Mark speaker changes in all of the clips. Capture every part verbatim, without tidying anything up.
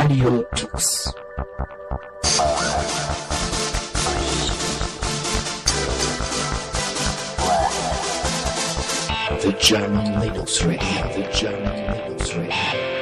Speaker 1: Radio Tux. The German Linux Radio, the German Linux Radio.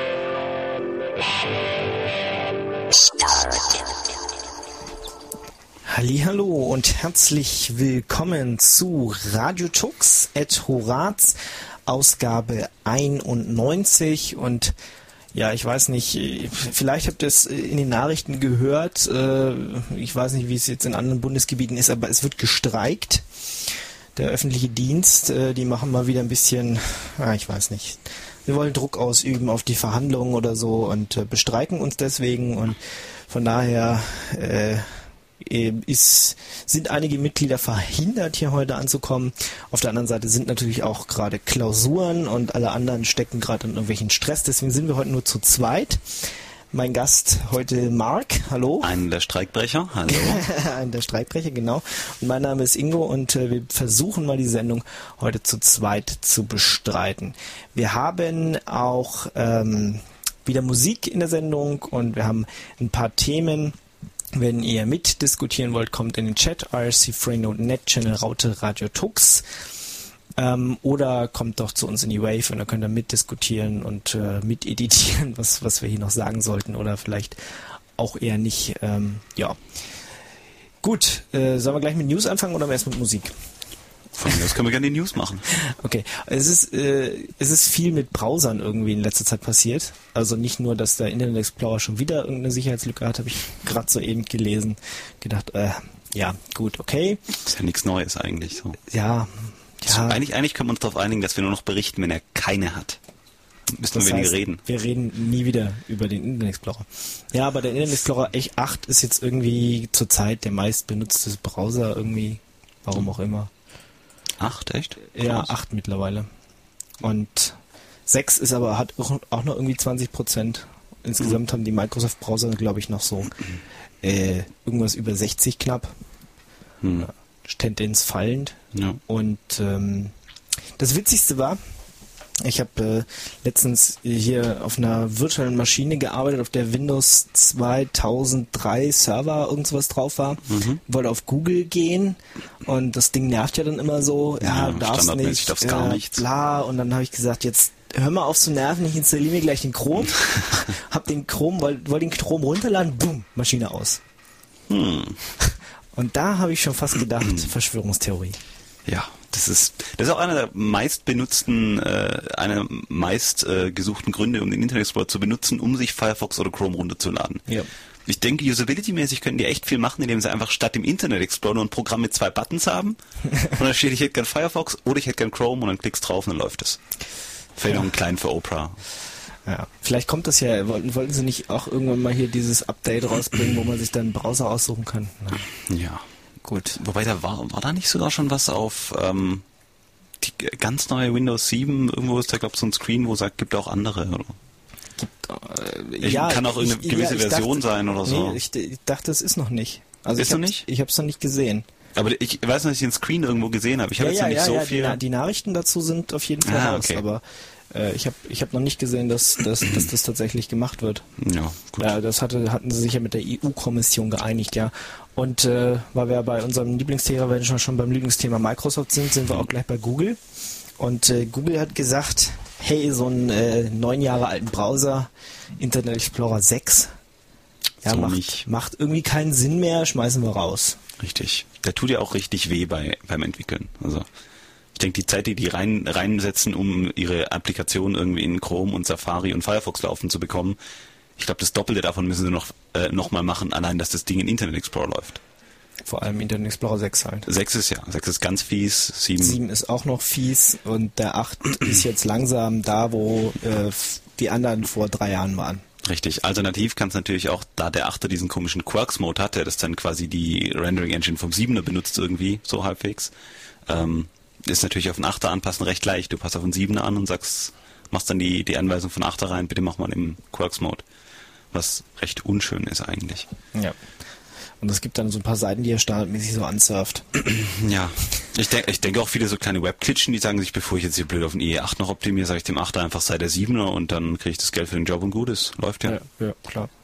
Speaker 2: Hallihallo und herzlich willkommen zu Radio Tux et Horaz, Ausgabe einundneunzig. Und ja, ich weiß nicht, vielleicht habt ihr es in den Nachrichten gehört, ich weiß nicht, wie es jetzt in anderen Bundesgebieten ist, aber es wird gestreikt. Der öffentliche Dienst, die machen mal wieder ein bisschen, ah, ich weiß nicht, wir wollen Druck ausüben auf die Verhandlungen oder so und bestreiken uns deswegen, und von daher äh, Ist, sind einige Mitglieder verhindert, hier heute anzukommen. Auf der anderen Seite sind natürlich auch gerade Klausuren und alle anderen stecken gerade in irgendwelchen Stress. Deswegen sind wir heute nur zu zweit. Mein Gast heute Marc, hallo.
Speaker 3: Einen der Streikbrecher, hallo.
Speaker 2: Einen der Streikbrecher, genau. Und mein Name ist Ingo und äh, wir versuchen mal die Sendung heute zu zweit zu bestreiten. Wir haben auch ähm, wieder Musik in der Sendung und wir haben ein paar Themen. Wenn ihr mitdiskutieren wollt, kommt in den Chat, r c frame punkt net, Channel Raute Radio Tux, ähm, oder kommt doch zu uns in die Wave und dann könnt ihr mitdiskutieren und äh, miteditieren, was, was wir hier noch sagen sollten, oder vielleicht auch eher nicht. Ähm, ja, gut, äh, sollen wir gleich mit News anfangen oder erst mit Musik?
Speaker 3: Von mir aus können wir gerne die News machen.
Speaker 2: Okay, es ist, äh, es ist viel mit Browsern irgendwie in letzter Zeit passiert. Also nicht nur, dass der Internet Explorer schon wieder irgendeine Sicherheitslücke hat, habe ich gerade so eben gelesen. Gedacht, äh, ja, gut, okay.
Speaker 3: Ist ja nichts Neues eigentlich so.
Speaker 2: Ja, ja.
Speaker 3: Also eigentlich, eigentlich können wir uns darauf einigen, dass wir nur noch berichten, wenn er keine hat. Müssen wir weniger reden.
Speaker 2: Wir reden nie wieder über den Internet Explorer. Ja, aber der Internet Explorer acht ist jetzt irgendwie zurzeit der meistbenutzte Browser irgendwie, warum auch immer.
Speaker 3: Acht, echt?
Speaker 2: Ja, acht mittlerweile. Und sechs ist aber, hat auch noch irgendwie zwanzig Prozent. Insgesamt mhm. haben die Microsoft-Browser, glaube ich, noch so äh, irgendwas über sechzig knapp. Mhm. Tendenz fallend.
Speaker 3: Ja.
Speaker 2: Und ähm, das Witzigste war, ich habe äh, letztens hier auf einer virtuellen Maschine gearbeitet, auf der Windows zweitausenddrei Server irgendwas drauf war. Mhm. Wollte auf Google gehen und das Ding nervt ja dann immer so. Ja,
Speaker 3: ja
Speaker 2: darfst nicht,
Speaker 3: darf's
Speaker 2: äh,
Speaker 3: gar nichts.
Speaker 2: Bla. Und dann habe ich gesagt, jetzt hör mal auf zu nerven, ich installiere mir gleich den Chrome. Hab den Chrome, wollte wollt den Chrome runterladen, boom, Maschine aus.
Speaker 3: Hm.
Speaker 2: Und da habe ich schon fast gedacht, Verschwörungstheorie.
Speaker 3: Ja, das ist das ist auch einer der meist benutzten, äh, einer meist äh, gesuchten Gründe, um den Internet Explorer zu benutzen, um sich Firefox oder Chrome runterzuladen. Ja. Ich denke, usability-mäßig können die echt viel machen, indem sie einfach statt dem Internet Explorer ein Programm mit zwei Buttons haben und dann steht, ich hätte gern Firefox oder ich hätte gern Chrome und dann klickst drauf und dann läuft es. Vielleicht noch einen kleinen für Opera.
Speaker 2: Ja, vielleicht kommt das ja, wollten, wollten sie nicht auch irgendwann mal hier dieses Update rausbringen, wo man sich dann einen Browser aussuchen kann? Nein.
Speaker 3: Ja. Gut, wobei da war, war da nicht sogar schon was auf ähm, die ganz neue Windows sieben, irgendwo ist da, glaube ich, so ein Screen, wo es sagt, gibt auch andere, oder? Gibt, äh, ich, ja, kann auch irgendeine ich, gewisse ja, Version
Speaker 2: dachte,
Speaker 3: sein oder so.
Speaker 2: Nee, ich, ich dachte, es ist noch nicht. Also
Speaker 3: ist
Speaker 2: ich
Speaker 3: noch nicht?
Speaker 2: Ich habe es noch nicht gesehen.
Speaker 3: Aber ich weiß nicht, dass ich den Screen irgendwo gesehen habe. Ich habe
Speaker 2: ja,
Speaker 3: jetzt
Speaker 2: ja,
Speaker 3: noch nicht
Speaker 2: ja,
Speaker 3: so
Speaker 2: ja,
Speaker 3: viel...
Speaker 2: Die, die Nachrichten dazu sind auf jeden Fall
Speaker 3: ah,
Speaker 2: raus,
Speaker 3: okay.
Speaker 2: aber äh, ich habe ich hab noch nicht gesehen, dass, dass, dass das tatsächlich gemacht wird.
Speaker 3: Ja, gut.
Speaker 2: Ja, das hatte, hatten sie sich ja mit der E U-Kommission geeinigt, ja. Und äh, weil wir bei unserem Lieblingsthema, wenn wir schon beim Lieblingsthema Microsoft sind, sind wir auch gleich bei Google. Und äh, Google hat gesagt, hey, so einen äh, neun Jahre alten Browser, Internet Explorer sechs, ja,
Speaker 3: so
Speaker 2: macht,
Speaker 3: nicht.
Speaker 2: macht irgendwie keinen Sinn mehr, schmeißen wir raus.
Speaker 3: Richtig. Der tut ja auch richtig weh bei beim Entwickeln. Also ich denke, die Zeit, die die rein reinsetzen, um ihre Applikation irgendwie in Chrome und Safari und Firefox laufen zu bekommen, ich glaube, das Doppelte davon müssen sie noch äh, noch mal machen, allein, dass das Ding in Internet Explorer läuft.
Speaker 2: Vor allem Internet Explorer sechs halt.
Speaker 3: sechs ist ja, sechs ist ganz fies, sieben...
Speaker 2: sieben ist auch noch fies und der acht ist jetzt langsam da, wo äh, die anderen vor drei Jahren waren.
Speaker 3: Richtig. Alternativ kann es natürlich auch, da der achter diesen komischen Quarks-Mode hat, der das dann quasi die Rendering-Engine vom siebener benutzt irgendwie, so halbwegs, ähm, ist natürlich auf den achter anpassen recht leicht. Du passt auf den siebener an und sagst, machst dann die, die Anweisung von achter rein, bitte mach mal im Quarks-Mode. Was recht unschön ist eigentlich.
Speaker 2: Ja. Und es gibt dann so ein paar Seiten, die er standardmäßig so ansurft.
Speaker 3: Ja, ich denke ich denke auch viele so kleine Webklitschen, die sagen sich, bevor ich jetzt hier blöd auf den I E acht noch optimiere, sage ich dem achter einfach sei der siebener und dann kriege ich das Geld für den Job und gut ist. Läuft ja.
Speaker 2: Ja, ja klar.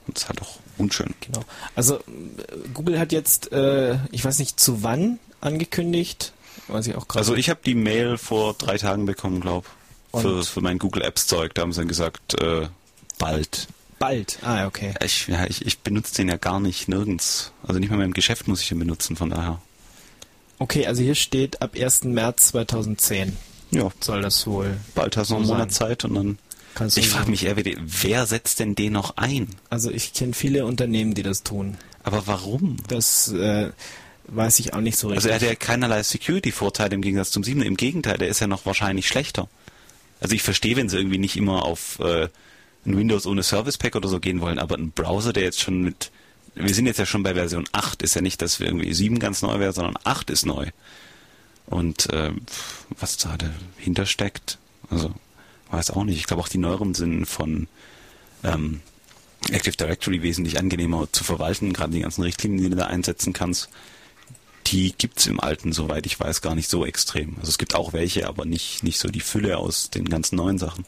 Speaker 3: Das ist halt auch unschön.
Speaker 2: Genau. Also Google hat jetzt, äh, ich weiß nicht zu wann angekündigt, weiß ich auch gerade.
Speaker 3: Also ich habe die Mail vor drei Tagen bekommen, glaube ich, für, für mein Google Apps Zeug. Da haben sie dann gesagt, äh, bald.
Speaker 2: Bald? Ah, okay.
Speaker 3: Ich, ja, ich, ich benutze den ja gar nicht nirgends. Also nicht mal in meinem Geschäft muss ich den benutzen, von daher.
Speaker 2: Okay, also hier steht ab ersten März zweitausendzehn.
Speaker 3: Ja.
Speaker 2: Soll das wohl.
Speaker 3: Bald hast du noch einen Monat Zeit und dann.
Speaker 2: Kannst
Speaker 3: ich frage mich eher, wer setzt denn den noch ein?
Speaker 2: Also ich kenne viele Unternehmen, die das tun.
Speaker 3: Aber warum?
Speaker 2: Das äh, weiß ich auch nicht so richtig.
Speaker 3: Also er hat ja keinerlei Security-Vorteile im Gegensatz zum sieben. Im Gegenteil, der ist ja noch wahrscheinlich schlechter. Also ich verstehe, wenn sie irgendwie nicht immer auf äh, ein Windows ohne Service Pack oder so gehen wollen, aber ein Browser, der jetzt schon mit, wir sind jetzt ja schon bei Version acht, ist ja nicht, dass wir irgendwie sieben ganz neu wäre, sondern acht ist neu. Und äh, was da dahinter steckt, also weiß auch nicht. Ich glaube auch die neueren sind von ähm, Active Directory wesentlich angenehmer zu verwalten, gerade die ganzen Richtlinien, die du da einsetzen kannst. Die gibt's im alten, soweit ich weiß, gar nicht so extrem. Also es gibt auch welche, aber nicht, nicht so die Fülle aus den ganzen neuen Sachen.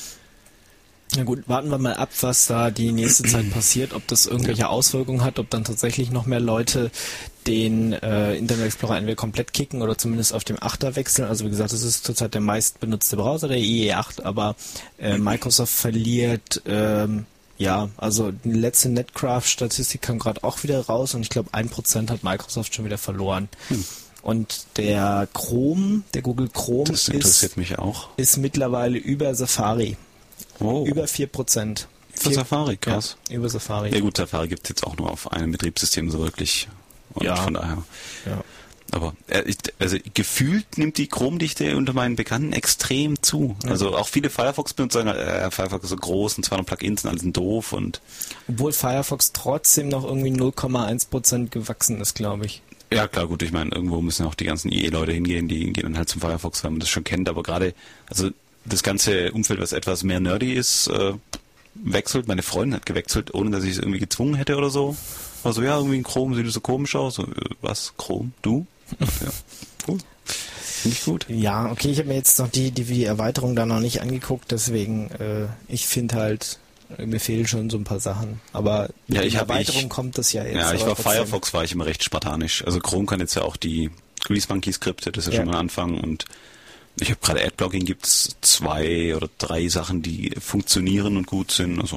Speaker 2: Na gut, warten wir mal ab, was da die nächste Zeit passiert, ob das irgendwelche Auswirkungen hat, ob dann tatsächlich noch mehr Leute den äh, Internet Explorer entweder komplett kicken oder zumindest auf dem achter wechseln. Also wie gesagt, das ist zurzeit der meist benutzte Browser, der I E acht, aber äh, Microsoft verliert, ähm, ja, also die letzte Netcraft-Statistik kam gerade auch wieder raus und ich glaube ein Prozent hat Microsoft schon wieder verloren. Hm. Und der Chrome, der Google Chrome
Speaker 3: das interessiert
Speaker 2: ist,
Speaker 3: mich auch.
Speaker 2: ist mittlerweile über Safari.
Speaker 3: Oh.
Speaker 2: Über vier Prozent.
Speaker 3: Für Safari, krass.
Speaker 2: Ja, über Safari.
Speaker 3: Ja gut, Safari gibt es jetzt auch nur auf einem Betriebssystem so wirklich. Und
Speaker 2: ja.
Speaker 3: von daher.
Speaker 2: Ja.
Speaker 3: Aber äh, also gefühlt nimmt die Chrome-Dichte unter meinen Bekannten extrem zu. Ja. Also auch viele Firefox-Benutzer sagen, äh, Firefox ist so groß und zweihundert Plugins und alles sind doof. Und
Speaker 2: obwohl Firefox trotzdem noch irgendwie null Komma eins Prozent gewachsen ist, glaube ich.
Speaker 3: Ja klar, gut, ich meine, irgendwo müssen auch die ganzen I E-Leute hingehen, die gehen dann halt zum Firefox, weil man das schon kennt. Aber gerade, also das ganze Umfeld, was etwas mehr nerdy ist, äh, wechselt. Meine Freundin hat gewechselt, ohne dass ich es irgendwie gezwungen hätte oder so. Also ja, irgendwie ein Chrome sieht so komisch aus. So, äh, was? Chrome? Du? Ja, cool. Finde ich gut.
Speaker 2: Ja, okay, ich habe mir jetzt noch die, die, die Erweiterung da noch nicht angeguckt, deswegen, äh, ich finde halt, mir fehlen schon so ein paar Sachen. Aber mit
Speaker 3: ja,
Speaker 2: der
Speaker 3: ich
Speaker 2: Erweiterung
Speaker 3: ich,
Speaker 2: kommt das ja jetzt.
Speaker 3: Ja, ich war
Speaker 2: trotzdem.
Speaker 3: Firefox, war ich immer recht spartanisch. Also Chrome kann jetzt ja auch die Greasemonkey-Skripte, das ist ja, ja schon mal ein Anfang. Und ich habe gerade Adblocking, gibt es zwei oder drei Sachen, die funktionieren und gut sind. Also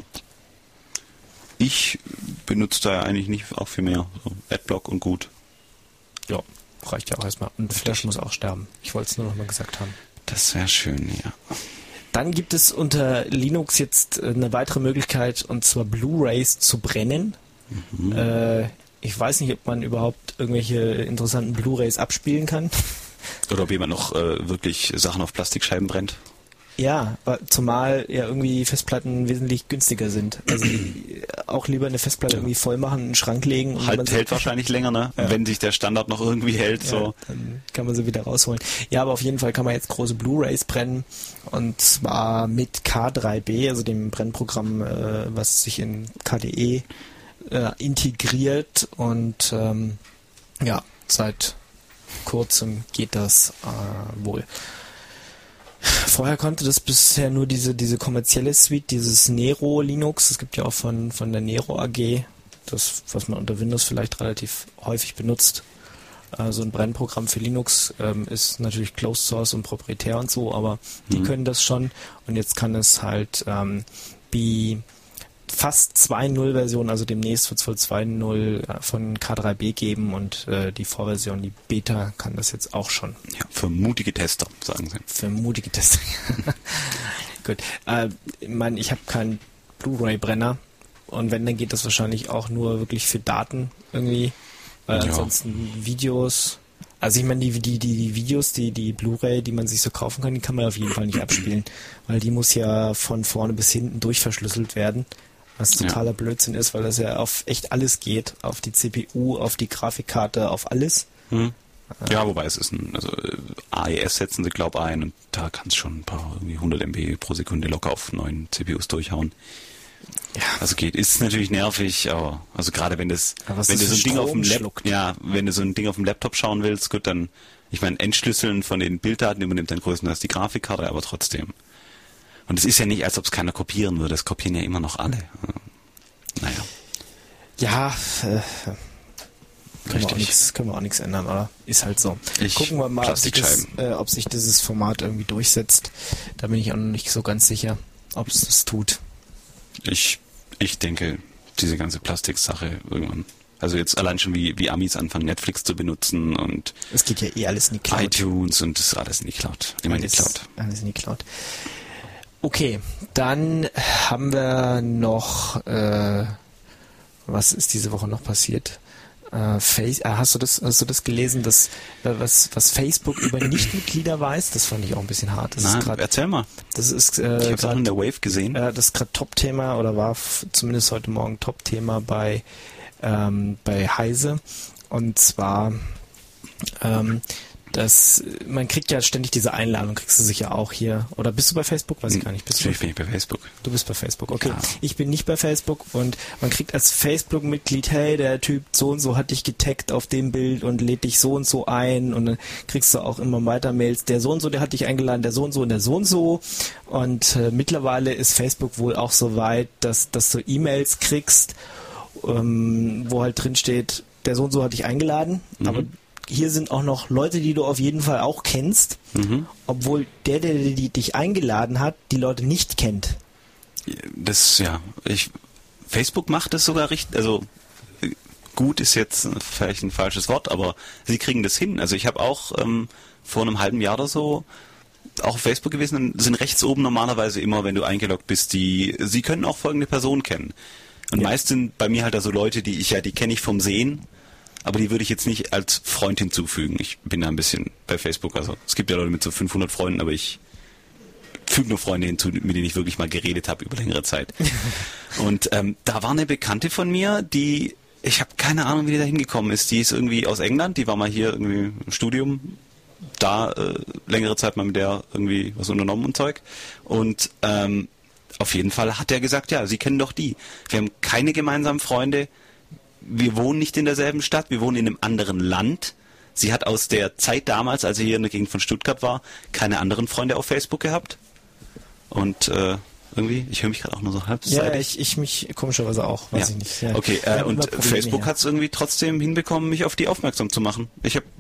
Speaker 3: ich benutze da eigentlich nicht auch viel mehr. So Adblock und gut.
Speaker 2: Ja, reicht ja auch erstmal. Und Flash muss auch sterben. Ich wollte es nur noch mal gesagt haben.
Speaker 3: Das wäre schön, ja.
Speaker 2: Dann gibt es unter Linux jetzt eine weitere Möglichkeit, und zwar Blu-rays zu brennen. Mhm. Äh, ich weiß nicht, ob man überhaupt irgendwelche interessanten Blu-rays abspielen kann.
Speaker 3: Oder ob jemand noch äh, wirklich Sachen auf Plastikscheiben brennt.
Speaker 2: Ja, zumal ja irgendwie Festplatten wesentlich günstiger sind. Also auch lieber eine Festplatte ja. irgendwie voll machen, in den Schrank legen. Und
Speaker 3: halt hält wahrscheinlich länger, ne? Ja. Wenn sich der Standard noch irgendwie hält. Ja, so.
Speaker 2: Dann kann man sie wieder rausholen. Ja, aber auf jeden Fall kann man jetzt große Blu-rays brennen. Und zwar mit K drei B, also dem Brennprogramm, äh, was sich in K D E äh, integriert. Und ähm, ja, seit kurzem geht das äh, wohl. Vorher konnte das bisher nur diese diese kommerzielle Suite, dieses Nero Linux. Es gibt ja auch von von der Nero A G, das, was man unter Windows vielleicht relativ häufig benutzt. Äh, so ein Brennprogramm für Linux ähm, ist natürlich Closed Source und proprietär und so, aber die mhm. können das schon. Und jetzt kann es halt ähm, die fast zwei Punkt null Version, also demnächst wird es wohl zwei Punkt null von K drei B geben und äh, die Vorversion, die Beta, kann das jetzt auch schon.
Speaker 3: Ja, für mutige Tester, sagen sie.
Speaker 2: Für mutige Tester. Gut. Äh, ich meine, ich habe keinen Blu-ray-Brenner und wenn, dann geht das wahrscheinlich auch nur wirklich für Daten irgendwie, weil ja. ansonsten Videos... Also ich meine, die, die, die Videos, die, die Blu-ray, die man sich so kaufen kann, die kann man auf jeden Fall nicht abspielen, weil die muss ja von vorne bis hinten durchverschlüsselt werden. Was totaler ja. Blödsinn ist, weil das ja auf echt alles geht. Auf die C P U, auf die Grafikkarte, auf alles.
Speaker 3: Hm. Ja, wobei es ist ein, also A E S setzen sie, glaub ein und da kannst du schon ein paar, irgendwie hundert Megabyte pro Sekunde locker auf neuen C P Us durchhauen. Ja. Also geht, ist natürlich nervig, aber also gerade wenn das, wenn
Speaker 2: das
Speaker 3: du so ein Ding auf dem
Speaker 2: Laptop,
Speaker 3: ja, wenn du so ein Ding auf dem Laptop schauen willst, gut, dann, ich meine, Entschlüsseln von den Bilddaten übernimmt dann größtenteils die Grafikkarte, aber trotzdem. Und es ist ja nicht, als ob es keiner kopieren würde. Es kopieren ja immer noch alle. Naja.
Speaker 2: Ja, äh, können wir, auch nix, können wir auch nichts ändern, oder? Ist halt so.
Speaker 3: Ich
Speaker 2: Gucken wir mal, ob sich, das, äh, ob sich dieses Format irgendwie durchsetzt. Da bin ich auch noch nicht so ganz sicher, ob es das tut.
Speaker 3: Ich, ich denke, diese ganze Plastiksache irgendwann. Also jetzt allein schon wie, wie Amis anfangen, Netflix zu benutzen und
Speaker 2: es geht ja eh alles in die Cloud.
Speaker 3: iTunes und das ist alles in die Cloud. Immer
Speaker 2: alles,
Speaker 3: in die Cloud.
Speaker 2: Alles in die Cloud. Okay, dann haben wir noch, äh, was ist diese Woche noch passiert? Äh, Face, äh, hast du das, hast du das gelesen, dass, äh, was, was Facebook über Nichtmitglieder weiß? Das fand ich auch ein bisschen hart. Das
Speaker 3: Nein,
Speaker 2: ist grad,
Speaker 3: erzähl mal.
Speaker 2: Das ist, äh,
Speaker 3: ich habe es auch in der Wave gesehen.
Speaker 2: Äh, das ist gerade Top-Thema oder war f- zumindest heute Morgen Top-Thema bei, ähm, bei Heise. Und zwar, ähm, dass man kriegt ja ständig diese Einladung, kriegst du sicher auch hier. Oder bist du bei Facebook? Weiß ich gar nicht. Bist
Speaker 3: Natürlich bin ich bei Facebook.
Speaker 2: Du bist bei Facebook, okay.
Speaker 3: Ja.
Speaker 2: Ich bin nicht bei Facebook und man kriegt als Facebook-Mitglied, hey, der Typ so und so hat dich getaggt auf dem Bild und lädt dich so und so ein und dann kriegst du auch immer weiter Mails, der so und so, der hat dich eingeladen, der so und so und der so und so. Und äh, mittlerweile ist Facebook wohl auch so weit, dass, dass du E-Mails kriegst, ähm, wo halt drin steht, der so und so hat dich eingeladen, mhm. aber hier sind auch noch Leute, die du auf jeden Fall auch kennst, mhm. obwohl der, der, der die dich eingeladen hat, die Leute nicht kennt.
Speaker 3: Das, ja, ich, Facebook macht das sogar richtig, also gut ist jetzt vielleicht ein falsches Wort, aber sie kriegen das hin. Also ich habe auch ähm, vor einem halben Jahr oder so auch auf Facebook gewesen, dann sind rechts oben normalerweise immer, wenn du eingeloggt bist, die, sie können auch folgende Person kennen. Und ja. meist sind bei mir halt also Leute, die ich ja, die kenne ich vom Sehen, aber die würde ich jetzt nicht als Freund hinzufügen. Ich bin da ein bisschen bei Facebook, also es gibt ja Leute mit so fünfhundert Freunden, aber ich füge nur Freunde hinzu, mit denen ich wirklich mal geredet habe über längere Zeit. Und ähm, da war eine Bekannte von mir, die, ich habe keine Ahnung, wie die da hingekommen ist. Die ist irgendwie aus England, die war mal hier irgendwie im Studium, da äh, längere Zeit mal mit der irgendwie was unternommen und Zeug. Und ähm, auf jeden Fall hat er gesagt, ja, Sie kennen doch die. Wir haben keine gemeinsamen Freunde. Wir wohnen nicht in derselben Stadt, wir wohnen in einem anderen Land. Sie hat aus der Zeit damals, als sie hier in der Gegend von Stuttgart war, keine anderen Freunde auf Facebook gehabt. Und äh, irgendwie, ich höre mich gerade auch nur so halbseitig.
Speaker 2: Ja, ich, ich mich komischerweise auch, weiß
Speaker 3: ja.
Speaker 2: ich nicht. Ja.
Speaker 3: Okay, äh, und Facebook hat es irgendwie trotzdem hinbekommen, mich auf die aufmerksam zu machen. Ich habe,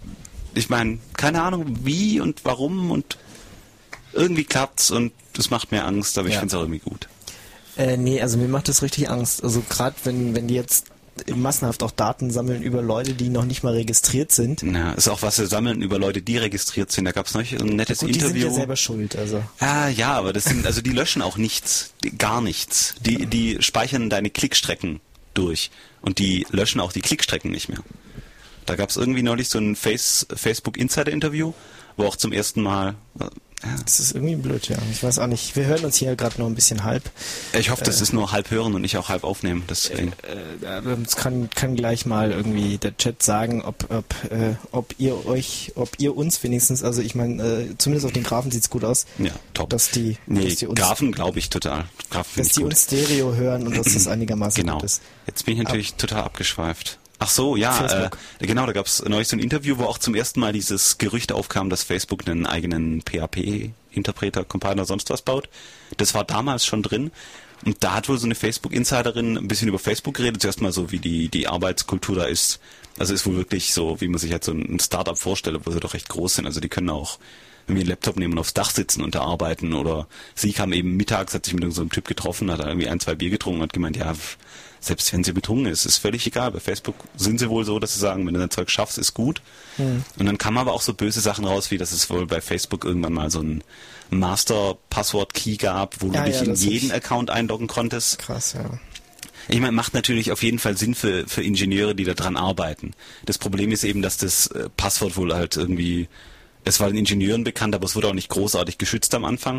Speaker 3: ich meine, keine Ahnung wie und warum und irgendwie klappt's und das macht mir Angst, aber ich ja. finde es auch irgendwie gut.
Speaker 2: Äh, nee, also mir macht das richtig Angst. Also gerade wenn, wenn die jetzt massenhaft auch Daten sammeln über Leute, die noch nicht mal registriert sind.
Speaker 3: Ja, ist auch was sie sammeln über Leute, die registriert sind. Da gab es noch ein nettes
Speaker 2: Gut,
Speaker 3: Interview.
Speaker 2: Die sind ja selber schuld, also.
Speaker 3: Ah, ja, aber das sind, also die löschen auch nichts, die, gar nichts. Die, die speichern deine Klickstrecken durch und die löschen auch die Klickstrecken nicht mehr. Da gab es irgendwie neulich so ein Face, Facebook Insider Interview, wo auch zum ersten Mal.
Speaker 2: Ja. Das ist irgendwie blöd, ja. Ich weiß auch nicht. Wir hören uns hier gerade noch ein bisschen halb.
Speaker 3: Ich hoffe, das äh, ist nur halb hören und nicht auch halb aufnehmen. Deswegen.
Speaker 2: Äh, äh, das kann, kann gleich mal irgendwie der Chat sagen, ob, ob, äh, ob ihr euch, ob ihr uns wenigstens, also ich meine, äh, zumindest auf den Graphen sieht's gut aus.
Speaker 3: Ja, top.
Speaker 2: Dass die,
Speaker 3: nee,
Speaker 2: dass die uns,
Speaker 3: Graphen glaube ich total. Graphen
Speaker 2: dass die
Speaker 3: gut.
Speaker 2: uns Stereo hören und dass das einigermaßen
Speaker 3: genau.
Speaker 2: gut ist.
Speaker 3: Jetzt bin ich natürlich Ab- total abgeschweift. Ach so, ja, äh, genau, da gab es neulich so ein Interview, wo auch zum ersten Mal dieses Gerücht aufkam, dass Facebook einen eigenen P H P-Interpreter, Compiler, sonst was baut. Das war damals schon drin und da hat wohl so eine Facebook-Insiderin ein bisschen über Facebook geredet, zuerst mal so, wie die, die Arbeitskultur da ist. Also ist wohl wirklich so, wie man sich halt so ein Startup vorstellt, wo sie doch recht groß sind. Also die können auch, wenn wir einen Laptop nehmen und aufs Dach sitzen und da arbeiten oder sie kam eben mittags, hat sich mit so einem Typ getroffen, hat irgendwie ein, zwei Bier getrunken und hat gemeint, ja, selbst wenn sie betrunken ist, ist völlig egal. Bei Facebook sind sie wohl so, dass sie sagen, wenn du dein Zeug schaffst, ist gut. Mhm. Und dann kamen aber auch so böse Sachen raus, wie dass es wohl bei Facebook irgendwann mal so ein Master-Passwort-Key gab, wo ja, du dich ja, in jeden Account einloggen konntest.
Speaker 2: Krass, ja.
Speaker 3: Ich meine, macht natürlich auf jeden Fall Sinn für, für Ingenieure, die da dran arbeiten. Das Problem ist eben, dass das äh, Passwort wohl halt irgendwie, es war den Ingenieuren bekannt, aber es wurde auch nicht großartig geschützt am Anfang.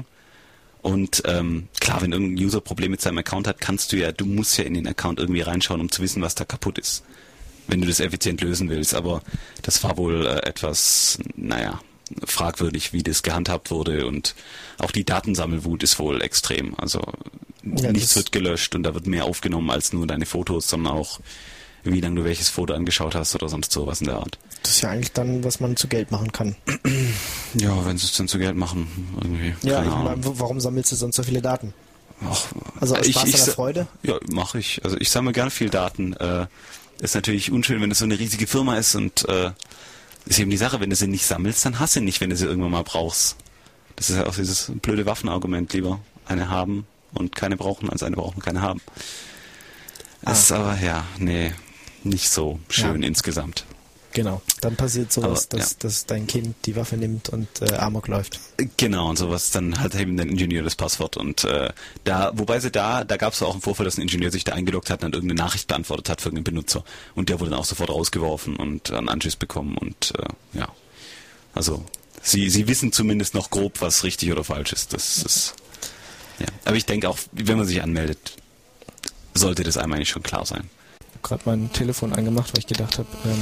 Speaker 3: Und ähm, klar, wenn irgendein User Probleme mit seinem Account hat, kannst du ja, du musst ja in den Account irgendwie reinschauen, um zu wissen, was da kaputt ist, wenn du das effizient lösen willst. Aber das war wohl äh, etwas, naja, fragwürdig, wie das gehandhabt wurde und auch die Datensammelwut ist wohl extrem. Also ja, nichts wird gelöscht und da wird mehr aufgenommen als nur deine Fotos, sondern auch wie lange du welches Foto angeschaut hast oder sonst sowas in der Art.
Speaker 2: Das ist ja eigentlich dann, was man zu Geld machen kann.
Speaker 3: Ja, wenn sie es dann zu Geld machen, irgendwie.
Speaker 2: Ja, ich meine, warum sammelst du sonst so viele Daten?
Speaker 3: Ach,
Speaker 2: Also aus
Speaker 3: ich,
Speaker 2: Spaß
Speaker 3: ich,
Speaker 2: an der Freude?
Speaker 3: Ja, mache ich. Also ich sammle gerne viel Daten. Äh, ist natürlich unschön, wenn es so eine riesige Firma ist und äh, ist eben die Sache, wenn du sie nicht sammelst, dann hast du sie nicht, wenn du sie irgendwann mal brauchst. Das ist ja auch dieses blöde Waffenargument, lieber eine haben und keine brauchen, als eine brauchen und keine haben. Ah. Ist aber, ja, nee, nicht so schön ja. insgesamt.
Speaker 2: Genau, dann passiert sowas,
Speaker 3: aber,
Speaker 2: dass,
Speaker 3: ja.
Speaker 2: dass dein Kind die Waffe nimmt und äh, Amok läuft.
Speaker 3: Genau, und sowas, dann hat eben der Ingenieur das Passwort und äh, da, wobei sie da, da gab es auch einen Vorfall, dass ein Ingenieur sich da eingeloggt hat und irgendeine Nachricht beantwortet hat für irgendeinen Benutzer und der wurde dann auch sofort rausgeworfen und einen Anschiss bekommen und äh, ja, also sie, sie wissen zumindest noch grob, was richtig oder falsch ist, das ist, ja, aber ich denke auch, wenn man sich anmeldet, sollte das einem eigentlich schon klar sein.
Speaker 2: Ich habe gerade mein Telefon angemacht, weil ich gedacht habe, ähm,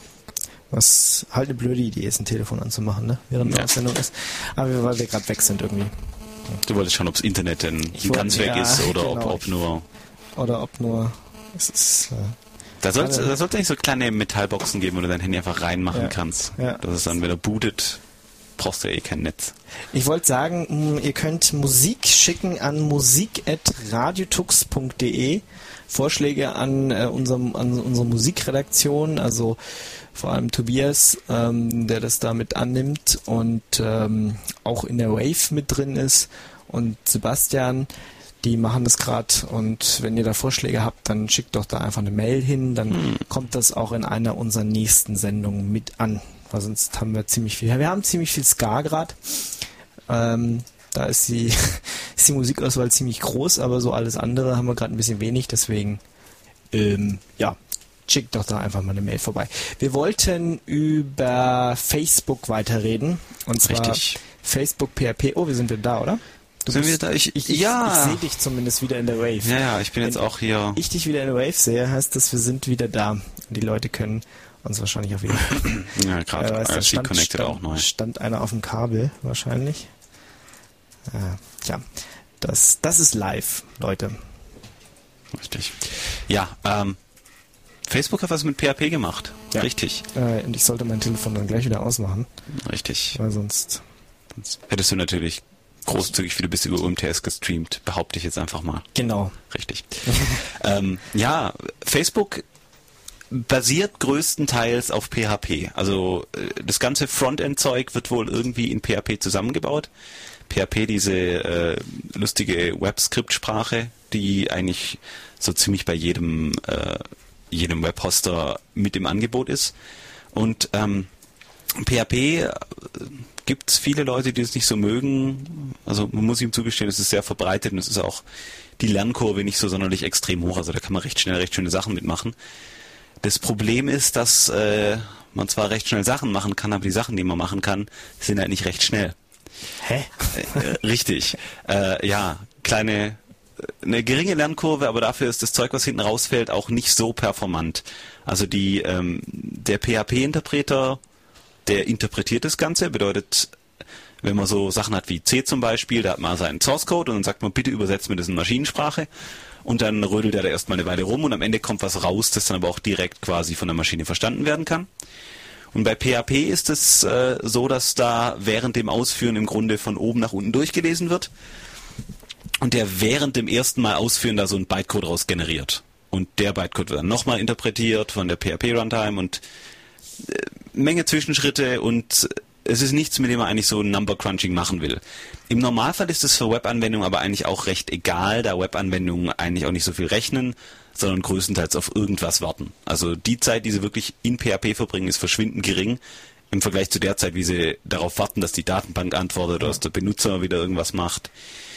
Speaker 2: was halt eine blöde Idee ist, ein Telefon anzumachen, ne? Während ja. eine Aussendung ist. Aber weil wir gerade weg sind irgendwie.
Speaker 3: Du wolltest schauen, ob das Internet denn
Speaker 2: ich
Speaker 3: ganz
Speaker 2: wollte,
Speaker 3: weg
Speaker 2: ja,
Speaker 3: ist oder
Speaker 2: genau.
Speaker 3: ob, ob nur...
Speaker 2: Oder ob nur... Es ist... Äh,
Speaker 3: da sollte da sollte nicht so kleine Metallboxen geben, wo du dein Handy einfach reinmachen
Speaker 2: ja.
Speaker 3: kannst.
Speaker 2: Ja.
Speaker 3: Das ist dann, wenn er bootet, brauchst du ja eh kein Netz.
Speaker 2: Ich wollte sagen, ihr könnt Musik schicken an musik at radiotux punkt de. Vorschläge an, äh, unserem, an unsere Musikredaktion, also vor allem Tobias, ähm, der das da mit annimmt und ähm, auch in der Wave mit drin ist, und Sebastian, die machen das gerade, und wenn ihr da Vorschläge habt, dann schickt doch da einfach eine Mail hin, dann hm. kommt das auch in einer unserer nächsten Sendungen mit an, weil sonst haben wir ziemlich viel, wir haben ziemlich viel Ska gerade, ähm, da ist die, ist die Musikauswahl ziemlich groß, aber so alles andere haben wir gerade ein bisschen wenig, deswegen ähm, ja, schickt doch da einfach mal eine Mail vorbei. Wir wollten über Facebook weiterreden, und zwar
Speaker 3: Richtig.
Speaker 2: Facebook P H P. Oh, wir sind wieder da, oder? Du
Speaker 3: sind
Speaker 2: bist,
Speaker 3: wir da? Ich,
Speaker 2: ich, ich,
Speaker 3: ja.
Speaker 2: ich sehe dich zumindest wieder in der Wave.
Speaker 3: Ja, ja, ich bin jetzt
Speaker 2: Wenn
Speaker 3: auch hier.
Speaker 2: ich dich wieder in der Wave sehe, heißt das, wir sind wieder da. Und die Leute können uns wahrscheinlich auch wieder...
Speaker 3: ja, gerade
Speaker 2: äh,
Speaker 3: I R C Connected
Speaker 2: stand,
Speaker 3: auch neu.
Speaker 2: Stand einer auf dem Kabel, wahrscheinlich. Äh, tja, das, das ist live, Leute.
Speaker 3: Richtig. Ja, ähm, Facebook hat was mit P H P gemacht.
Speaker 2: Ja.
Speaker 3: Richtig.
Speaker 2: Äh, und ich sollte mein Telefon dann gleich wieder ausmachen.
Speaker 3: Richtig.
Speaker 2: Weil sonst...
Speaker 3: Sonst hättest du natürlich großzügig viele bis über U M T S gestreamt, behaupte ich jetzt einfach mal.
Speaker 2: Genau.
Speaker 3: Richtig. ähm, ja, Facebook basiert größtenteils auf P H P. Also das ganze Frontend-Zeug wird wohl irgendwie in P H P zusammengebaut. P H P, diese äh, lustige Web-Skript-Sprache, die eigentlich so ziemlich bei jedem äh, jedem Webhoster mit im Angebot ist. Und ähm, P H P äh, gibt es viele Leute, die es nicht so mögen. Also man muss ihm zugestehen, es ist sehr verbreitet und es ist auch die Lernkurve nicht so sonderlich extrem hoch. Also da kann man recht schnell recht schöne Sachen mitmachen. Das Problem ist, dass äh, man zwar recht schnell Sachen machen kann, aber die Sachen, die man machen kann, sind halt nicht recht schnell.
Speaker 2: Hä?
Speaker 3: Äh, richtig. Äh, ja, kleine, eine geringe Lernkurve, aber dafür ist das Zeug, was hinten rausfällt, auch nicht so performant. Also die, ähm, der P H P-Interpreter, der interpretiert das Ganze, bedeutet, wenn man so Sachen hat wie C zum Beispiel, da hat man seinen Source-Code und dann sagt man, bitte übersetzt mir das in Maschinensprache. Und dann rödelt er da erstmal eine Weile rum und am Ende kommt was raus, das dann aber auch direkt quasi von der Maschine verstanden werden kann. Und bei P H P ist es äh, so, dass da während dem Ausführen im Grunde von oben nach unten durchgelesen wird und der während dem ersten Mal Ausführen da so ein Bytecode raus generiert. Und der Bytecode wird dann nochmal interpretiert von der P H P-Runtime und äh, Menge Zwischenschritte, und es ist nichts, mit dem man eigentlich so ein Number Crunching machen will. Im Normalfall ist es für Webanwendungen aber eigentlich auch recht egal, da Webanwendungen eigentlich auch nicht so viel rechnen, sondern größtenteils auf irgendwas warten. Also die Zeit, die sie wirklich in P H P verbringen, ist verschwindend gering im Vergleich zu der Zeit, wie sie darauf warten, dass die Datenbank antwortet oder dass der Benutzer wieder irgendwas macht.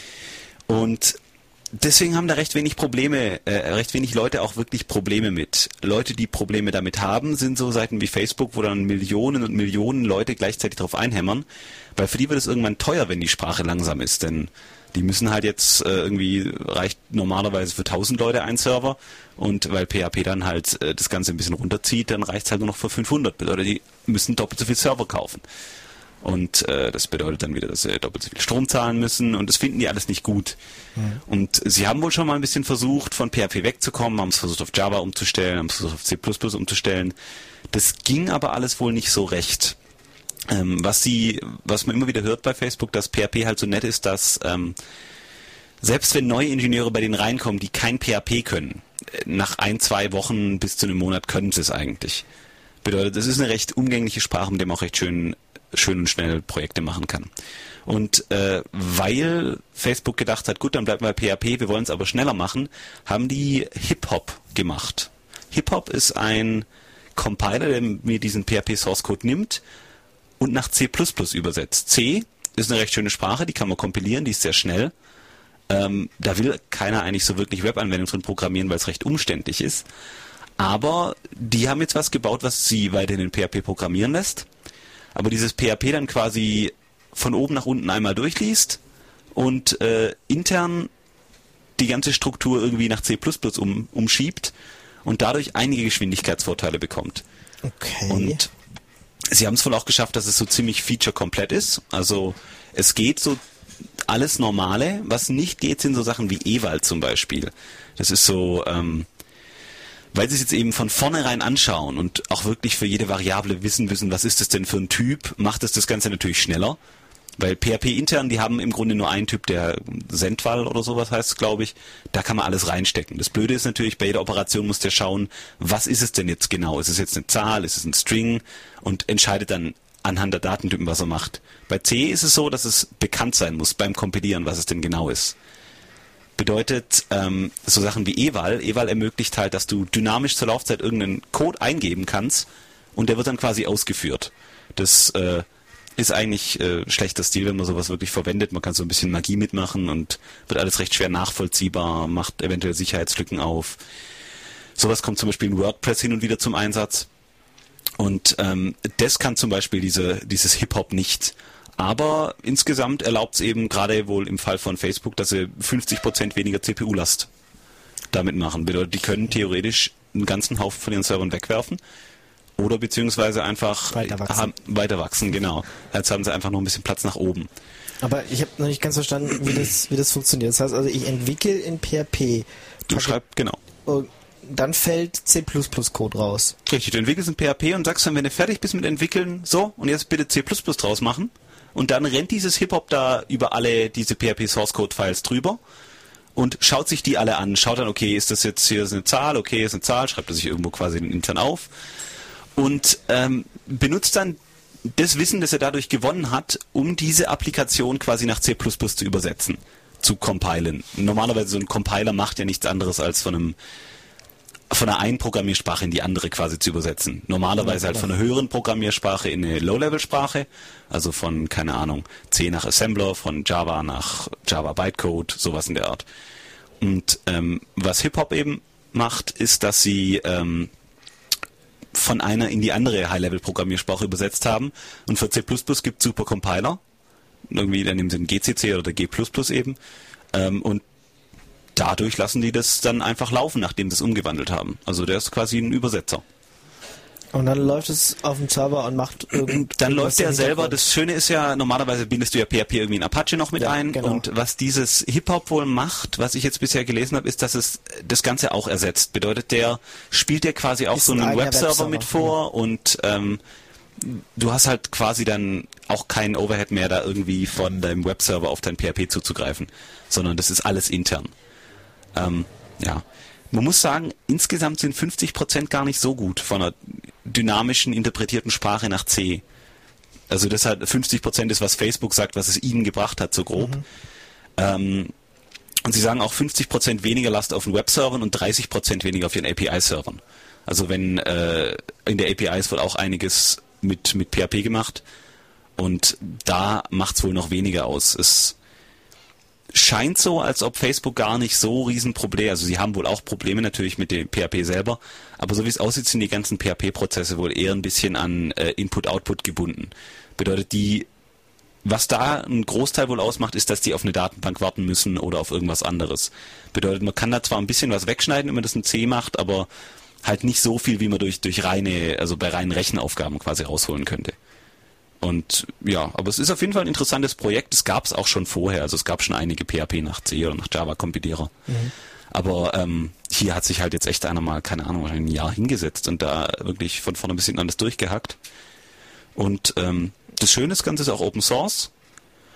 Speaker 3: Und deswegen haben da recht wenig Probleme, äh, recht wenig Leute auch wirklich Probleme mit. Leute, die Probleme damit haben, sind so Seiten wie Facebook, wo dann Millionen und Millionen Leute gleichzeitig drauf einhämmern, weil für die wird es irgendwann teuer, wenn die Sprache langsam ist, denn die müssen halt jetzt äh, irgendwie, reicht normalerweise für tausend Leute ein Server, und weil P H P dann halt äh, das Ganze ein bisschen runterzieht, dann reicht es halt nur noch für fünfhundert, bedeutet, die müssen doppelt so viel Server kaufen. Und äh, das bedeutet dann wieder, dass sie doppelt so viel Strom zahlen müssen, und das finden die alles nicht gut. Mhm. Und sie haben wohl schon mal ein bisschen versucht, von P H P wegzukommen, haben es versucht auf Java umzustellen, haben es versucht auf C plus plus umzustellen. Das ging aber alles wohl nicht so recht. Ähm, was sie, was man immer wieder hört bei Facebook, dass P H P halt so nett ist, dass ähm, selbst wenn neue Ingenieure bei denen reinkommen, die kein P H P können, nach ein, zwei Wochen bis zu einem Monat können sie es eigentlich. Bedeutet, es ist eine recht umgängliche Sprache, mit der man auch recht schön, schön und schnell Projekte machen kann. Und äh, weil Facebook gedacht hat, gut, dann bleiben wir bei P H P, wir wollen es aber schneller machen, haben die Hip-Hop gemacht. Hip-Hop ist ein Compiler, der mir diesen P H P-Source-Code nimmt und nach C plus plus übersetzt. C ist eine recht schöne Sprache, die kann man kompilieren, die ist sehr schnell. Ähm, da will keiner eigentlich so wirklich Webanwendungen drin programmieren, weil es recht umständlich ist. Aber die haben jetzt was gebaut, was sie weiterhin in P H P programmieren lässt. Aber dieses P H P dann quasi von oben nach unten einmal durchliest und äh, intern die ganze Struktur irgendwie nach C plus plus um, umschiebt und dadurch einige Geschwindigkeitsvorteile bekommt.
Speaker 2: Okay.
Speaker 3: Und sie haben es wohl auch geschafft, dass es so ziemlich feature-komplett ist. Also es geht so alles Normale. Was nicht geht, sind so Sachen wie Eval zum Beispiel. Das ist so, ähm, weil sie es jetzt eben von vornherein anschauen und auch wirklich für jede Variable wissen wissen, was ist das denn für ein Typ, macht es das Ganze natürlich schneller. Weil P H P intern, die haben im Grunde nur einen Typ, der Sendval oder sowas heißt, glaube ich. Da kann man alles reinstecken. Das Blöde ist natürlich, bei jeder Operation muss der schauen, was ist es denn jetzt genau? Ist es jetzt eine Zahl? Ist es ein String? Und entscheidet dann anhand der Datentypen, was er macht. Bei C ist es so, dass es bekannt sein muss beim Kompilieren, was es denn genau ist. Bedeutet, ähm, so Sachen wie Eval. Eval ermöglicht halt, dass du dynamisch zur Laufzeit irgendeinen Code eingeben kannst und der wird dann quasi ausgeführt. Das äh, ist eigentlich äh, schlechter Stil, wenn man sowas wirklich verwendet. Man kann so ein bisschen Magie mitmachen und wird alles recht schwer nachvollziehbar, macht eventuell Sicherheitslücken auf. Sowas kommt zum Beispiel in WordPress hin und wieder zum Einsatz. Und ähm, das kann zum Beispiel diese, dieses Hip-Hop nicht. Aber insgesamt erlaubt es eben gerade wohl im Fall von Facebook, dass sie fünfzig Prozent weniger C P U-Last damit machen. Bedeutet, die können theoretisch einen ganzen Haufen von ihren Servern wegwerfen oder beziehungsweise einfach
Speaker 2: weiter wachsen.
Speaker 3: Haben, weiter wachsen, genau. Jetzt haben sie einfach noch ein bisschen Platz nach oben.
Speaker 2: Aber ich habe noch nicht ganz verstanden, wie das, wie das funktioniert. Das heißt also, ich entwickle in P H P.
Speaker 3: Du schreibst, genau.
Speaker 2: Dann fällt C plus plus Code raus.
Speaker 3: Richtig, du entwickelst in P H P und sagst dann, wenn du fertig bist mit Entwickeln, so, und jetzt bitte C plus plus draus machen. Und dann rennt dieses Hip-Hop da über alle diese P H P-Source-Code-Files drüber und schaut sich die alle an. Schaut dann, okay, ist das jetzt hier eine Zahl? Okay, ist eine Zahl. Schreibt er sich irgendwo quasi intern auf. Und ähm, benutzt dann das Wissen, das er dadurch gewonnen hat, um diese Applikation quasi nach C plus plus zu übersetzen, zu compilen. Normalerweise so ein Compiler macht ja nichts anderes als von einem von einer einen Programmiersprache in die andere quasi zu übersetzen. Normalerweise halt von einer höheren Programmiersprache in eine Low-Level-Sprache, also von, keine Ahnung, C nach Assembler, von Java nach Java Bytecode, sowas in der Art. Und ähm, was Hip-Hop eben macht, ist, dass sie ähm, von einer in die andere High-Level-Programmiersprache übersetzt haben. Und für C plus plus gibt es super Compiler, irgendwie dann im Sinne G C C oder G plus plus eben. Ähm, und dadurch lassen die das dann einfach laufen, nachdem sie es umgewandelt haben. Also der ist quasi ein Übersetzer.
Speaker 2: Und dann läuft es auf dem Server und macht irgend
Speaker 3: Dann läuft der selber. Das Schöne ist ja, normalerweise bindest du ja P H P irgendwie in Apache noch mit ja, ein. Genau. Und was dieses Hip-Hop wohl macht, was ich jetzt bisher gelesen habe, ist, dass es das Ganze auch ersetzt. Bedeutet, der spielt dir quasi auch ist so einen ein Webserver, Webserver mit vor ja. und ähm, du hast halt quasi dann auch keinen Overhead mehr, da irgendwie von deinem Webserver auf dein P H P zuzugreifen, sondern das ist alles intern. Ähm, ja, man muss sagen, insgesamt sind fünfzig Prozent gar nicht so gut von einer dynamischen, interpretierten Sprache nach C. Also das hat fünfzig Prozent ist, was Facebook sagt, was es ihnen gebracht hat, so grob. Mhm. Ähm, und sie sagen auch fünfzig Prozent weniger Last auf den Webservern und dreißig Prozent weniger auf ihren A P I-Servern. Also wenn äh, in der A P I ist wohl auch einiges mit, mit P H P gemacht und da macht es wohl noch weniger aus. Es scheint so, als ob Facebook gar nicht so Riesenprobleme, also sie haben wohl auch Probleme natürlich mit dem P H P selber, aber so wie es aussieht, sind die ganzen P H P-Prozesse wohl eher ein bisschen an äh, Input-Output gebunden. Bedeutet, die, was da ein Großteil wohl ausmacht, ist, dass die auf eine Datenbank warten müssen oder auf irgendwas anderes. Bedeutet, man kann da zwar ein bisschen was wegschneiden, wenn man das in C macht, aber halt nicht so viel, wie man durch, durch reine, also bei reinen Rechenaufgaben quasi rausholen könnte. Und ja, aber es ist auf jeden Fall ein interessantes Projekt. Es gab es auch schon vorher. Also es gab schon einige P H P nach C oder nach Java-Kompilierer. Mhm. Aber ähm, hier hat sich halt jetzt echt einer mal, keine Ahnung, ein Jahr hingesetzt und da wirklich von vorne bis hinten alles durchgehackt. Und ähm, das Schöne ist, das Ganze ist auch Open Source.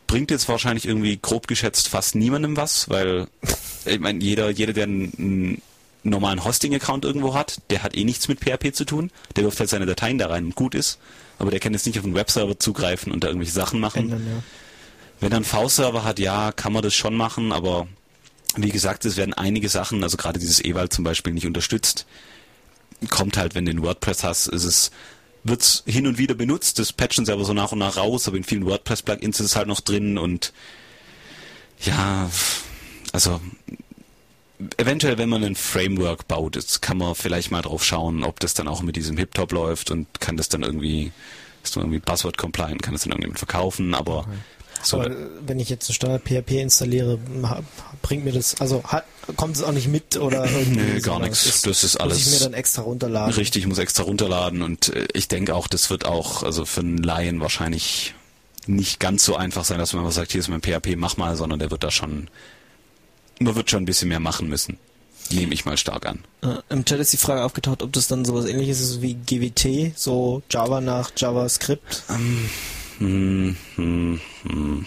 Speaker 3: bringt jetzt wahrscheinlich irgendwie grob geschätzt fast niemandem was, weil ich meine, jeder, jeder, der einen, einen normalen Hosting-Account irgendwo hat, der hat eh nichts mit P H P zu tun. Der wirft halt seine Dateien da rein und gut ist. Aber der kann jetzt nicht auf einen Webserver zugreifen und da irgendwelche Sachen machen.
Speaker 2: Ändern, ja.
Speaker 3: Wenn er einen V-Server hat, ja, kann man das schon machen, aber wie gesagt, es werden einige Sachen, also gerade dieses Eval zum Beispiel, nicht unterstützt. Kommt halt, wenn du den WordPress hast, ist es, wird's hin und wieder benutzt, das patchen sie aber so nach und nach raus, aber in vielen WordPress-Plugins ist es halt noch drin und ja, also eventuell, wenn man ein Framework baut, jetzt kann man vielleicht mal drauf schauen, ob das dann auch mit diesem HipTop läuft und kann das dann irgendwie, ist dann irgendwie Password-compliant, kann das dann irgendjemand verkaufen, aber
Speaker 2: Okay.
Speaker 3: so.
Speaker 2: Aber wenn ich jetzt ein Standard-P H P installiere, bringt mir das, also hat, kommt es auch nicht mit oder irgendwie?
Speaker 3: Nee, gar nichts. Das, das ist alles.
Speaker 2: Muss ich mir dann extra runterladen?
Speaker 3: Richtig, ich muss extra runterladen und äh, ich denke auch, das wird auch, also für einen Laien wahrscheinlich nicht ganz so einfach sein, dass man einfach sagt, hier ist mein P H P, mach mal, sondern der wird da schon, man wird schon ein bisschen mehr machen müssen. Nehme ich mal stark an.
Speaker 2: Äh, Im Chat ist die Frage aufgetaucht, ob das dann sowas ähnliches ist wie G W T, so Java nach JavaScript.
Speaker 3: Ähm, hm, hm, hm.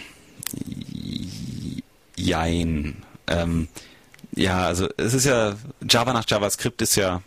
Speaker 3: Jein. Ähm, ja, also es ist ja, Java nach JavaScript ist ja,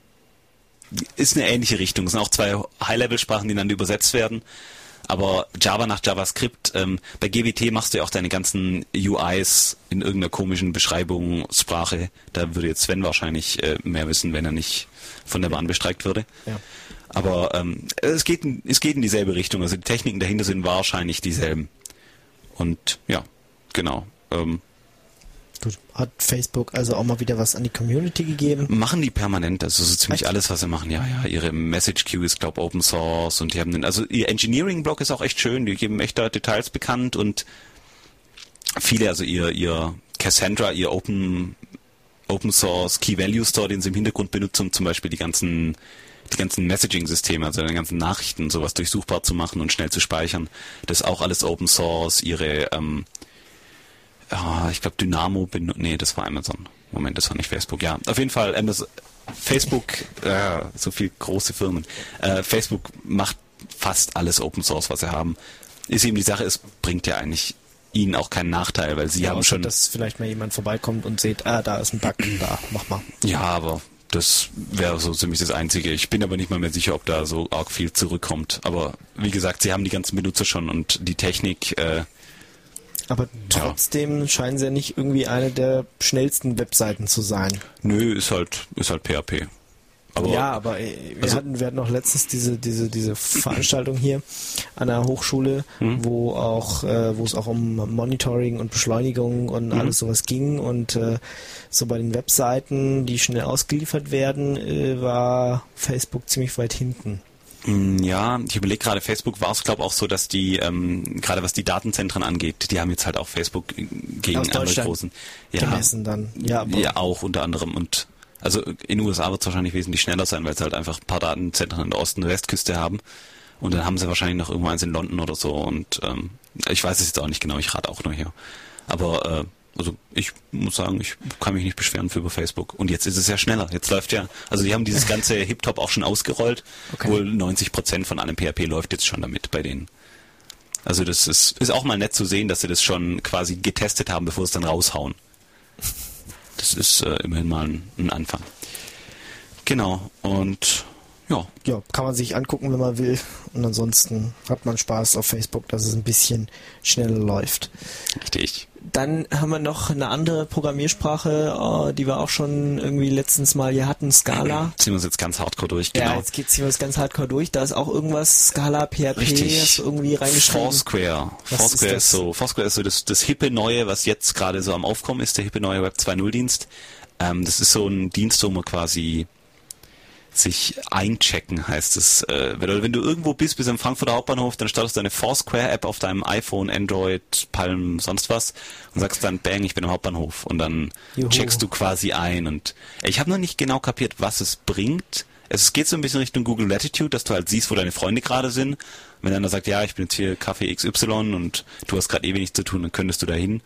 Speaker 3: ist eine ähnliche Richtung. Es sind auch zwei High-Level-Sprachen, die dann übersetzt werden. Aber Java nach JavaScript, ähm, bei G W T machst du ja auch deine ganzen U Is in irgendeiner komischen Beschreibungssprache. Da würde jetzt Sven wahrscheinlich äh, mehr wissen, wenn er nicht von der Bahn bestreikt würde.
Speaker 2: Ja.
Speaker 3: Aber ähm, es geht in, es geht in dieselbe Richtung. Also die Techniken dahinter sind wahrscheinlich dieselben. Und ja, genau. Ähm,
Speaker 2: Gut. Hat Facebook also auch mal wieder was an die Community gegeben?
Speaker 3: Machen die permanent, also so ziemlich
Speaker 2: Echt?
Speaker 3: alles, was sie machen. Ja, ja, ihre Message Queue ist, glaube ich, Open Source und die haben den, also ihr Engineering-Blog ist auch echt schön, die geben echt da Details bekannt und viele, also ihr, ihr Cassandra, ihr Open, Open Source Key Value Store, den sie im Hintergrund benutzen, um zum Beispiel die ganzen, die ganzen Messaging-Systeme, also die ganzen Nachrichten, sowas durchsuchbar zu machen und schnell zu speichern. Das ist auch alles Open Source, ihre, ähm, ja, ich glaube Dynamo, nee, das war Amazon. Moment, das war nicht Facebook. Ja, auf jeden Fall, Amazon, Facebook, äh, so viel große Firmen. Äh, Facebook macht fast alles Open Source, was sie haben. Ist eben die Sache, es bringt ja eigentlich ihnen auch keinen Nachteil, weil sie
Speaker 2: Ja,
Speaker 3: haben
Speaker 2: außer,
Speaker 3: schon...
Speaker 2: dass vielleicht mal jemand vorbeikommt und sieht, ah, da ist ein Bug, da, mach mal.
Speaker 3: Ja, aber das wäre so ziemlich das Einzige. Ich bin aber nicht mal mehr sicher, ob da so arg viel zurückkommt. Aber wie gesagt, sie haben die ganzen Benutzer schon und die Technik... Äh,
Speaker 2: Aber trotzdem ja. scheinen sie ja nicht irgendwie eine der schnellsten Webseiten zu sein.
Speaker 3: Nö, ist halt, ist halt P H P. Aber
Speaker 2: ja, aber wir,
Speaker 3: also,
Speaker 2: hatten, wir hatten noch letztens diese, diese, diese Veranstaltung hier an der Hochschule, mhm. wo auch, äh, wo es auch um Monitoring und Beschleunigung und mhm. alles sowas ging und äh, so bei den Webseiten, die schnell ausgeliefert werden, äh, war Facebook ziemlich weit hinten.
Speaker 3: Ja, ich überlege gerade, Facebook war es glaube auch so, dass die, ähm, gerade was die Datenzentren angeht, die haben jetzt halt auch Facebook gegen
Speaker 2: Aus
Speaker 3: andere großen. Ja,
Speaker 2: gemessen dann. Ja, aber
Speaker 3: ja, auch unter anderem. Und also in den U S A wird es wahrscheinlich wesentlich schneller sein, weil sie halt einfach ein paar Datenzentren an der Ost- und Westküste haben. Und dann haben sie wahrscheinlich noch irgendwo eins in London oder so. Und ähm, ich weiß es jetzt auch nicht genau, ich rate auch nur hier. Aber äh, also ich muss sagen, ich kann mich nicht beschweren für über Facebook. Und jetzt ist es ja schneller. Jetzt läuft ja, also die haben dieses ganze HipTop auch schon ausgerollt. Okay. Wohl neunzig Prozent von allem P H P läuft jetzt schon damit bei denen. Also das ist, ist auch mal nett zu sehen, dass sie das schon quasi getestet haben, bevor sie es dann raushauen. Das ist äh, immerhin mal ein, ein Anfang. Genau. Und ja.
Speaker 2: Ja, kann man sich angucken, wenn man will. Und ansonsten hat man Spaß auf Facebook, dass es ein bisschen schneller läuft.
Speaker 3: Richtig.
Speaker 2: Dann haben wir noch eine andere Programmiersprache, die wir auch schon irgendwie letztens mal hier hatten, Scala.
Speaker 3: Ziehen wir uns jetzt ganz hardcore durch, genau.
Speaker 2: Ja, jetzt geht, ziehen wir uns ganz hardcore durch. Da ist auch irgendwas, Scala, P H P,
Speaker 3: Richtig.
Speaker 2: Hast du irgendwie reingeschrieben.
Speaker 3: Foursquare.
Speaker 2: Was
Speaker 3: Foursquare
Speaker 2: ist,
Speaker 3: ist so, Foursquare ist so das, das hippe Neue, was jetzt gerade so am Aufkommen ist, der hippe neue Web zwei Punkt null Dienst. Ähm, das ist so ein Dienst, wo man quasi sich einchecken, heißt es. Äh, wenn, wenn du irgendwo bist, bis am Frankfurter Hauptbahnhof, dann startest du eine Foursquare-App auf deinem iPhone, Android, Palm, sonst was und sagst dann, bang, ich bin am Hauptbahnhof. Und dann Juhu. checkst du quasi ein. Und ich habe noch nicht genau kapiert, was es bringt. Es geht so ein bisschen Richtung Google Latitude, dass du halt siehst, wo deine Freunde gerade sind. Wenn einer sagt, ja, ich bin jetzt hier Kaffee X Y und du hast gerade eh wenig zu tun, dann könntest du da hin.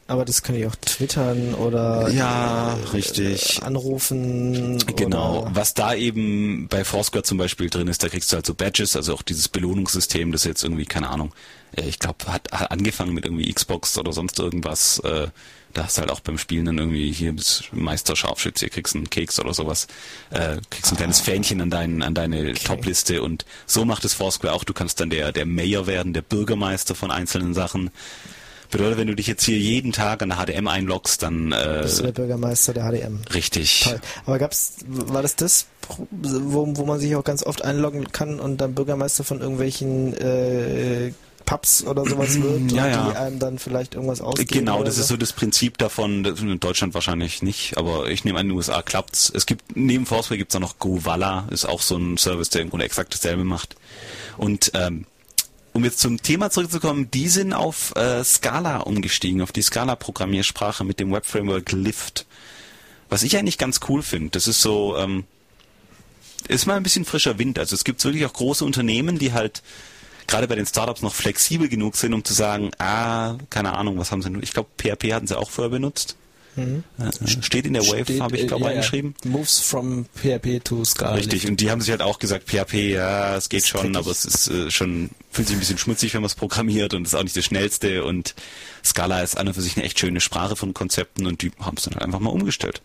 Speaker 2: Aber das kann ich auch twittern oder
Speaker 3: ja,
Speaker 2: äh,
Speaker 3: richtig.
Speaker 2: anrufen.
Speaker 3: Genau.
Speaker 2: Oder
Speaker 3: Was da eben bei Foursquare zum Beispiel drin ist, da kriegst du halt so Badges, also auch dieses Belohnungssystem, das jetzt irgendwie, keine Ahnung, ich glaube, hat, hat angefangen mit irgendwie Xbox oder sonst irgendwas. Äh, da hast du halt auch beim Spielen dann irgendwie, hier bist Meister Scharfschütze, hier kriegst du einen Keks oder sowas, äh, kriegst ein ah, kleines Fähnchen an, dein, an deine okay. Top-Liste und so macht es Foursquare auch. Du kannst dann der, der Mayor werden, der Bürgermeister von einzelnen Sachen. Bedeutet, wenn du dich jetzt hier jeden Tag an der H D M einloggst, dann äh,
Speaker 2: bist du der Bürgermeister der H D M.
Speaker 3: Richtig.
Speaker 2: Toll. Aber gab's, war das das, wo, wo man sich auch ganz oft einloggen kann und dann Bürgermeister von irgendwelchen äh, Pubs oder sowas wird
Speaker 3: ja,
Speaker 2: und
Speaker 3: ja.
Speaker 2: die einem dann vielleicht irgendwas ausgeben?
Speaker 3: Genau, das
Speaker 2: so?
Speaker 3: ist so das Prinzip davon. In Deutschland wahrscheinlich nicht, aber ich nehme an, in den U S A klappt's. Es gibt neben Foursquare gibt's auch noch GoValla, ist auch so ein Service, der im Grunde exakt dasselbe macht. Und ähm, um jetzt zum Thema zurückzukommen, die sind auf äh, Scala umgestiegen, auf die Scala-Programmiersprache mit dem Web-Framework Lift. Was ich eigentlich ganz cool finde, das ist so, ähm, ist mal ein bisschen frischer Wind. Also es gibt wirklich auch große Unternehmen, die halt gerade bei den Startups noch flexibel genug sind, um zu sagen, ah, keine Ahnung, was haben sie, ich glaube P H P hatten sie auch vorher benutzt. Mhm. Steht in der Wave, habe ich glaube
Speaker 2: ja,
Speaker 3: eingeschrieben.
Speaker 2: Moves from P H P to Scala.
Speaker 3: Richtig, und die haben sich halt auch gesagt, P H P, ja, es geht schon, aber es ist äh, schon, fühlt sich ein bisschen schmutzig, wenn man es programmiert und ist auch nicht das Schnellste und Scala ist an und für sich eine echt schöne Sprache von Konzepten und die haben es dann halt einfach mal umgestellt.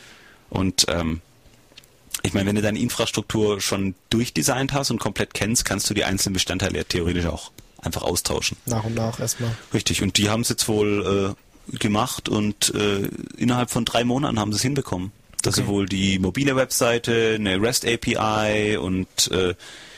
Speaker 3: Und ähm, ich meine, wenn du deine Infrastruktur schon durchdesignt hast und komplett kennst, kannst du die einzelnen Bestandteile ja theoretisch auch einfach austauschen.
Speaker 2: Nach und nach erstmal.
Speaker 3: Richtig, und die haben es jetzt wohl äh, gemacht und äh, innerhalb von drei Monaten haben sie es hinbekommen. Dass okay. sie wohl die mobile Webseite, eine REST A P I und äh,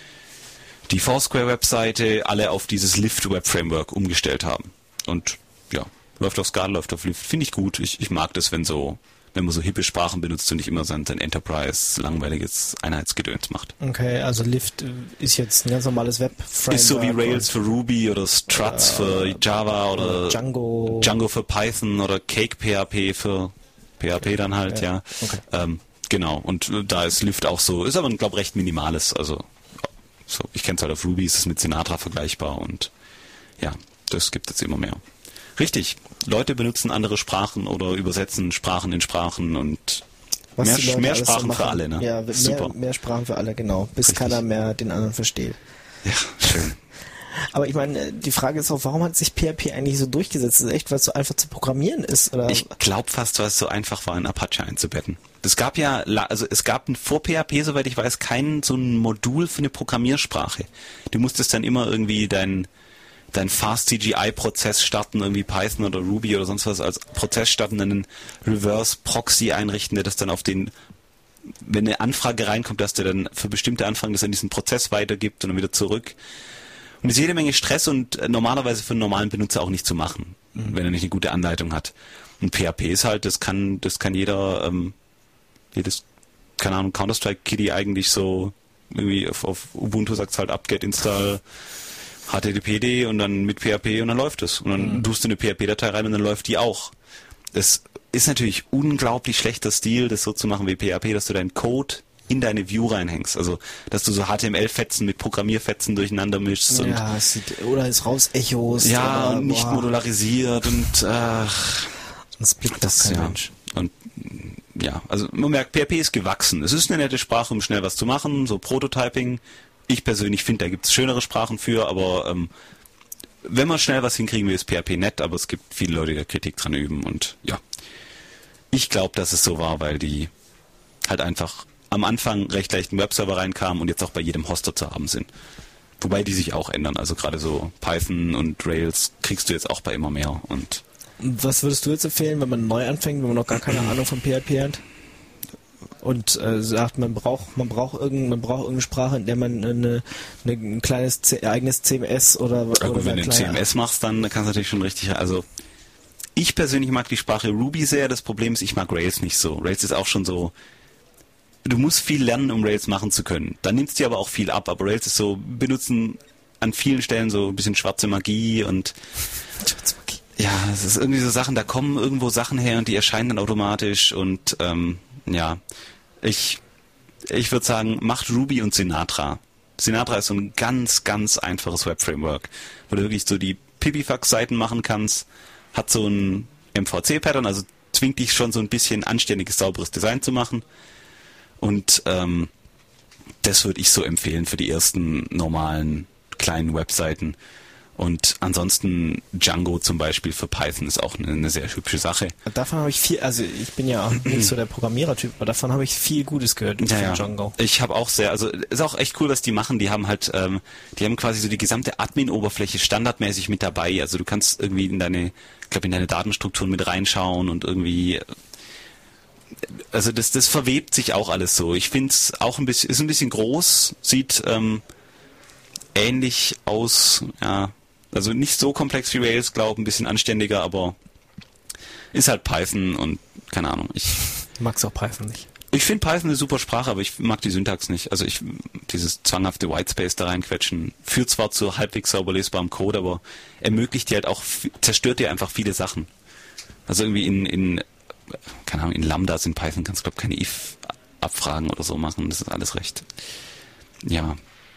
Speaker 3: die Foursquare-Webseite alle auf dieses Lift-Web-Framework umgestellt haben. Und ja, läuft auf Scala, läuft auf Lift. Finde ich gut. Ich, ich mag das, wenn so wenn man so hippe Sprachen benutzt und nicht immer sein, sein Enterprise langweiliges Einheitsgedöns macht.
Speaker 2: Okay, also Lift ist jetzt ein ganz normales Web-Framework.
Speaker 3: Ist so wie Rails für Ruby oder Struts äh, für Java oder, oder
Speaker 2: Django.
Speaker 3: Django für Python oder Cake P H P für P H P okay. dann halt, ja. ja.
Speaker 2: Okay.
Speaker 3: Ähm, genau, und da ist Lift auch so, ist aber, glaube ich, recht minimales. Also, so, ich kenne es halt auf Ruby, ist es mit Sinatra vergleichbar und ja, das gibt es immer mehr. Richtig, Leute benutzen andere Sprachen oder übersetzen Sprachen in Sprachen und
Speaker 2: Was
Speaker 3: mehr, mehr Sprachen
Speaker 2: so
Speaker 3: für alle, ne?
Speaker 2: Ja, mehr,
Speaker 3: super.
Speaker 2: Mehr Sprachen für alle, genau, bis
Speaker 3: Richtig.
Speaker 2: keiner mehr den anderen versteht.
Speaker 3: Ja, schön.
Speaker 2: Aber ich meine, die Frage ist auch, warum hat sich P H P eigentlich so durchgesetzt? Ist das echt, weil es so einfach zu programmieren ist? Oder?
Speaker 3: Ich glaube fast, weil es so einfach war, in Apache einzubetten. Es gab ja, also es gab vor P H P, soweit ich weiß, kein so ein Modul für eine Programmiersprache. Du musstest dann immer irgendwie dein dein Fast C G I-Prozess starten, irgendwie Python oder Ruby oder sonst was als Prozess starten, dann einen Reverse-Proxy einrichten, der das dann auf den, wenn eine Anfrage reinkommt, dass der dann für bestimmte Anfragen das an diesen Prozess weitergibt und dann wieder zurück. Und das ist jede Menge Stress und normalerweise für einen normalen Benutzer auch nicht zu machen, mhm. wenn er nicht eine gute Anleitung hat. Und P H P ist halt, das kann, das kann jeder, ähm, jedes, keine Ahnung, Counter-Strike-Kiddie eigentlich so, irgendwie auf, auf Ubuntu sagt es halt apt-get install H T T P D und dann mit P H P und dann läuft es. Und dann mhm. tust du eine P H P-Datei rein und dann läuft die auch. Es ist natürlich unglaublich schlechter Stil, das so zu machen wie P H P, dass du deinen Code in deine View reinhängst. Also, dass du so H T M L-Fetzen mit Programmierfetzen durcheinander mischst.
Speaker 2: Ja,
Speaker 3: und
Speaker 2: es sieht, oder es raus Echos.
Speaker 3: Ja,
Speaker 2: oder,
Speaker 3: und nicht
Speaker 2: boah.
Speaker 3: modularisiert und ach,
Speaker 2: das blickt
Speaker 3: das,
Speaker 2: doch kein
Speaker 3: ja.
Speaker 2: Mensch.
Speaker 3: Und ja, also man merkt, P H P ist gewachsen. Es ist eine nette Sprache, um schnell was zu machen, so Prototyping. Ich persönlich finde, da gibt es schönere Sprachen für, aber ähm, wenn man schnell was hinkriegen will, ist P H P nett, aber es gibt viele Leute, die da Kritik dran üben und ja. Ich glaube, dass es so war, weil die halt einfach am Anfang recht leicht in Webserver reinkamen und jetzt auch bei jedem Hoster zu haben sind. Wobei die sich auch ändern, also gerade so Python und Rails kriegst du jetzt auch bei immer mehr. Und
Speaker 2: was würdest du jetzt empfehlen, wenn man neu anfängt, wenn man noch gar keine Ahnung von P H P hat? Und äh, sagt, man braucht, man braucht irgendeine, man braucht irgendeine Sprache, in der man eine, eine, ein kleines C, eigenes C M S oder,
Speaker 3: ja,
Speaker 2: oder
Speaker 3: wenn du ein C M S machst, dann kannst du natürlich schon richtig. Also ich persönlich mag die Sprache Ruby sehr. Das Problem ist, ich mag Rails nicht so. Rails ist auch schon so. Du musst viel lernen, um Rails machen zu können. Dann nimmst du dir aber auch viel ab. Aber Rails ist so, benutzen an vielen Stellen so ein bisschen schwarze Magie und schwarze Magie. Ja, es ist irgendwie so Sachen. Da kommen irgendwo Sachen her und die erscheinen dann automatisch und ähm, ja. Ich, ich würde sagen, macht Ruby und Sinatra. Sinatra ist so ein ganz, ganz einfaches Web-Framework, wo du wirklich so die Pipifax-Seiten machen kannst, hat so ein M V C-Pattern, also zwingt dich schon so ein bisschen anständiges, sauberes Design zu machen. Und ähm, das würde ich so empfehlen für die ersten normalen kleinen Webseiten. Und ansonsten Django zum Beispiel für Python ist auch eine, eine sehr hübsche Sache.
Speaker 2: Davon habe ich viel, also ich bin ja auch nicht so der Programmierertyp, aber davon habe ich viel Gutes gehört
Speaker 3: ja,
Speaker 2: von
Speaker 3: ja.
Speaker 2: Django.
Speaker 3: Ich habe auch sehr, also ist auch echt cool, was die machen. Die haben halt, ähm, die haben quasi so die gesamte Admin-Oberfläche standardmäßig mit dabei. Also du kannst irgendwie in deine, ich glaube in deine Datenstrukturen mit reinschauen und irgendwie, also das, das verwebt sich auch alles so. Ich finde es auch ein bisschen, ist ein bisschen groß, sieht ähm, ähnlich aus, ja. Also nicht so komplex wie Rails, glaube ich, ein bisschen anständiger, aber ist halt Python und keine Ahnung. Ich
Speaker 2: mag's auch Python nicht.
Speaker 3: Ich finde Python eine super Sprache, aber ich mag die Syntax nicht. Also ich dieses zwanghafte Whitespace da reinquetschen führt zwar zu halbwegs sauber lesbarem Code, aber ermöglicht dir halt auch, zerstört dir einfach viele Sachen. Also irgendwie in, in keine Ahnung, in Lambdas in Python kannst du, glaube ich, keine if-Abfragen oder so machen. Das ist alles recht. Ja.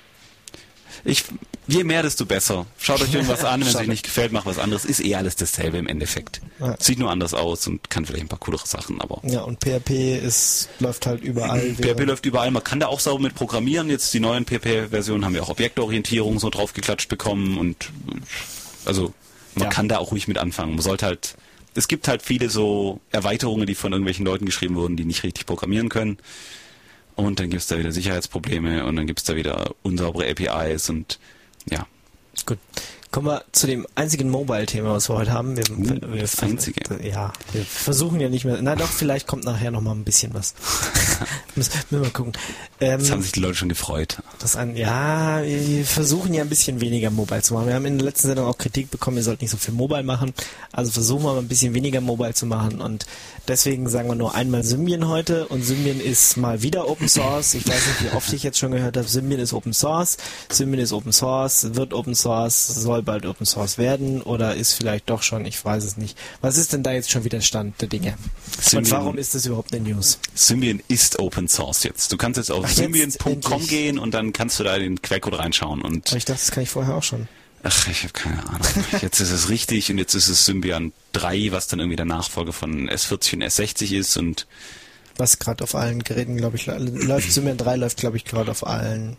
Speaker 3: Ich, je mehr, desto besser. Schaut euch irgendwas an, wenn es euch nicht gefällt, macht was anderes. Ist eh alles dasselbe im Endeffekt. Ja. Sieht nur anders aus und kann vielleicht ein paar coolere Sachen, aber...
Speaker 2: Ja, und P H P ist, läuft halt überall.
Speaker 3: P H P läuft überall. Man kann da auch sauber mit programmieren. Jetzt die neuen P H P-Versionen haben ja auch Objektorientierung so draufgeklatscht bekommen und also man ja. kann da auch ruhig mit anfangen. Man sollte halt... Es gibt halt viele so Erweiterungen, die von irgendwelchen Leuten geschrieben wurden, die nicht richtig programmieren können. Und dann gibt es da wieder Sicherheitsprobleme und dann gibt es da wieder unsaubere A P Is und ja.
Speaker 2: Gut. Kommen wir zu dem einzigen Mobile-Thema, was wir heute haben. Wir,
Speaker 3: uh,
Speaker 2: wir,
Speaker 3: das einzige.
Speaker 2: Ja, wir versuchen ja nicht mehr. Na doch, vielleicht kommt nachher noch mal ein bisschen was. müssen wir mal gucken. Ähm,
Speaker 3: das haben sich die Leute schon gefreut.
Speaker 2: Das ein, ja, wir versuchen ja ein bisschen weniger Mobile zu machen. Wir haben in der letzten Sendung auch Kritik bekommen, ihr sollt nicht so viel Mobile machen. Also versuchen wir mal ein bisschen weniger Mobile zu machen und deswegen sagen wir nur einmal Symbian heute und Symbian ist mal wieder Open Source. Ich weiß nicht, wie oft ich jetzt schon gehört habe, Symbian ist Open Source, Symbian ist Open Source, wird Open Source, soll bald Open Source werden oder ist vielleicht doch schon, ich weiß es nicht. Was ist denn da jetzt schon wieder Stand der Dinge? Symbian, und warum ist das überhaupt eine News?
Speaker 3: Symbian ist Open Source jetzt. Du kannst jetzt auf symbian punkt com gehen und dann kannst du da in den Quellcode reinschauen. Und
Speaker 2: aber ich dachte, das kann ich vorher auch schon.
Speaker 3: Ach, ich habe keine Ahnung. Jetzt ist es richtig und jetzt ist es Symbian drei, was dann irgendwie der Nachfolger von S vierzig und S sechzig ist und
Speaker 2: was gerade auf allen Geräten, glaube ich, läuft. Symbian drei läuft, glaube ich, gerade auf allen.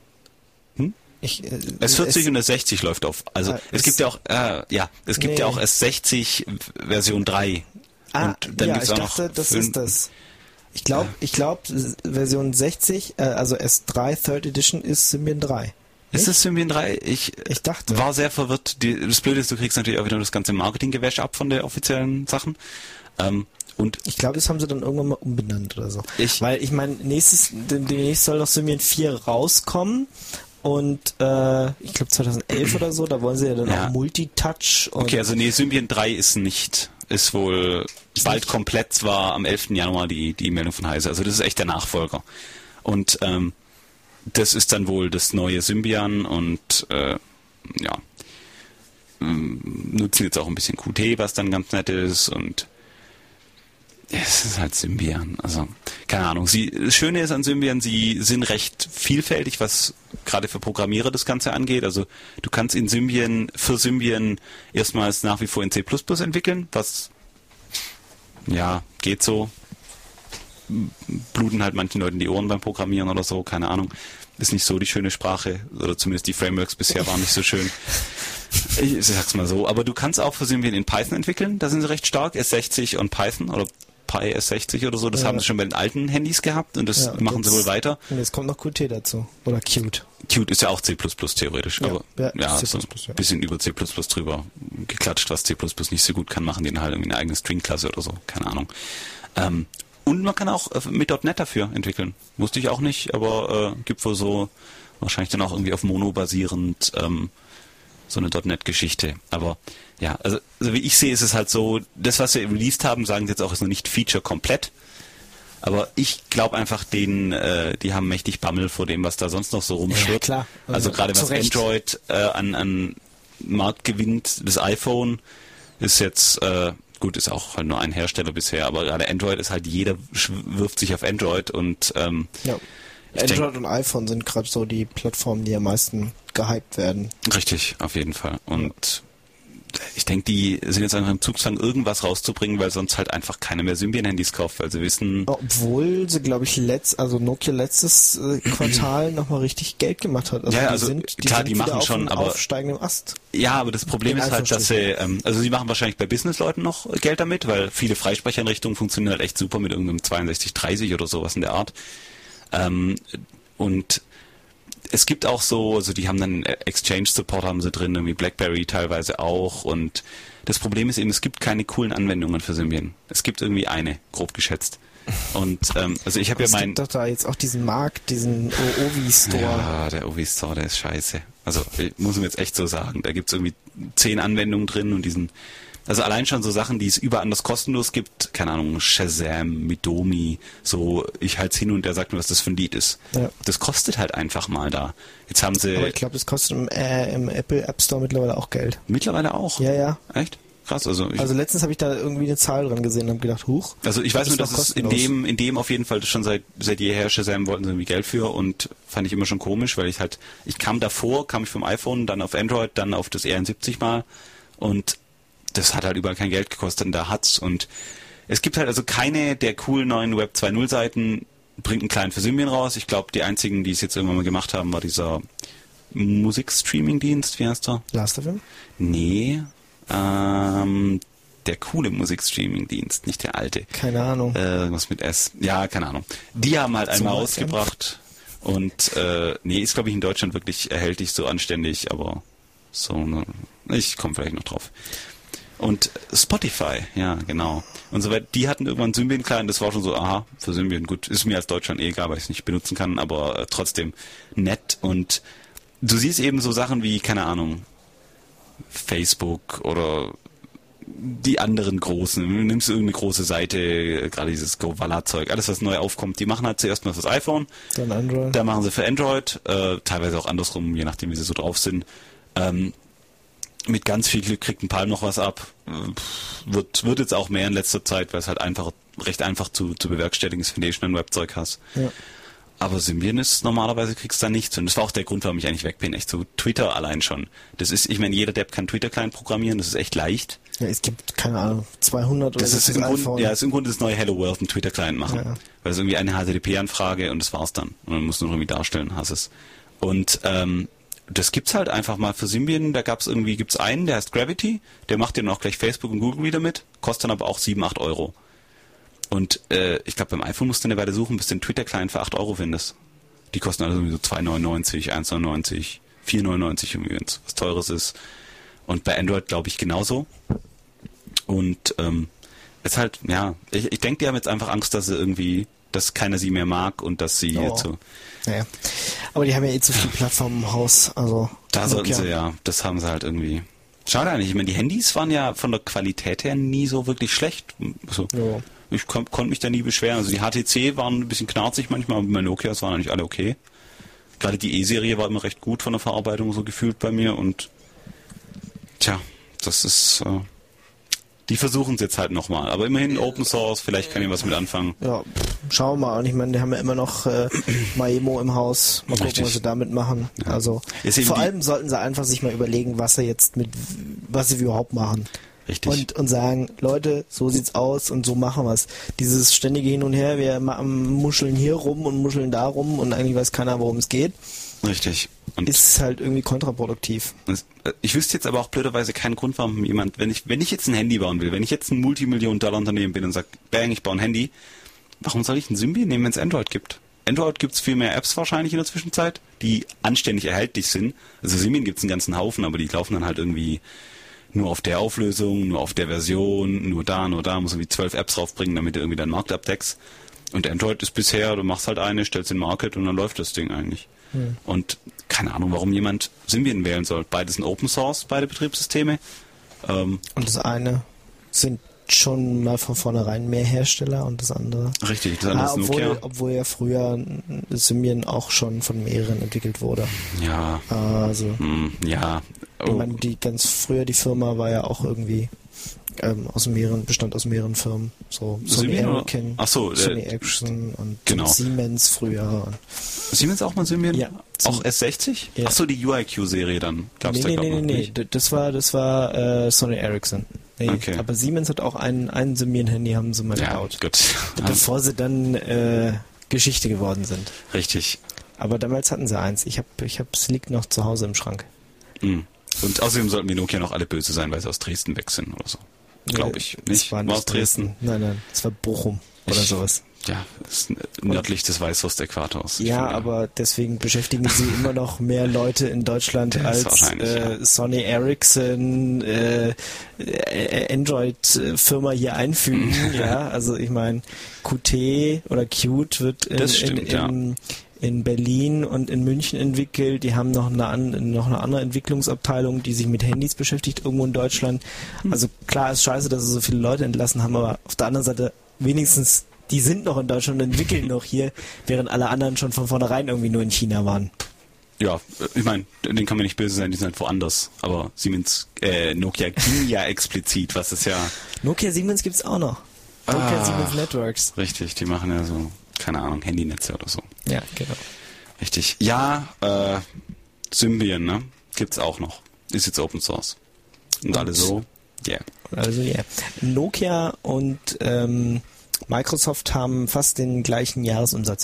Speaker 3: Hm? Ich, äh, S vierzig S und S sechzig läuft auf. Also äh, es gibt ja auch, äh, ja, es gibt nee. ja auch S sechzig Version drei.
Speaker 2: Ah,
Speaker 3: und dann
Speaker 2: ja,
Speaker 3: gibt's
Speaker 2: ich
Speaker 3: auch
Speaker 2: dachte,
Speaker 3: noch
Speaker 2: das
Speaker 3: fünf,
Speaker 2: ist das. Ich glaube, äh. ich glaube, Version sechzig, äh, also S drei Third Edition ist Symbian drei.
Speaker 3: Ist das Symbian drei? Ich,
Speaker 2: ich dachte.
Speaker 3: war sehr verwirrt. Die, das Blöde ist, du kriegst natürlich auch wieder das ganze Marketinggewäsch ab von der offiziellen Sachen. Ähm, und
Speaker 2: ich glaube, das haben sie dann irgendwann mal umbenannt oder so.
Speaker 3: Ich,
Speaker 2: Weil ich meine, nächstes, demnächst soll doch Symbian vier rauskommen und äh, ich glaube zweitausendelf oder so, da wollen sie ja dann ja. auch Multitouch. Und
Speaker 3: okay, also nee, Symbian drei ist nicht, ist wohl ist bald nicht. komplett, zwar am elften Januar die, die Meldung von Heise. Also das ist echt der Nachfolger. Und ähm, das ist dann wohl das neue Symbian und äh, ja, nutzen jetzt auch ein bisschen Qt, was dann ganz nett ist und ja, es ist halt Symbian. Also keine Ahnung. Sie, das Schöne ist an Symbian, sie sind recht vielfältig, was gerade für Programmierer das Ganze angeht. Also du kannst in Symbian für Symbian erstmals nach wie vor in C plus plus entwickeln, was ja geht so. Bluten halt manchen Leuten die Ohren beim Programmieren oder so, keine Ahnung. Ist nicht so die schöne Sprache, oder zumindest die Frameworks bisher waren nicht so schön. Ich, ich sag's mal so. Aber du kannst auch für Symbian in Python entwickeln, da sind sie recht stark, S sechzig und Python oder Pi S sechzig oder so, das ja. haben sie schon bei den alten Handys gehabt und das ja, und machen jetzt, sie wohl weiter.
Speaker 2: Und jetzt kommt noch Qt dazu, oder Qt.
Speaker 3: Qt ist ja auch C plus plus theoretisch, ja, aber ja, ja
Speaker 2: C++,
Speaker 3: so ein ja. bisschen über C plus plus drüber geklatscht, was C plus plus nicht so gut kann, machen die dann halt irgendwie eine eigene String-Klasse oder so, keine Ahnung. Ähm, Und man kann auch mit .NET dafür entwickeln. Wusste ich auch nicht, aber äh, gibt wohl so wahrscheinlich dann auch irgendwie auf Mono basierend ähm, so eine .NET-Geschichte. Aber ja, also, also wie ich sehe, ist es halt so, das, was wir released haben, sagen sie jetzt auch, ist noch nicht Feature komplett. Aber ich glaube einfach, denen, äh, die haben mächtig Bammel vor dem, was da sonst noch so rumschwirrt.
Speaker 2: Ja, klar.
Speaker 3: Also, also gerade was Recht. Android äh, an, an Markt gewinnt, das iPhone ist jetzt... Äh, Gut, ist auch halt nur ein Hersteller bisher, aber gerade Android ist halt, jeder wirft sich auf Android und ähm,
Speaker 2: ja. Android denk, und iPhone sind gerade so die Plattformen, die am meisten gehypt werden.
Speaker 3: Richtig, auf jeden Fall. Und Ich denke, die sind jetzt einfach im Zugzwang, irgendwas rauszubringen, weil sonst halt einfach keiner mehr Symbian-Handys kauft, weil sie wissen...
Speaker 2: Obwohl sie, glaube ich, letzt, also Nokia letztes äh, Quartal nochmal richtig Geld gemacht hat. Also
Speaker 3: ja,
Speaker 2: die
Speaker 3: also
Speaker 2: sind, die
Speaker 3: klar,
Speaker 2: sind
Speaker 3: die
Speaker 2: wieder
Speaker 3: machen
Speaker 2: auf
Speaker 3: schon, aber...
Speaker 2: aufsteigendem Ast.
Speaker 3: Ja, aber das Problem ist halt, dass sie... Ähm, also sie machen wahrscheinlich bei Businessleuten noch Geld damit, weil viele Freisprecheinrichtungen funktionieren halt echt super mit irgendeinem zweiundsechzig dreißig oder sowas in der Art. Ähm, und... Es gibt auch so, also die haben dann Exchange-Support haben sie drin, irgendwie BlackBerry teilweise auch, und das Problem ist eben, es gibt keine coolen Anwendungen für Symbian. Es gibt irgendwie eine, grob geschätzt. Und ähm, also ich habe ja mein...
Speaker 2: Es gibt doch da jetzt auch diesen Markt, diesen O V Store.
Speaker 3: Ja, der O V Store, der ist scheiße. Also ich muss mir jetzt echt so sagen, da gibt es irgendwie zehn Anwendungen drin und diesen... Also allein schon so Sachen, die es überall anders kostenlos gibt, keine Ahnung, Shazam, Midomi, so, ich halte es hin und der sagt mir, was das für ein Lied ist. Ja. Das kostet halt einfach mal da. Jetzt haben sie...
Speaker 2: Aber ich glaube, das kostet im, äh, im Apple App Store mittlerweile auch Geld.
Speaker 3: Mittlerweile auch?
Speaker 2: Ja, ja.
Speaker 3: Echt? Krass. Also, ich,
Speaker 2: also letztens habe ich da irgendwie eine Zahl dran gesehen und habe gedacht, huch.
Speaker 3: Also ich weiß nur, dass es in dem, in dem auf jeden Fall schon seit, seit jeher Shazam wollten sie irgendwie Geld für, und fand ich immer schon komisch, weil ich halt, ich kam davor, kam ich vom iPhone, dann auf Android, dann auf das R einundsiebzig mal, und das hat halt überall kein Geld gekostet, und da hat's. Und es gibt halt also keine der coolen neuen Web zwei Punkt null Seiten, bringt einen kleinen für Symbian raus. Ich glaube, die einzigen, die es jetzt irgendwann mal gemacht haben, war dieser Musikstreaming-Dienst, wie heißt der?
Speaker 2: Last F M?
Speaker 3: Nee, ähm, der coole Musikstreaming-Dienst, nicht der alte.
Speaker 2: Keine Ahnung.
Speaker 3: Äh, irgendwas mit S. Ja, keine Ahnung. Die haben halt einmal ausgebracht, und äh, nee, ist glaube ich in Deutschland wirklich erhältlich, so anständig, aber so, ne, ich komme vielleicht noch drauf. Und Spotify, ja, genau. Und so weiter, die hatten irgendwann Symbian Client, das war schon so, aha, für Symbian, gut, ist mir als Deutschland eh egal, weil ich es nicht benutzen kann, aber äh, trotzdem nett. Und du siehst eben so Sachen wie, keine Ahnung, Facebook oder die anderen großen, du nimmst irgendeine große Seite, gerade dieses GoVala-Zeug, alles was neu aufkommt, die machen halt zuerst mal fürs iPhone,
Speaker 2: dann Android.
Speaker 3: Da machen sie für Android, äh, teilweise auch andersrum, je nachdem wie sie so drauf sind. Ähm, mit ganz viel Glück kriegt ein Palm noch was ab. Wird, wird jetzt auch mehr in letzter Zeit, weil es halt einfach recht einfach zu, zu bewerkstelligen ist, wenn du schon ein Webzeug hast. Ja. Aber Symbian ist normalerweise kriegst du da nichts. Und das war auch der Grund, warum ich eigentlich weg bin. Echt so Twitter allein schon. Das ist, ich meine, jeder Depp kann Twitter-Client programmieren, das ist echt leicht.
Speaker 2: Ja, es gibt, keine Ahnung, zweihundert oder
Speaker 3: das ist im Grund, ja, ist im Grunde das neue Hello World, ein Twitter-Client machen. Ja. Weil es irgendwie eine H T T P-Anfrage und das war's dann. Und dann musst du noch irgendwie darstellen, hast es. Und, ähm, das gibt's halt einfach mal für Symbian. Da gab's irgendwie, gibt's einen, der heißt Gravity, der macht dir noch gleich Facebook und Google wieder mit, kostet dann aber auch sieben, acht Euro. Und äh, ich glaube, beim iPhone musst du eine Weile suchen, bis du den Twitter-Client für acht Euro findest. Die kosten also irgendwie so zwei neunundneunzig, eins neunundneunzig, vier neunundneunzig irgendwie, wenn es was Teures ist. Und bei Android glaube ich genauso. Und ähm, es halt, ja, ich, ich denke, die haben jetzt einfach Angst, dass sie irgendwie, dass keiner sie mehr mag und dass sie oh. jetzt so...
Speaker 2: Naja. Aber die haben ja eh zu viele Plattformen im Haus, also...
Speaker 3: Da sollten sie, ja, das haben sie halt irgendwie... Schade eigentlich, ich meine, die Handys waren ja von der Qualität her nie so wirklich schlecht. Also, ja. Ich kon, konnte mich da nie beschweren. Also die H T C waren ein bisschen knarzig manchmal, aber bei Nokias waren eigentlich alle okay. Gerade die E-Serie war immer recht gut von der Verarbeitung, so gefühlt bei mir, und tja, das ist... Äh, die versuchen es jetzt halt nochmal. Aber immerhin Open Source, vielleicht kann ich was mit anfangen.
Speaker 2: Ja, schauen wir mal. Und ich meine, die haben ja immer noch äh, Maemo im Haus. Mal gucken, Richtig. was sie damit machen. Ja. Also vor allem sollten sie einfach sich mal überlegen, was sie jetzt mit, was sie überhaupt machen.
Speaker 3: Richtig.
Speaker 2: Und, und sagen, Leute, so sieht's aus und so machen wir es. Dieses ständige Hin und Her, wir muscheln hier rum und muscheln da rum und eigentlich weiß keiner, worum es geht.
Speaker 3: Richtig. Und
Speaker 2: ist halt irgendwie kontraproduktiv.
Speaker 3: Ich wüsste jetzt aber auch blöderweise keinen Grund, warum jemand, wenn ich, wenn ich jetzt ein Handy bauen will, wenn ich jetzt ein Multimillion-Dollar-Unternehmen bin und sage, bang, ich baue ein Handy, warum soll ich ein Symbian nehmen, wenn es Android gibt? Android gibt es viel mehr Apps wahrscheinlich in der Zwischenzeit, die anständig erhältlich sind. Also Symbian gibt es einen ganzen Haufen, aber die laufen dann halt irgendwie nur auf der Auflösung, nur auf der Version, nur da, nur da, muss irgendwie zwölf Apps draufbringen, damit du irgendwie deinen Markt abdeckst. Und Android ist bisher, du machst halt eine, stellst den Market und dann läuft das Ding eigentlich. Hm. Und keine Ahnung, warum jemand Symbian wählen soll. Beides sind Open Source, beide Betriebssysteme. Ähm,
Speaker 2: und das eine sind schon mal von vornherein mehr Hersteller und das andere.
Speaker 3: Richtig, das andere
Speaker 2: ah,
Speaker 3: ist
Speaker 2: obwohl,
Speaker 3: Nokia.
Speaker 2: Obwohl ja früher Symbian auch schon von mehreren entwickelt wurde.
Speaker 3: Ja.
Speaker 2: Also.
Speaker 3: Hm, ja.
Speaker 2: Oh. Ich meine, die ganz früher die Firma war ja auch irgendwie Ähm, aus mehreren, bestand aus mehreren Firmen. So Sony Ericsson,
Speaker 3: Ach so,
Speaker 2: Sony
Speaker 3: äh,
Speaker 2: Ericsson und
Speaker 3: genau.
Speaker 2: Siemens früher. Und
Speaker 3: Siemens auch mal Symbian?
Speaker 2: Ja.
Speaker 3: Auch S sechzig?
Speaker 2: Ja.
Speaker 3: Ach so, die U I Q-Serie dann. Gab's
Speaker 2: nee,
Speaker 3: da
Speaker 2: nee,
Speaker 3: glaub
Speaker 2: nee,
Speaker 3: noch
Speaker 2: nee,
Speaker 3: nicht?
Speaker 2: nee. Das war, das war äh, Sony Ericsson. Nee,
Speaker 3: Okay.
Speaker 2: aber Siemens hat auch ein, ein Symbian-Handy, haben sie mal
Speaker 3: Ja,
Speaker 2: gebaut.
Speaker 3: gut.
Speaker 2: Bevor sie dann äh, Geschichte geworden sind.
Speaker 3: Richtig.
Speaker 2: Aber damals hatten sie eins. Ich hab, ich hab, es liegt noch zu Hause im Schrank.
Speaker 3: Mhm. Und außerdem sollten die Nokia noch alle böse sein, weil sie aus Dresden weg sind oder so. Glaube ich.
Speaker 2: Nee,
Speaker 3: Nicht?
Speaker 2: es war
Speaker 3: War aus Dresden?
Speaker 2: Dresden. Nein, nein, es war Bochum oder
Speaker 3: Ich-
Speaker 2: sowas.
Speaker 3: Ja, das ist nördlich des Weißwurst-Äquators. Ich
Speaker 2: Ja,
Speaker 3: finde,
Speaker 2: aber deswegen beschäftigen sie immer noch mehr Leute in Deutschland
Speaker 3: Das
Speaker 2: als
Speaker 3: wahrscheinlich,
Speaker 2: äh,
Speaker 3: ja.
Speaker 2: Sony Ericsson äh, äh, Android-Firma hier einfügen. Ja, also ich meine, Q T oder Qt wird in,
Speaker 3: Das stimmt,
Speaker 2: in,
Speaker 3: ja.
Speaker 2: in, in Berlin und in München entwickelt. Die haben noch eine, an, noch eine andere Entwicklungsabteilung, die sich mit Handys beschäftigt, irgendwo in Deutschland.
Speaker 3: Hm.
Speaker 2: Also klar ist scheiße, dass sie so viele Leute entlassen haben, aber auf der anderen Seite wenigstens die sind noch in Deutschland und entwickeln noch hier, während alle anderen schon von vornherein irgendwie nur in China waren.
Speaker 3: Ja, ich meine, denen kann man nicht böse sein, die sind halt woanders. Aber Siemens, äh, Nokia ging ja explizit, was ist ja...
Speaker 2: Nokia Siemens gibt's auch noch. Nokia
Speaker 3: Ah.
Speaker 2: Siemens Networks.
Speaker 3: Richtig, die machen ja so, keine Ahnung, Handynetze oder so.
Speaker 2: Ja, genau.
Speaker 3: Richtig. Ja, äh, Symbian, ne? Gibt's auch noch. Ist jetzt Open Source. Und,
Speaker 2: Und-
Speaker 3: alle so, yeah.
Speaker 2: Also ja. Nokia und ähm, Microsoft haben fast den gleichen Jahresumsatz.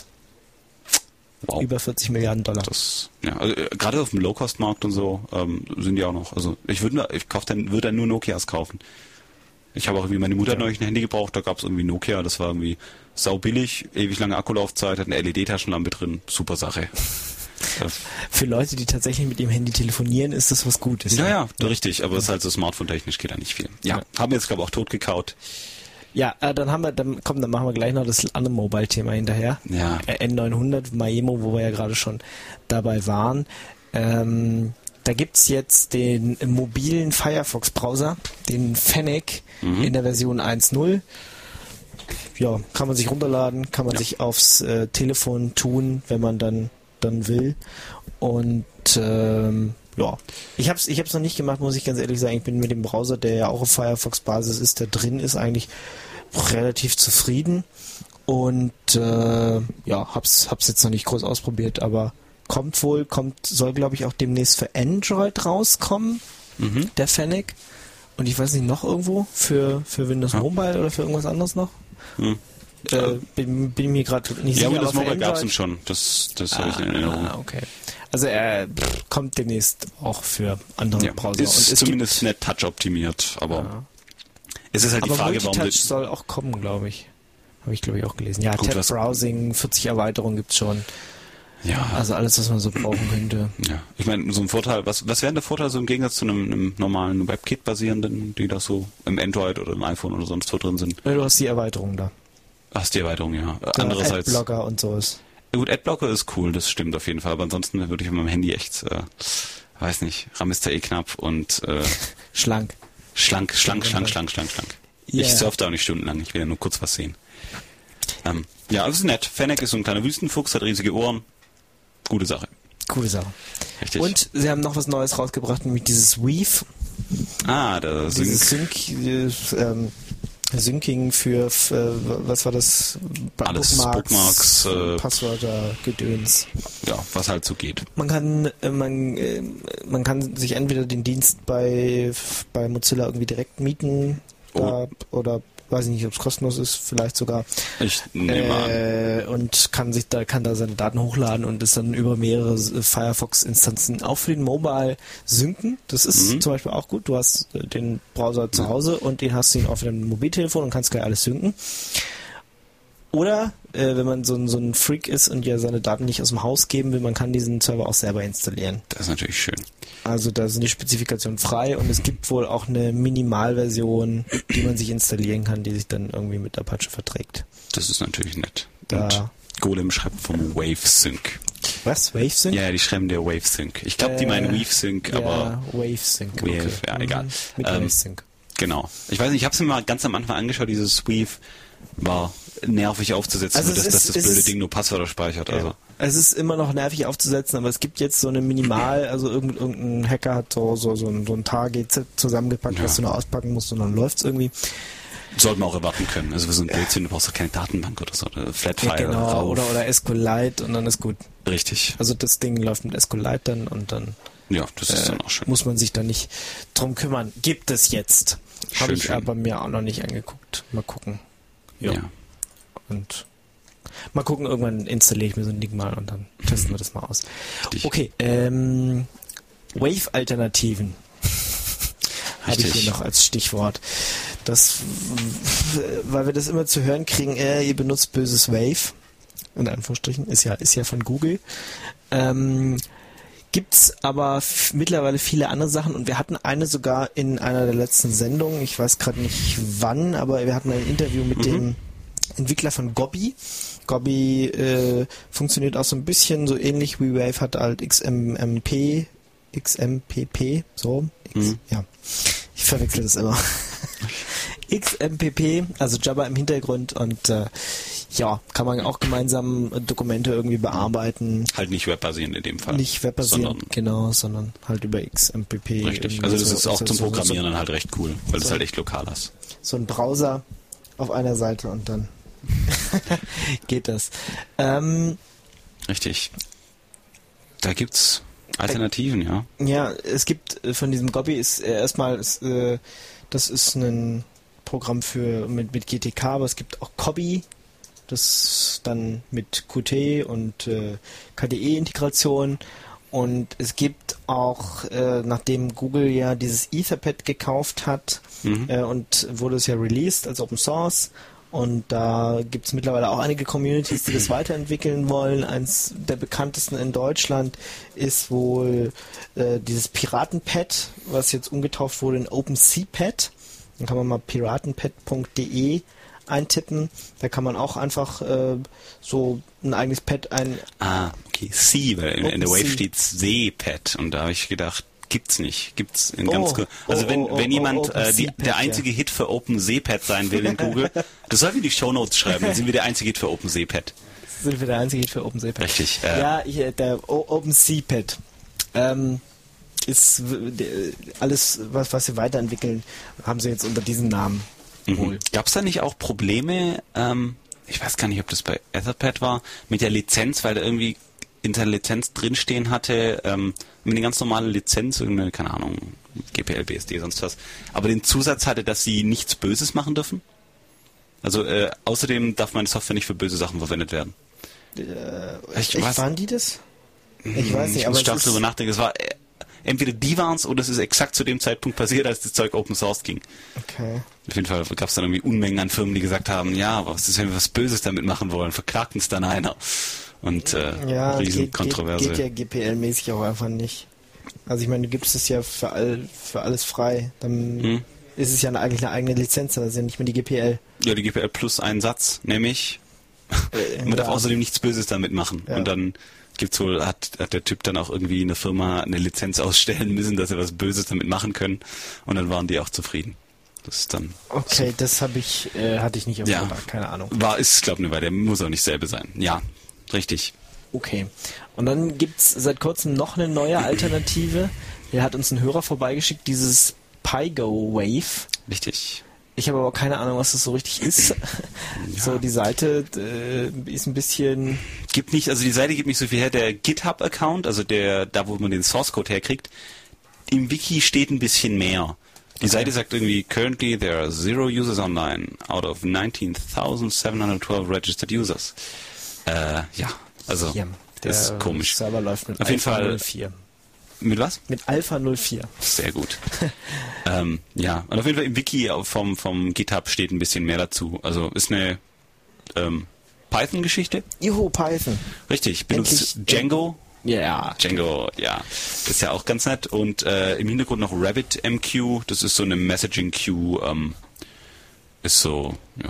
Speaker 3: Wow.
Speaker 2: Über vierzig Milliarden Dollar.
Speaker 3: Das, ja, also, äh, gerade auf dem Low-Cost-Markt und so ähm, sind die auch noch. Also ich würde ich kauf dann, würde dann nur Nokias kaufen. Ich habe auch irgendwie, meine Mutter hat
Speaker 2: Ja.
Speaker 3: neulich ein Handy gebraucht, da gab es irgendwie Nokia, das war irgendwie saubillig, ewig lange Akkulaufzeit, hat eine L E D-Taschenlampe drin, super Sache. Das,
Speaker 2: Für Leute, die tatsächlich mit dem Handy telefonieren, ist das was Gutes.
Speaker 3: ja, ja, richtig, aber es ist halt so Smartphone-technisch geht da nicht viel. Ja,
Speaker 2: Ja.
Speaker 3: haben wir jetzt glaube ich auch tot gekaut.
Speaker 2: Ja, äh, dann haben wir, dann komm, dann machen wir gleich noch das andere Mobile-Thema hinterher.
Speaker 3: Ja.
Speaker 2: Äh, N neunhundert, Maemo, wo wir ja gerade schon dabei waren. Ähm, da gibt's jetzt den mobilen Firefox-Browser, den Fennec
Speaker 3: Mhm.
Speaker 2: in der Version eins Punkt null. Ja, kann man sich runterladen, kann man
Speaker 3: Ja.
Speaker 2: sich aufs äh, Telefon tun, wenn man dann dann will. Und ähm, ja, ich habe es ich hab's noch nicht gemacht, muss ich ganz ehrlich sagen. Ich bin mit dem Browser, der ja auch auf Firefox-Basis ist, der drin ist, eigentlich relativ zufrieden. Und äh, ja, hab's, hab's jetzt noch nicht groß ausprobiert, aber kommt wohl, kommt, soll glaube ich auch demnächst für Android rauskommen,
Speaker 3: Mhm.
Speaker 2: der Fennec. Und ich weiß nicht, noch irgendwo für, für Windows
Speaker 3: Ja.
Speaker 2: Mobile oder für irgendwas anderes noch?
Speaker 3: Mhm.
Speaker 2: Äh, bin, bin mir gerade nicht
Speaker 3: Ja,
Speaker 2: sicher.
Speaker 3: Windows
Speaker 2: aber für
Speaker 3: Mobile gab es
Speaker 2: Android-
Speaker 3: schon, das, das habe ich in Erinnerung.
Speaker 2: Ah, okay. Also er pff, kommt demnächst auch für andere
Speaker 3: Ja,
Speaker 2: Browser.
Speaker 3: ist
Speaker 2: Und es
Speaker 3: zumindest nicht touch-optimiert, aber
Speaker 2: Ja.
Speaker 3: es ist halt die
Speaker 2: aber
Speaker 3: Frage, warum...
Speaker 2: Multitouch
Speaker 3: die-
Speaker 2: soll auch kommen, glaube ich. Habe ich, glaube ich, auch gelesen. Ja,
Speaker 3: Gut, was-
Speaker 2: Tab-Browsing, vierzig Erweiterungen gibt's schon.
Speaker 3: Ja,
Speaker 2: Also alles, was man so brauchen könnte.
Speaker 3: ja. Ich meine, so ein Vorteil, was, was wäre denn der Vorteil so im Gegensatz zu einem, einem normalen WebKit-basierenden, die da so im Android oder im iPhone oder sonst wo drin sind?
Speaker 2: Ja, du hast die Erweiterung da.
Speaker 3: Hast die Erweiterung, ja.
Speaker 2: Der
Speaker 3: Andererseits...
Speaker 2: Adblocker und sowas.
Speaker 3: Gut, Adblocker ist cool, das stimmt auf jeden Fall, aber ansonsten würde ich mit meinem Handy echt, äh, weiß nicht, RAM ist ja eh knapp und äh,
Speaker 2: Schlank.
Speaker 3: schlank, schlank, schlank, schlank, schlank, schlank.
Speaker 2: Ja.
Speaker 3: Ich surfe da auch nicht stundenlang, ich will ja nur kurz was sehen. Ähm, ja, aber es ist nett. Fennec ist so ein kleiner Wüstenfuchs, hat riesige Ohren. Gute Sache.
Speaker 2: Coole Sache.
Speaker 3: Richtig.
Speaker 2: Und sie haben noch was Neues rausgebracht, nämlich dieses Weave.
Speaker 3: Ah, der Sync.
Speaker 2: Dieses Sync, dieses, ähm, Syncing für, für, was war das?
Speaker 3: Alles, Bookmarks, äh,
Speaker 2: Passwörter, Gedöns.
Speaker 3: Ja, was halt so geht.
Speaker 2: Man kann, äh, man, äh, man kann sich entweder den Dienst bei, bei Mozilla irgendwie direkt mieten
Speaker 3: Oh.
Speaker 2: da, oder weiß ich nicht, ob es kostenlos ist, vielleicht sogar.
Speaker 3: Ich nehme an.
Speaker 2: Äh, und kann sich da, kann da seine Daten hochladen und es dann über mehrere äh, Firefox-Instanzen auch für den Mobile synken. Das ist
Speaker 3: Mhm.
Speaker 2: zum Beispiel auch gut. Du hast äh, den Browser zu
Speaker 3: Ja.
Speaker 2: Hause und den hast du ihn auf deinem Mobiltelefon und kannst gleich alles synken. Oder, äh, wenn man so ein, so ein Freak ist und ja seine Daten nicht aus dem Haus geben will, man kann diesen Server auch selber installieren.
Speaker 3: Das ist natürlich schön.
Speaker 2: Also da sind die Spezifikationen frei und es gibt wohl auch eine Minimalversion, die man sich installieren kann, die sich dann irgendwie mit Apache verträgt.
Speaker 3: Das ist natürlich nett.
Speaker 2: Da-
Speaker 3: Und Golem schreibt vom WaveSync.
Speaker 2: Was? WaveSync?
Speaker 3: Ja, die schreiben der WaveSync. Ich glaube, die
Speaker 2: Äh,
Speaker 3: meinen WaveSync,
Speaker 2: ja,
Speaker 3: aber
Speaker 2: WaveSync.
Speaker 3: Wave,
Speaker 2: okay.
Speaker 3: ja, egal.
Speaker 2: Mhm. Mit
Speaker 3: Ähm,
Speaker 2: WaveSync.
Speaker 3: genau. Ich weiß nicht, ich habe es mir mal ganz am Anfang angeschaut, dieses Weave war nervig aufzusetzen,
Speaker 2: Also
Speaker 3: nur dass,
Speaker 2: es
Speaker 3: dass
Speaker 2: ist-
Speaker 3: das
Speaker 2: es
Speaker 3: blöde
Speaker 2: ist-
Speaker 3: Ding nur Passwörter speichert. Also
Speaker 2: Es ist immer noch nervig aufzusetzen, aber es gibt jetzt so eine Minimal, also irgendein, irgendein Hacker hat so, so, so ein, so ein Target zusammengepackt, ja. was du noch auspacken musst und dann läuft's irgendwie.
Speaker 3: Sollten wir auch erwarten können. Also für so ein Blödsinn, du brauchst doch keine Datenbank oder so, oder Flatfile.
Speaker 2: Ja, genau,
Speaker 3: rauf.
Speaker 2: oder, oder SQLite und dann ist gut.
Speaker 3: Richtig.
Speaker 2: Also das Ding läuft mit SQLite dann und dann,
Speaker 3: ja, das ist
Speaker 2: äh,
Speaker 3: dann auch schön.
Speaker 2: muss man sich da nicht drum kümmern. Gibt es jetzt. Habe ich
Speaker 3: schön.
Speaker 2: aber mir auch noch nicht angeguckt. Mal gucken.
Speaker 3: Ja.
Speaker 2: ja. Und mal gucken, irgendwann installiere ich mir so ein Ding mal und dann testen wir das mal aus.
Speaker 3: Richtig.
Speaker 2: Okay, ähm, Wave-Alternativen habe ich hier noch als Stichwort. Das, weil wir das immer zu hören kriegen, äh, ihr benutzt böses Wave, in Anführungsstrichen, ist ja, ist ja von Google. Ähm, gibt's aber f- mittlerweile viele andere Sachen und wir hatten eine sogar in einer der letzten Sendungen, ich weiß gerade nicht wann, aber wir hatten ein Interview mit mhm. dem Entwickler von Gobby. Gobby äh, funktioniert auch so ein bisschen so ähnlich wie Wave, hat halt X M M P, X M P P, so, X, mhm. ja, ich verwechsel das immer. X M P P, also Java im Hintergrund und äh, ja, kann man auch gemeinsam Dokumente irgendwie bearbeiten.
Speaker 3: Halt nicht webbasierend in dem Fall.
Speaker 2: Nicht webbasierend, sondern, genau, sondern halt über X M P P.
Speaker 3: Richtig, also das so, ist auch so, zum Programmieren
Speaker 2: so,
Speaker 3: dann halt recht cool, weil so, das halt echt lokal ist.
Speaker 2: So ein Browser auf einer Seite und dann geht das. Ähm,
Speaker 3: Richtig. Da gibt's Alternativen, ja.
Speaker 2: Ja, es gibt äh, von diesem Gobby ist äh, erstmal ist, äh, das ist ein Programm für mit, mit G T K, aber es gibt auch Cobby, das dann mit Qt und äh, K D E-Integration und es gibt auch, äh, nachdem Google ja dieses Etherpad gekauft hat mhm. äh, und wurde es ja released als Open Source und da gibt es mittlerweile auch einige Communities, die das weiterentwickeln wollen. Eins der bekanntesten in Deutschland ist wohl äh, dieses Piratenpad, was jetzt umgetauft wurde in OpenCPad. Dann kann man mal piratenpad punkt de eintippen. Da kann man auch einfach äh, so ein eigenes Pad ein...
Speaker 3: Ah, okay, C, weil in, in der Wave steht C-Pad und da habe ich gedacht, gibt's nicht. Gibt's in ganz
Speaker 2: oh,
Speaker 3: Also
Speaker 2: oh,
Speaker 3: wenn
Speaker 2: oh,
Speaker 3: wenn
Speaker 2: oh,
Speaker 3: jemand
Speaker 2: oh,
Speaker 3: äh, die, der einzige ja. Hit für OpenCPad sein will in Google, das soll wir die Shownotes schreiben, dann sind wir der einzige Hit für OpenCPad.
Speaker 2: Sind wir der einzige Hit für OpenCPad.
Speaker 3: Richtig. Äh,
Speaker 2: ja, ich, der OpenCPad ähm, ist alles, was, was sie weiterentwickeln, haben sie jetzt unter diesem Namen.
Speaker 3: Mhm. Gab es da nicht auch Probleme, ähm, ich weiß gar nicht, ob das bei Etherpad war, mit der Lizenz, weil da irgendwie in seiner Lizenz drinstehen hatte, ähm, mit eine ganz normale Lizenz, irgendeine, keine Ahnung, G P L, B S D, sonst was, aber den Zusatz hatte, dass sie nichts Böses machen dürfen? Also äh, außerdem darf meine Software nicht für böse Sachen verwendet werden.
Speaker 2: Äh, ich weiß, waren die das? Ich weiß nicht,
Speaker 3: ich
Speaker 2: aber
Speaker 3: muss stark drüber nachdenken. Es war äh, entweder die waren es oder es ist exakt zu dem Zeitpunkt passiert, als das Zeug Open Source ging.
Speaker 2: Okay.
Speaker 3: Auf jeden Fall gab es dann irgendwie Unmengen an Firmen, die gesagt haben, ja, was ist, wenn wir was Böses damit machen wollen? Verklagt uns dann einer. Und äh,
Speaker 2: ja,
Speaker 3: Riesenkontroverse.
Speaker 2: Geht, geht ja G P L-mäßig auch einfach nicht. Also ich meine, du gibst es ja für, all, für alles frei. Dann hm. ist es ja eine, eigentlich eine eigene Lizenz, das ist ja nicht mehr die G P L.
Speaker 3: Ja, die G P L plus einen Satz, nämlich äh, man ja. darf außerdem nichts Böses damit machen. Ja. Und dann gibt's wohl, hat, hat der Typ dann auch irgendwie eine Firma eine Lizenz ausstellen müssen, dass sie was Böses damit machen können. Und dann waren die auch zufrieden. Das ist dann
Speaker 2: okay,
Speaker 3: so.
Speaker 2: Das habe ich, äh, hatte ich nicht auf
Speaker 3: ja.
Speaker 2: Radar, keine Ahnung.
Speaker 3: War, ist, glaube ich, weil der muss auch nicht selber sein. Ja, richtig.
Speaker 2: Okay. Und dann gibt's seit kurzem noch eine neue Alternative. Der hat uns ein Hörer vorbeigeschickt, dieses Pygo Wave.
Speaker 3: Richtig.
Speaker 2: Ich habe aber keine Ahnung, was das so richtig ist. Ja. So, die Seite äh, ist ein bisschen...
Speaker 3: Gibt nicht, also die Seite gibt nicht so viel her. Der GitHub-Account, also der, da wo man den Source-Code herkriegt, im Wiki steht ein bisschen mehr. Die okay. Seite sagt irgendwie, currently there are zero users online out of nineteen thousand seven hundred twelve registered users. Äh, ja, also
Speaker 2: ja,
Speaker 3: das ist komisch.
Speaker 2: Der Server läuft mit
Speaker 3: Auf jeden Fall
Speaker 2: null vier.
Speaker 3: Mit was?
Speaker 2: Mit Alpha null vier.
Speaker 3: Sehr gut. ähm, ja, und auf jeden Fall im Wiki vom, vom GitHub steht ein bisschen mehr dazu. Also ist eine ähm, Python-Geschichte.
Speaker 2: Juhu, Python.
Speaker 3: Richtig, benutzt Endlich, Django.
Speaker 2: Ja. Yeah.
Speaker 3: Django, ja. Ist ja auch ganz nett. Und äh, im Hintergrund noch RabbitMQ. Das ist so eine Messaging-Queue. Ähm, ist so, ja,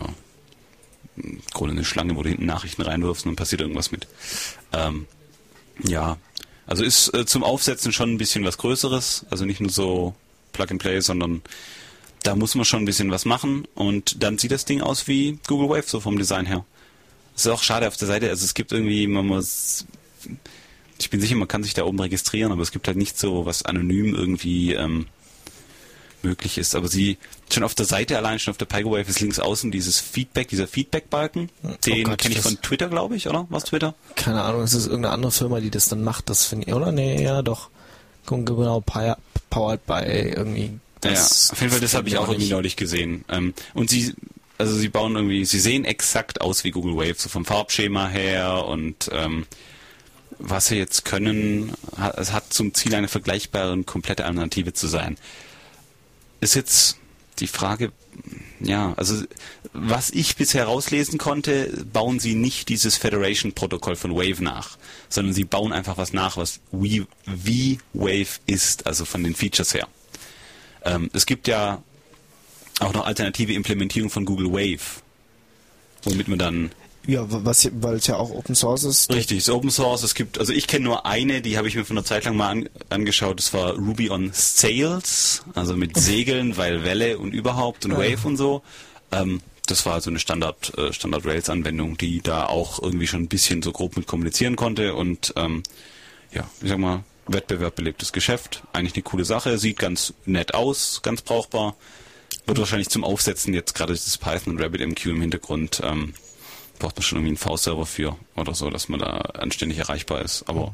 Speaker 3: im Grunde eine Schlange, wo du hinten Nachrichten reinwirfst und dann passiert irgendwas mit. Ähm, ja, also ist äh, zum Aufsetzen schon ein bisschen was Größeres. Also nicht nur so Plug-and-Play, sondern da muss man schon ein bisschen was machen. Und dann sieht das Ding aus wie Google Wave, so vom Design her. Das ist auch schade auf der Seite, also es gibt irgendwie, man muss, ich bin sicher, man kann sich da oben registrieren, aber es gibt halt nicht so, was anonym irgendwie ähm, möglich ist. Aber sie, schon auf der Seite allein, schon auf der PicoWave ist links außen dieses Feedback, dieser Feedback-Balken, den oh kenne ich von Twitter, glaube ich, oder? Was Twitter?
Speaker 2: Keine Ahnung, es ist irgendeine andere Firma, die das dann macht, das finde ich, oder? Nee, ja, doch. Genau, powered by irgendwie.
Speaker 3: Das ja, auf jeden Fall, das habe ich auch irgendwie neulich gesehen. Ähm, und sie, also sie bauen irgendwie, sie sehen exakt aus wie Google Wave, so vom Farbschema her und ähm, was sie jetzt können, hat, es hat zum Ziel, eine vergleichbare und komplette Alternative zu sein. Ist jetzt die Frage, ja, also was ich bisher rauslesen konnte, bauen sie nicht dieses Federation-Protokoll von Wave nach, sondern sie bauen einfach was nach, was wie, wie Wave ist, also von den Features her. Ähm, es gibt ja auch noch alternative Implementierung von Google Wave, womit man dann...
Speaker 2: Ja, was, weil es ja auch Open Source ist.
Speaker 3: Richtig, es ist Open Source. Es gibt, also ich kenne nur eine, die habe ich mir von einer Zeit lang mal an, angeschaut. Das war Ruby on Sails, also mit Segeln, weil Welle und überhaupt und Wave und so. Ähm, das war also eine Standard, äh, Standard Rails-Anwendung, die da auch irgendwie schon ein bisschen so grob mit kommunizieren konnte und ähm, ja, ich sag mal, Wettbewerb belebtes Geschäft. Eigentlich eine coole Sache, sieht ganz nett aus, ganz brauchbar. Wird wahrscheinlich zum Aufsetzen jetzt gerade das Python und RabbitMQ im Hintergrund ähm, braucht man schon irgendwie einen V-Server für oder so, dass man da anständig erreichbar ist. Aber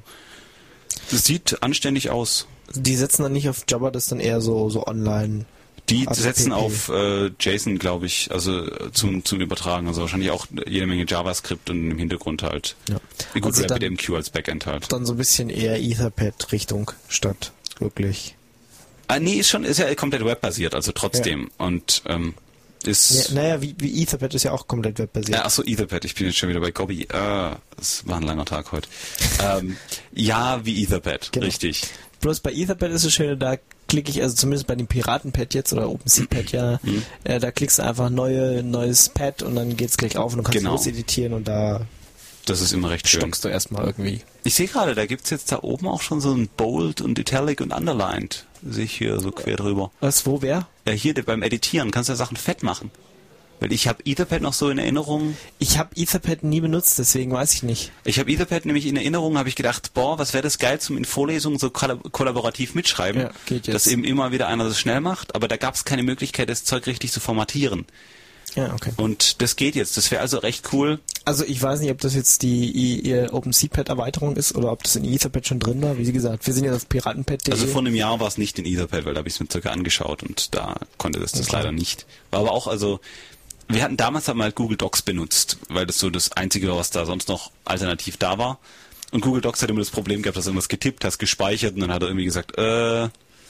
Speaker 3: das sieht anständig aus.
Speaker 2: Die setzen dann nicht auf Java, das ist dann eher so, so online.
Speaker 3: Die setzen auf äh, JSON, glaube ich, also zum, zum Übertragen. Also wahrscheinlich auch jede Menge JavaScript und im Hintergrund halt. Ja. Wie gut also RabbitMQ als Backend halt.
Speaker 2: Dann so ein bisschen eher Etherpad-Richtung statt wirklich.
Speaker 3: Ah, nee, ist schon, ist ja komplett webbasiert, also trotzdem. Ja. Und ähm, ist...
Speaker 2: Ja, naja, wie, wie Etherpad ist ja auch komplett webbasiert.
Speaker 3: Ja, achso, Etherpad, ich bin jetzt schon wieder bei Gobby. Ah, das war ein langer Tag heute. ähm, ja, wie Etherpad, genau. Richtig.
Speaker 2: Bloß bei Etherpad ist es schön, da klicke ich, also zumindest bei dem Piratenpad jetzt oder OpenSeaPad ja, mhm. äh, da klickst du einfach neue, neues Pad und dann geht's gleich auf und du kannst
Speaker 3: genau.
Speaker 2: los editieren und da
Speaker 3: das ist immer recht schön.
Speaker 2: Stockst du erstmal irgendwie.
Speaker 3: Ich sehe gerade, da gibt's jetzt da oben auch schon so ein Bold und Italic und Underlined. Sehe ich hier so quer drüber.
Speaker 2: Was, wo, wer?
Speaker 3: Ja, hier beim Editieren kannst du ja Sachen fett machen. Weil ich habe Etherpad noch so in Erinnerung.
Speaker 2: Ich habe Etherpad nie benutzt, deswegen weiß ich nicht.
Speaker 3: Ich habe Etherpad nämlich in Erinnerung, habe ich gedacht, boah, was wäre das geil zum in Vorlesungen so kollab- kollaborativ mitschreiben, ja, geht jetzt. Dass eben immer wieder einer das schnell macht, aber da gab es keine Möglichkeit, das Zeug richtig zu formatieren.
Speaker 2: Ja, okay.
Speaker 3: Und das geht jetzt, das wäre also recht cool.
Speaker 2: Also ich weiß nicht, ob das jetzt die, die OpenSeaPad-Erweiterung ist oder ob das in Etherpad schon drin war. Wie gesagt, wir sind ja auf piratenpad punkt de.
Speaker 3: Also vor einem Jahr war es nicht in Etherpad, weil da habe ich es mir circa angeschaut und da konnte das das okay. leider nicht. War aber auch, also wir hatten damals halt mal Google Docs benutzt, weil das so das Einzige war, was da sonst noch alternativ da war. Und Google Docs hat immer das Problem gehabt, dass du irgendwas getippt hast, gespeichert und dann hat er irgendwie gesagt, äh,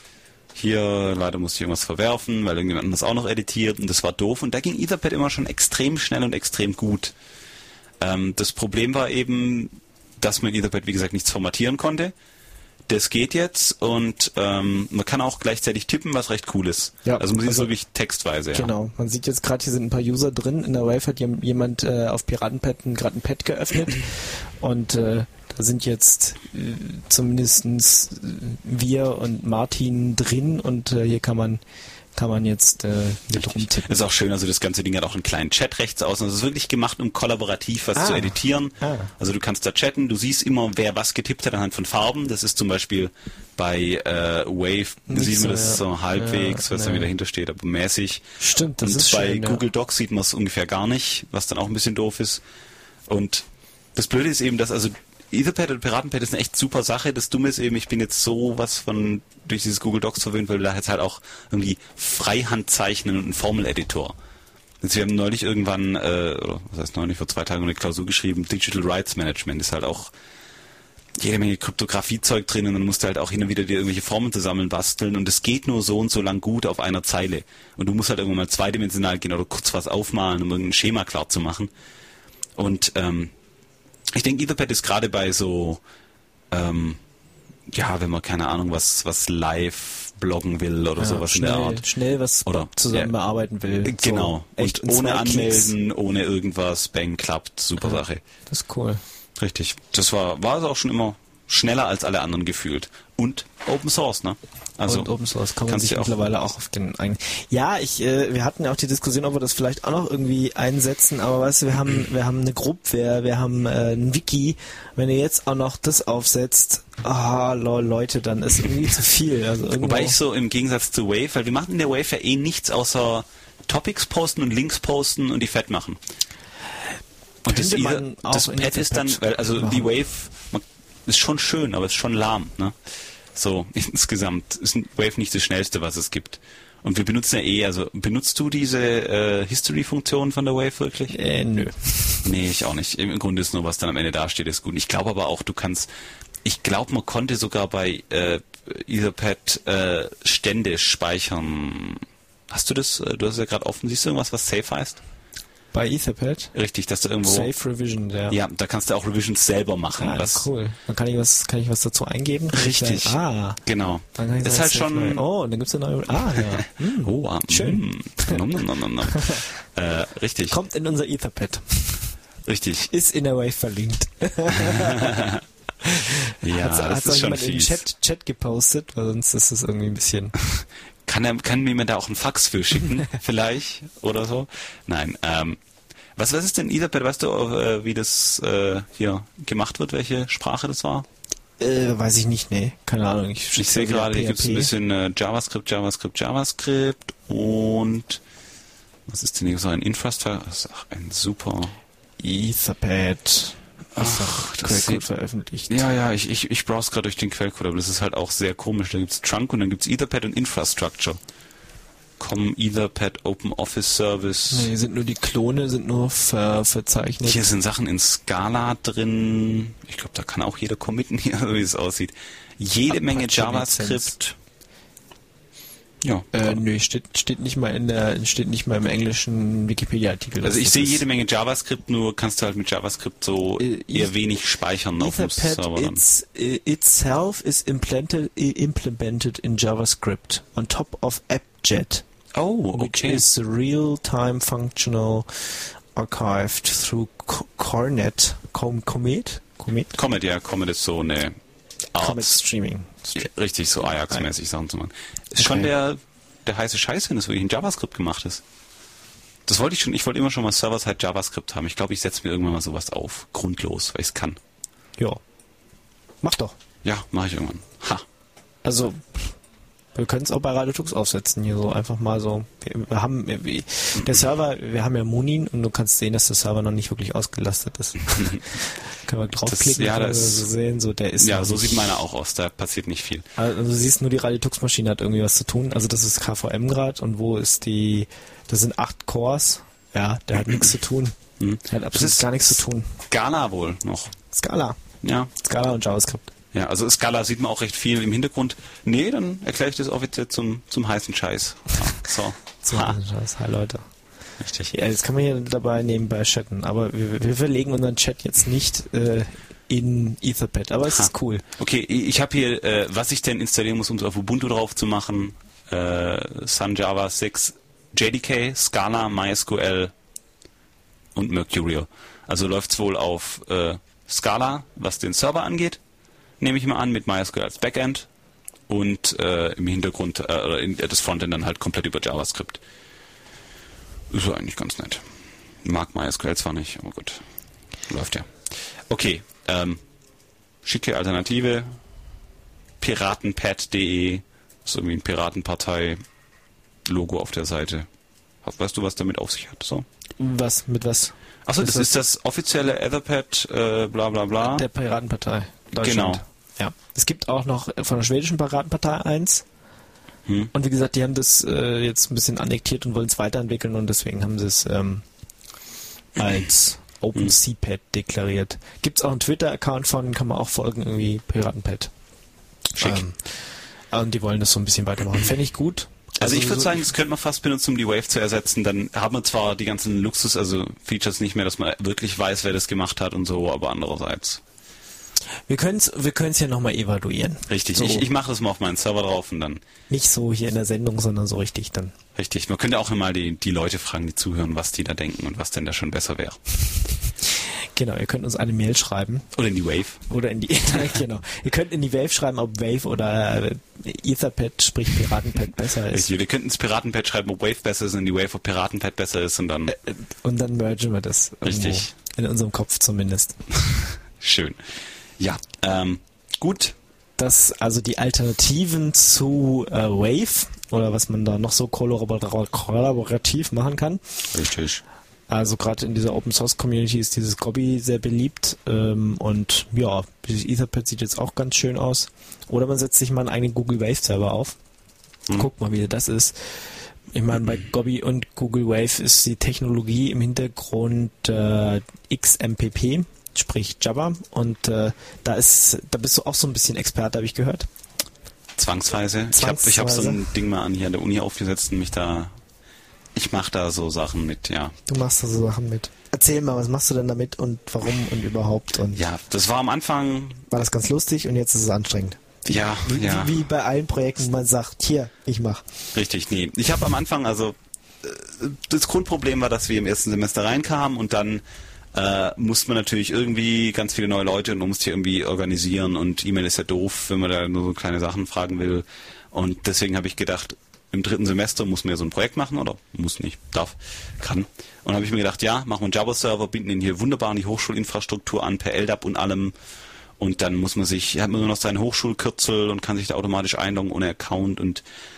Speaker 3: hier, leider musste ich irgendwas verwerfen, weil irgendjemand das auch noch editiert und das war doof. Und da ging Etherpad immer schon extrem schnell und extrem gut. Ähm, das Problem war eben, dass man in Etherpad, wie gesagt, nichts formatieren konnte. Das geht jetzt und ähm, man kann auch gleichzeitig tippen, was recht cool ist. Ja, also man sieht es also wirklich textweise. Ja.
Speaker 2: Genau, man sieht jetzt gerade, hier sind ein paar User drin. In der Wave hat jemand äh, auf Piratenpad gerade ein Pad geöffnet und äh, da sind jetzt äh, zumindestens wir und Martin drin und äh, hier kann man kann man jetzt äh, mit rumtippen.
Speaker 3: Das ist auch schön, also das ganze Ding hat auch einen kleinen Chat rechts außen. Also es ist wirklich gemacht, um kollaborativ was ah. zu editieren. Ah. Also du kannst da chatten, du siehst immer, wer was getippt hat anhand von Farben. Das ist zum Beispiel bei äh, Wave, Nicht sieht man so, das ja. so halbwegs, ja, was nee. dann wieder dahinter steht, aber mäßig.
Speaker 2: Stimmt, das
Speaker 3: und
Speaker 2: ist
Speaker 3: bei
Speaker 2: schön,
Speaker 3: Google
Speaker 2: ja.
Speaker 3: Docs sieht man es ungefähr gar nicht, was dann auch ein bisschen doof ist. Und das Blöde ist eben, dass also Etherpad und Piratenpad ist eine echt super Sache. Das Dumme ist eben, ich bin jetzt so was von durch dieses Google Docs verwöhnt, weil wir da jetzt halt auch irgendwie Freihand zeichnen und einen Formel-Editor. Jetzt, wir haben neulich irgendwann, äh, oder was heißt neulich, vor zwei Tagen eine Klausur geschrieben, Digital Rights Management ist halt auch jede Menge Kryptographie-Zeug drin und dann musst du halt auch hin und wieder dir irgendwelche Formeln zusammen basteln und es geht nur so und so lang gut auf einer Zeile. Und du musst halt irgendwann mal zweidimensional gehen oder kurz was aufmalen, um irgendein Schema klar zu machen. Und ähm, ich denke, Etherpad ist gerade bei so, ähm, ja, wenn man, keine Ahnung, was was live bloggen will oder ja, sowas
Speaker 2: schnell,
Speaker 3: in der Art.
Speaker 2: Schnell was
Speaker 3: oder,
Speaker 2: zusammen ja, bearbeiten will.
Speaker 3: Genau. So, und ohne Anmelden, Klicks. Ohne irgendwas, bang, klappt, super ja, Sache.
Speaker 2: Das ist cool.
Speaker 3: Richtig. Das war war es auch schon immer schneller als alle anderen gefühlt. Und Open Source, ne? Also
Speaker 2: und Open Source kann man sich
Speaker 3: auch
Speaker 2: mittlerweile auch auf den eigenen... Ja, ich, äh, wir hatten ja auch die Diskussion, ob wir das vielleicht auch noch irgendwie einsetzen, aber weißt du, wir haben, wir haben eine Gruppe, wir, wir haben äh, ein Wiki. Wenn ihr jetzt auch noch das aufsetzt, ah, lol, Leute, dann ist irgendwie zu viel. Also
Speaker 3: Wobei ich so im Gegensatz zu Wave, weil wir machen in der Wave ja eh nichts außer Topics posten und Links posten und die fett machen. Und das,
Speaker 2: man
Speaker 3: das Pad ist dann, weil, also machen. Die Wave man, ist schon schön, aber ist schon lahm, ne? So, insgesamt ist Wave nicht das Schnellste, was es gibt. Und wir benutzen ja eh, also benutzt du diese äh, History-Funktion von der Wave wirklich?
Speaker 2: Äh, nö.
Speaker 3: Nee, ich auch nicht. Im Grunde ist nur, was dann am Ende dasteht, ist gut. Ich glaube aber auch, du kannst, ich glaube, man konnte sogar bei äh, Etherpad äh, Stände speichern. Hast du das? Du hast ja gerade offen, siehst du irgendwas, was Safe heißt?
Speaker 2: Bei Etherpad?
Speaker 3: Richtig, dass du irgendwo...
Speaker 2: Safe Revision, ja.
Speaker 3: Ja, da kannst du auch Revisions selber machen.
Speaker 2: Ah,
Speaker 3: was
Speaker 2: cool. Dann kann ich was, kann ich was dazu eingeben?
Speaker 3: Richtig.
Speaker 2: Sagen, ah.
Speaker 3: Genau.
Speaker 2: Dann kann ich
Speaker 3: das ist halt schon...
Speaker 2: Neu. Oh, dann gibt's eine neue... Ah, ja. Hm.
Speaker 3: Oh, ah,
Speaker 2: schön.
Speaker 3: nom, nom, nom, nom. äh, richtig.
Speaker 2: Kommt in unser Etherpad.
Speaker 3: Richtig.
Speaker 2: Ist in der Wave verlinkt.
Speaker 3: ja,
Speaker 2: hat's,
Speaker 3: das
Speaker 2: hat's
Speaker 3: ist
Speaker 2: auch
Speaker 3: schon
Speaker 2: jemand
Speaker 3: fies.
Speaker 2: in den Chat, Chat gepostet, weil sonst ist es irgendwie ein bisschen...
Speaker 3: Kann, er, kann mir da auch einen Fax für schicken, vielleicht, oder so? Nein, ähm... Was, was ist denn Etherpad? Weißt du, äh, wie das äh, hier gemacht wird, welche Sprache das war?
Speaker 2: Äh, weiß ich nicht, nee. Keine Ahnung. Ich,
Speaker 3: ich sehe gerade, hier gibt es ein bisschen äh, JavaScript, JavaScript, JavaScript und was ist denn hier so ein Infrastructure? Das ist auch ein super...
Speaker 2: Etherpad.
Speaker 3: Ach, das
Speaker 2: Quellcode
Speaker 3: sieht,
Speaker 2: veröffentlicht.
Speaker 3: Ja, ja, ich, ich, ich browse gerade durch den Quellcode, aber das ist halt auch sehr komisch. Da gibt es Trunk und dann gibt es Etherpad und Infrastructure. Com, Etherpad, Open Office Service.
Speaker 2: Nee, sind nur die Klone, sind nur ver verzeichnet.
Speaker 3: Hier sind Sachen in Scala drin. Ich glaube, da kann auch jeder committen hier, wie es aussieht. Jede Ab Menge JavaScript. Ja.
Speaker 2: Äh, nö, steht, steht nicht mal in der, steht nicht mal im englischen Wikipedia-Artikel.
Speaker 3: Also ich sehe jede Menge JavaScript, nur kannst du halt mit JavaScript so äh, eher wenig speichern auf dem Server dann.
Speaker 2: It's, uh, itself is implemented, implemented in JavaScript on top of AppJet.
Speaker 3: Oh, okay.
Speaker 2: Which is real-time functional archived through Cornet. Com Comet? Comet?
Speaker 3: Comet, ja, Comet ist so eine Art.
Speaker 2: Comet Streaming.
Speaker 3: Richtig, so Ajax-mäßig Sachen zu machen. Ist okay. Schon der, der heiße Scheiß, wenn das wirklich in JavaScript gemacht ist. Das wollte ich schon, ich wollte immer schon mal Server-Side JavaScript haben. Ich glaube, ich setze mir irgendwann mal sowas auf. Grundlos, weil ich es kann.
Speaker 2: Ja. Mach doch.
Speaker 3: Ja, mache ich irgendwann. Ha.
Speaker 2: Also, wir können es auch bei Radiotux aufsetzen, hier so einfach mal so. Wir, wir haben, wir, der Server, wir haben ja Munin und du kannst sehen, dass der Server noch nicht wirklich ausgelastet ist. Können wir draufklicken,
Speaker 3: ja,
Speaker 2: können
Speaker 3: das,
Speaker 2: wir so sehen, so der ist.
Speaker 3: Ja, so sieht meiner auch aus, da passiert nicht viel.
Speaker 2: Also du siehst nur, die Radiotux-Maschine hat irgendwie was zu tun. Also das ist K V M gerade und wo ist die, das sind acht Cores. Ja, der hat nichts zu tun. Der hat absolut gar nichts zu tun.
Speaker 3: Scala wohl noch.
Speaker 2: Scala.
Speaker 3: Ja.
Speaker 2: Scala und JavaScript.
Speaker 3: Ja, also Scala sieht man auch recht viel im Hintergrund. Nee, dann erkläre ich das offiziell zum, zum heißen Scheiß. Ja, so.
Speaker 2: Zum heißen Scheiß. Hi Leute.
Speaker 3: Richtig.
Speaker 2: Ja, das kann man hier dabei nebenbei chatten, aber wir, wir verlegen unseren Chat jetzt nicht äh, in Etherpad, aber es ha. ist cool.
Speaker 3: Okay, ich habe hier, äh, was ich denn installieren muss, um es auf Ubuntu drauf zu machen, äh, Sun Java sechs, J D K, Scala, MySQL und Mercurial. Also läuft's wohl auf äh, Scala, was den Server angeht, nehme ich mal an, mit MySQL als Backend und äh, im Hintergrund äh, in, das Frontend dann halt komplett über JavaScript. Ist ja eigentlich ganz nett. Mag MySQL zwar nicht, aber gut. Läuft ja. Okay, ähm, schicke Alternative. Piratenpad punkt de ist irgendwie ein Piratenpartei-Logo auf der Seite. Weißt du, was damit auf sich hat? So?
Speaker 2: Was? Mit was?
Speaker 3: Achso, das, das ist das offizielle Etherpad, äh, bla bla bla.
Speaker 2: Der Piratenpartei.
Speaker 3: Genau.
Speaker 2: Ja. Es gibt auch noch von der schwedischen Piratenpartei eins.
Speaker 3: Hm.
Speaker 2: Und wie gesagt, die haben das äh, jetzt ein bisschen annektiert und wollen es weiterentwickeln und deswegen haben sie es ähm, als OpenCPad deklariert. Gibt es auch einen Twitter-Account von, kann man auch folgen, irgendwie Piratenpad.
Speaker 3: Schick.
Speaker 2: Ähm, und die wollen das so ein bisschen weitermachen. Fände ich gut.
Speaker 3: Also, also ich würde so sagen, das könnte man fast benutzen, um die Wave zu ersetzen. Dann haben wir zwar die ganzen Luxus, also Features nicht mehr, dass man wirklich weiß, wer das gemacht hat und so, aber andererseits.
Speaker 2: Wir können es wir können's ja nochmal evaluieren.
Speaker 3: Richtig,
Speaker 2: so.
Speaker 3: ich, ich mache das mal auf meinen Server drauf und dann...
Speaker 2: Nicht so hier in der Sendung, sondern so richtig dann.
Speaker 3: Richtig, man könnte auch mal die, die Leute fragen, die zuhören, was die da denken und was denn da schon besser wäre.
Speaker 2: Genau, ihr könnt uns eine Mail schreiben.
Speaker 3: Oder in die Wave.
Speaker 2: Oder in die, genau. Ihr könnt in die Wave schreiben, ob Wave oder Etherpad, sprich Piratenpad besser ist.
Speaker 3: Wir könnten ins Piratenpad schreiben, ob Wave besser ist und in die Wave, ob Piratenpad besser ist und dann...
Speaker 2: Und dann mergen wir das.
Speaker 3: Richtig.
Speaker 2: In unserem Kopf zumindest.
Speaker 3: Schön. Ja, ähm, gut.
Speaker 2: Das, also die Alternativen zu äh, Wave oder was man da noch so kollaborativ machen kann.
Speaker 3: Richtig.
Speaker 2: Also gerade in dieser Open Source Community ist dieses Gobby sehr beliebt ähm, und ja, dieses Etherpad sieht jetzt auch ganz schön aus. Oder man setzt sich mal einen eigenen Google Wave Server auf. Hm. Guckt mal, wie das ist. Ich meine, bei Gobby und Google Wave ist die Technologie im Hintergrund äh, X M P P. Sprich Jabber, und äh, da ist, da bist du auch so ein bisschen Experte, habe ich gehört.
Speaker 3: Zwangsweise.
Speaker 2: Zwangsweise.
Speaker 3: Ich habe ich hab so ein Ding mal an hier an der Uni aufgesetzt und mich da, ich mache da so Sachen mit, ja.
Speaker 2: Du machst da so Sachen mit. Erzähl mal, was machst du denn damit und warum und überhaupt? Und
Speaker 3: ja, das war am Anfang...
Speaker 2: War das ganz lustig und jetzt ist es anstrengend. Wie,
Speaker 3: ja,
Speaker 2: wie,
Speaker 3: ja.
Speaker 2: Wie, wie bei allen Projekten, man sagt, hier, ich mach.
Speaker 3: Richtig, nee. Ich habe am Anfang, also das Grundproblem war, dass wir im ersten Semester reinkamen und dann Äh, musste man natürlich irgendwie ganz viele neue Leute und man musste hier irgendwie organisieren und E-Mail ist ja doof, wenn man da nur so kleine Sachen fragen will. Und deswegen habe ich gedacht, im dritten Semester muss man ja so ein Projekt machen oder muss nicht, darf, kann. Und habe ich mir gedacht, ja, machen wir einen Java-Server, binden ihn hier wunderbar an die Hochschulinfrastruktur an per L D A P und allem. Und dann muss man sich, hat man nur noch seinen Hochschulkürzel und kann sich da automatisch einloggen ohne Account und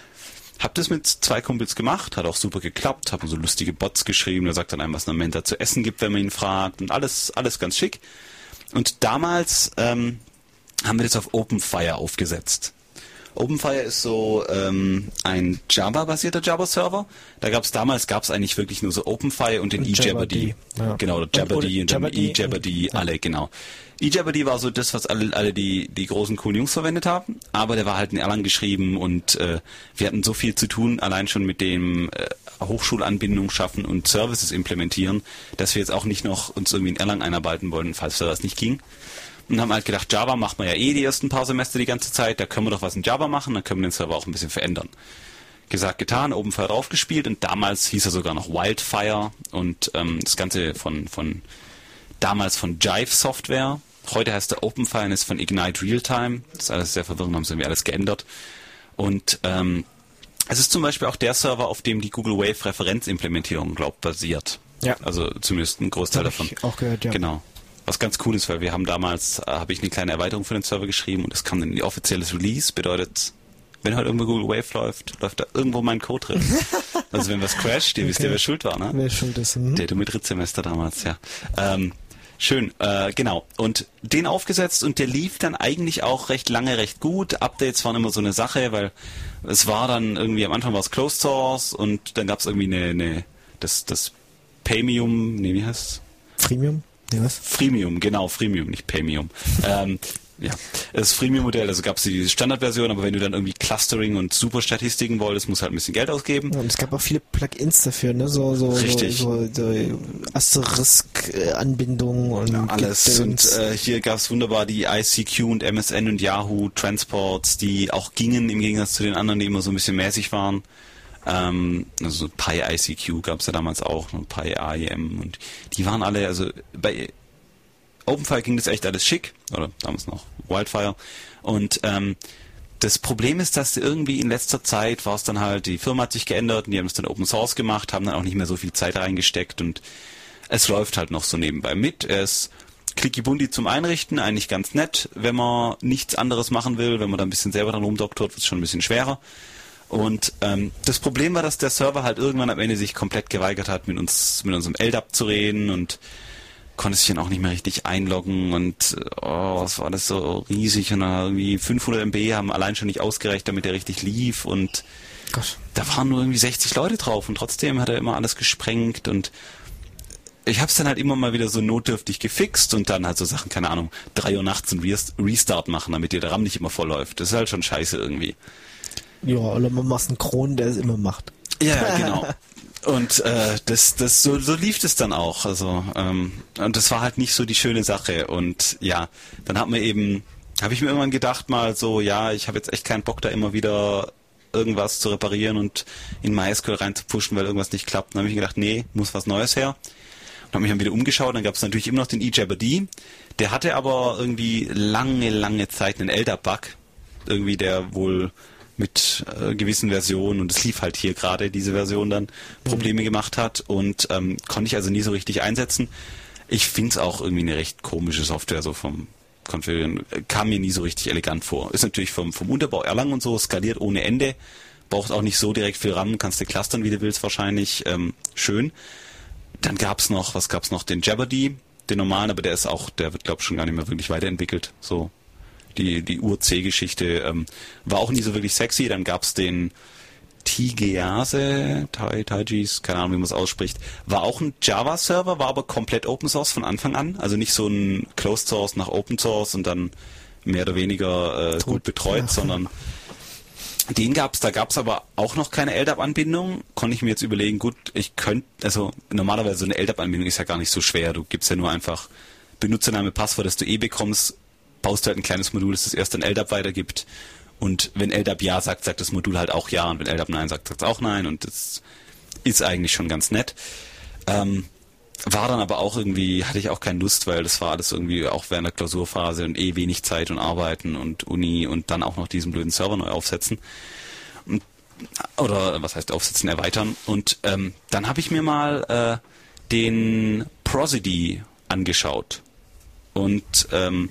Speaker 3: hab das mit zwei Kumpels gemacht, hat auch super geklappt, hab so lustige Bots geschrieben, der sagt dann einem, was ein Mentor zu essen gibt, wenn man ihn fragt und alles, alles ganz schick. Und damals ähm, haben wir das auf OpenFire aufgesetzt. OpenFire ist so ähm, ein Java-basierter Java-Server. Da gab es damals, gab es eigentlich wirklich nur so OpenFire und den eJabberdy. Ja. Genau, oder Jabberdy und, und, und dann eJabberdy, alle, ja. Genau. eJabberdy war so das, was alle, alle die, die großen coolen Jungs verwendet haben, aber der war halt in Erlang geschrieben und äh, wir hatten so viel zu tun, allein schon mit dem äh, Hochschulanbindung schaffen und Services implementieren, dass wir jetzt auch nicht noch uns irgendwie in Erlang einarbeiten wollten, falls das nicht ging. Und haben halt gedacht, Java macht man ja eh die ersten paar Semester die ganze Zeit, da können wir doch was in Java machen, dann können wir den Server auch ein bisschen verändern. Gesagt, getan, OpenFire draufgespielt und damals hieß er sogar noch Wildfire und ähm, das Ganze von, von damals von Jive Software. Heute heißt der OpenFire und ist von Ignite Realtime. Das ist alles sehr verwirrend, haben sie irgendwie alles geändert. Und ähm, es ist zum Beispiel auch der Server, auf dem die Google Wave Referenzimplementierung, glaubt, basiert.
Speaker 2: Ja.
Speaker 3: Also zumindest ein Großteil
Speaker 2: Hab
Speaker 3: davon.
Speaker 2: Ich auch gehört, ja.
Speaker 3: Genau. Was ganz cool ist, weil wir haben damals, äh, habe ich eine kleine Erweiterung für den Server geschrieben und das kam dann in die offizielles Release, bedeutet, wenn heute irgendwo Google Wave läuft, läuft da irgendwo mein Code drin. Also wenn was crasht, ihr okay. wisst ja, wer schuld war, ne? Wer schuld ist. Mhm. Der du mit Drittsemester damals, ja. Ähm, schön, äh, genau. Und den aufgesetzt und der lief dann eigentlich auch recht lange, recht gut. Updates waren immer so eine Sache, weil es war dann irgendwie, am Anfang war es Closed Source und dann gab es irgendwie eine, eine, das, das Paymium, nee, wie heißt's?
Speaker 2: Freemium? Ja, was?
Speaker 3: Freemium, genau, Freemium, nicht Paymium. ähm, ja, das Freemium-Modell, also gab es die Standardversion, aber wenn du dann irgendwie Clustering und Superstatistiken wolltest, musst du halt ein bisschen Geld ausgeben.
Speaker 2: Ja, und es gab auch viele Plugins dafür, ne? So, so,
Speaker 3: Richtig.
Speaker 2: so, so, so Asterisk-Anbindungen und
Speaker 3: ja, alles. Gedöns. Und äh, hier gab es wunderbar die I C Q und M S N und Yahoo Transports, die auch gingen im Gegensatz zu den anderen, die immer so ein bisschen mäßig waren. Ähm, also PyICQ gab es ja damals auch, und PyAEM und die waren alle, also bei OpenFire ging das echt alles schick, oder damals noch Wildfire. Und ähm, das Problem ist, dass irgendwie in letzter Zeit war es dann halt, die Firma hat sich geändert und die haben es dann Open Source gemacht, haben dann auch nicht mehr so viel Zeit reingesteckt und es läuft halt noch so nebenbei mit. Es Clicky-Bundy zum Einrichten, eigentlich ganz nett. Wenn man nichts anderes machen will, wenn man da ein bisschen selber dran rumdoktort, wird es schon ein bisschen schwerer. Und ähm, das Problem war, dass der Server halt irgendwann am Ende sich komplett geweigert hat, mit uns, mit unserem L D A P zu reden und konnte sich dann auch nicht mehr richtig einloggen und oh, was war das so riesig und dann irgendwie fünfhundert Megabyte haben allein schon nicht ausgereicht, damit er richtig lief und
Speaker 2: Gott.
Speaker 3: Da waren nur irgendwie sechzig Leute drauf und trotzdem hat er immer alles gesprengt und ich habe es dann halt immer mal wieder so notdürftig gefixt und dann halt so Sachen, keine Ahnung, drei Uhr nachts einen Restart machen, damit dir der RAM nicht immer voll läuft. Das ist halt schon scheiße irgendwie.
Speaker 2: Ja, oder man macht einen Kron, der es immer macht.
Speaker 3: Ja, genau. Und äh, das, das so, so lief es dann auch. Also ähm, und das war halt nicht so die schöne Sache. Und ja, dann hat man eben, habe ich mir irgendwann gedacht mal so, ja, ich habe jetzt echt keinen Bock da immer wieder irgendwas zu reparieren und in MySQL reinzupushen, weil irgendwas nicht klappt. Dann habe ich mir gedacht, nee, muss was Neues her. Und habe mich dann wieder umgeschaut, dann gab es natürlich immer noch den eJabber-D. Der hatte aber irgendwie lange, lange Zeit einen L D A P-Bug. Irgendwie der wohl mit äh, gewissen Versionen, und es lief halt hier gerade diese Version dann, Probleme mhm. gemacht hat und ähm, konnte ich also nie so richtig einsetzen. Ich finde es auch irgendwie eine recht komische Software, so vom Konfigurieren. Kam mir nie so richtig elegant vor. Ist natürlich vom, vom Unterbau Erlang und so, skaliert ohne Ende. Braucht auch nicht so direkt viel RAM, kannst du clustern, wie du willst wahrscheinlich. Ähm, schön. Dann gab's noch, was gab's noch? Den Jabber-D, den normalen, aber der ist auch, der wird glaube ich schon gar nicht mehr wirklich weiterentwickelt. So die die Ur-C-Geschichte ähm, war auch nie so wirklich sexy. Dann gab's den Tigease, Tai, Taigis, keine Ahnung, wie man es ausspricht, war auch ein Java-Server, war aber komplett Open Source von Anfang an. Also nicht so ein Closed Source nach Open Source und dann mehr oder weniger äh, gut betreut, ja. sondern den gab's, da gab's aber auch noch keine L D A P-Anbindung. Konnte ich mir jetzt überlegen, gut, ich könnte, also normalerweise so eine L D A P-Anbindung ist ja gar nicht so schwer. Du gibst ja nur einfach Benutzername, Passwort, das du eh bekommst, baust du halt ein kleines Modul, das das erst an L D A P weitergibt. Und wenn L D A P ja sagt, sagt das Modul halt auch ja. Und wenn L D A P nein sagt, sagt es auch nein. Und das ist eigentlich schon ganz nett. Ähm, war dann aber auch irgendwie, hatte ich auch keine Lust, weil das war alles irgendwie auch während der Klausurphase und eh wenig Zeit und Arbeiten und Uni und dann auch noch diesen blöden Server neu aufsetzen. Und, oder was heißt aufsetzen, erweitern. Und ähm, dann habe ich mir mal äh, den Prosody angeschaut. Und ähm,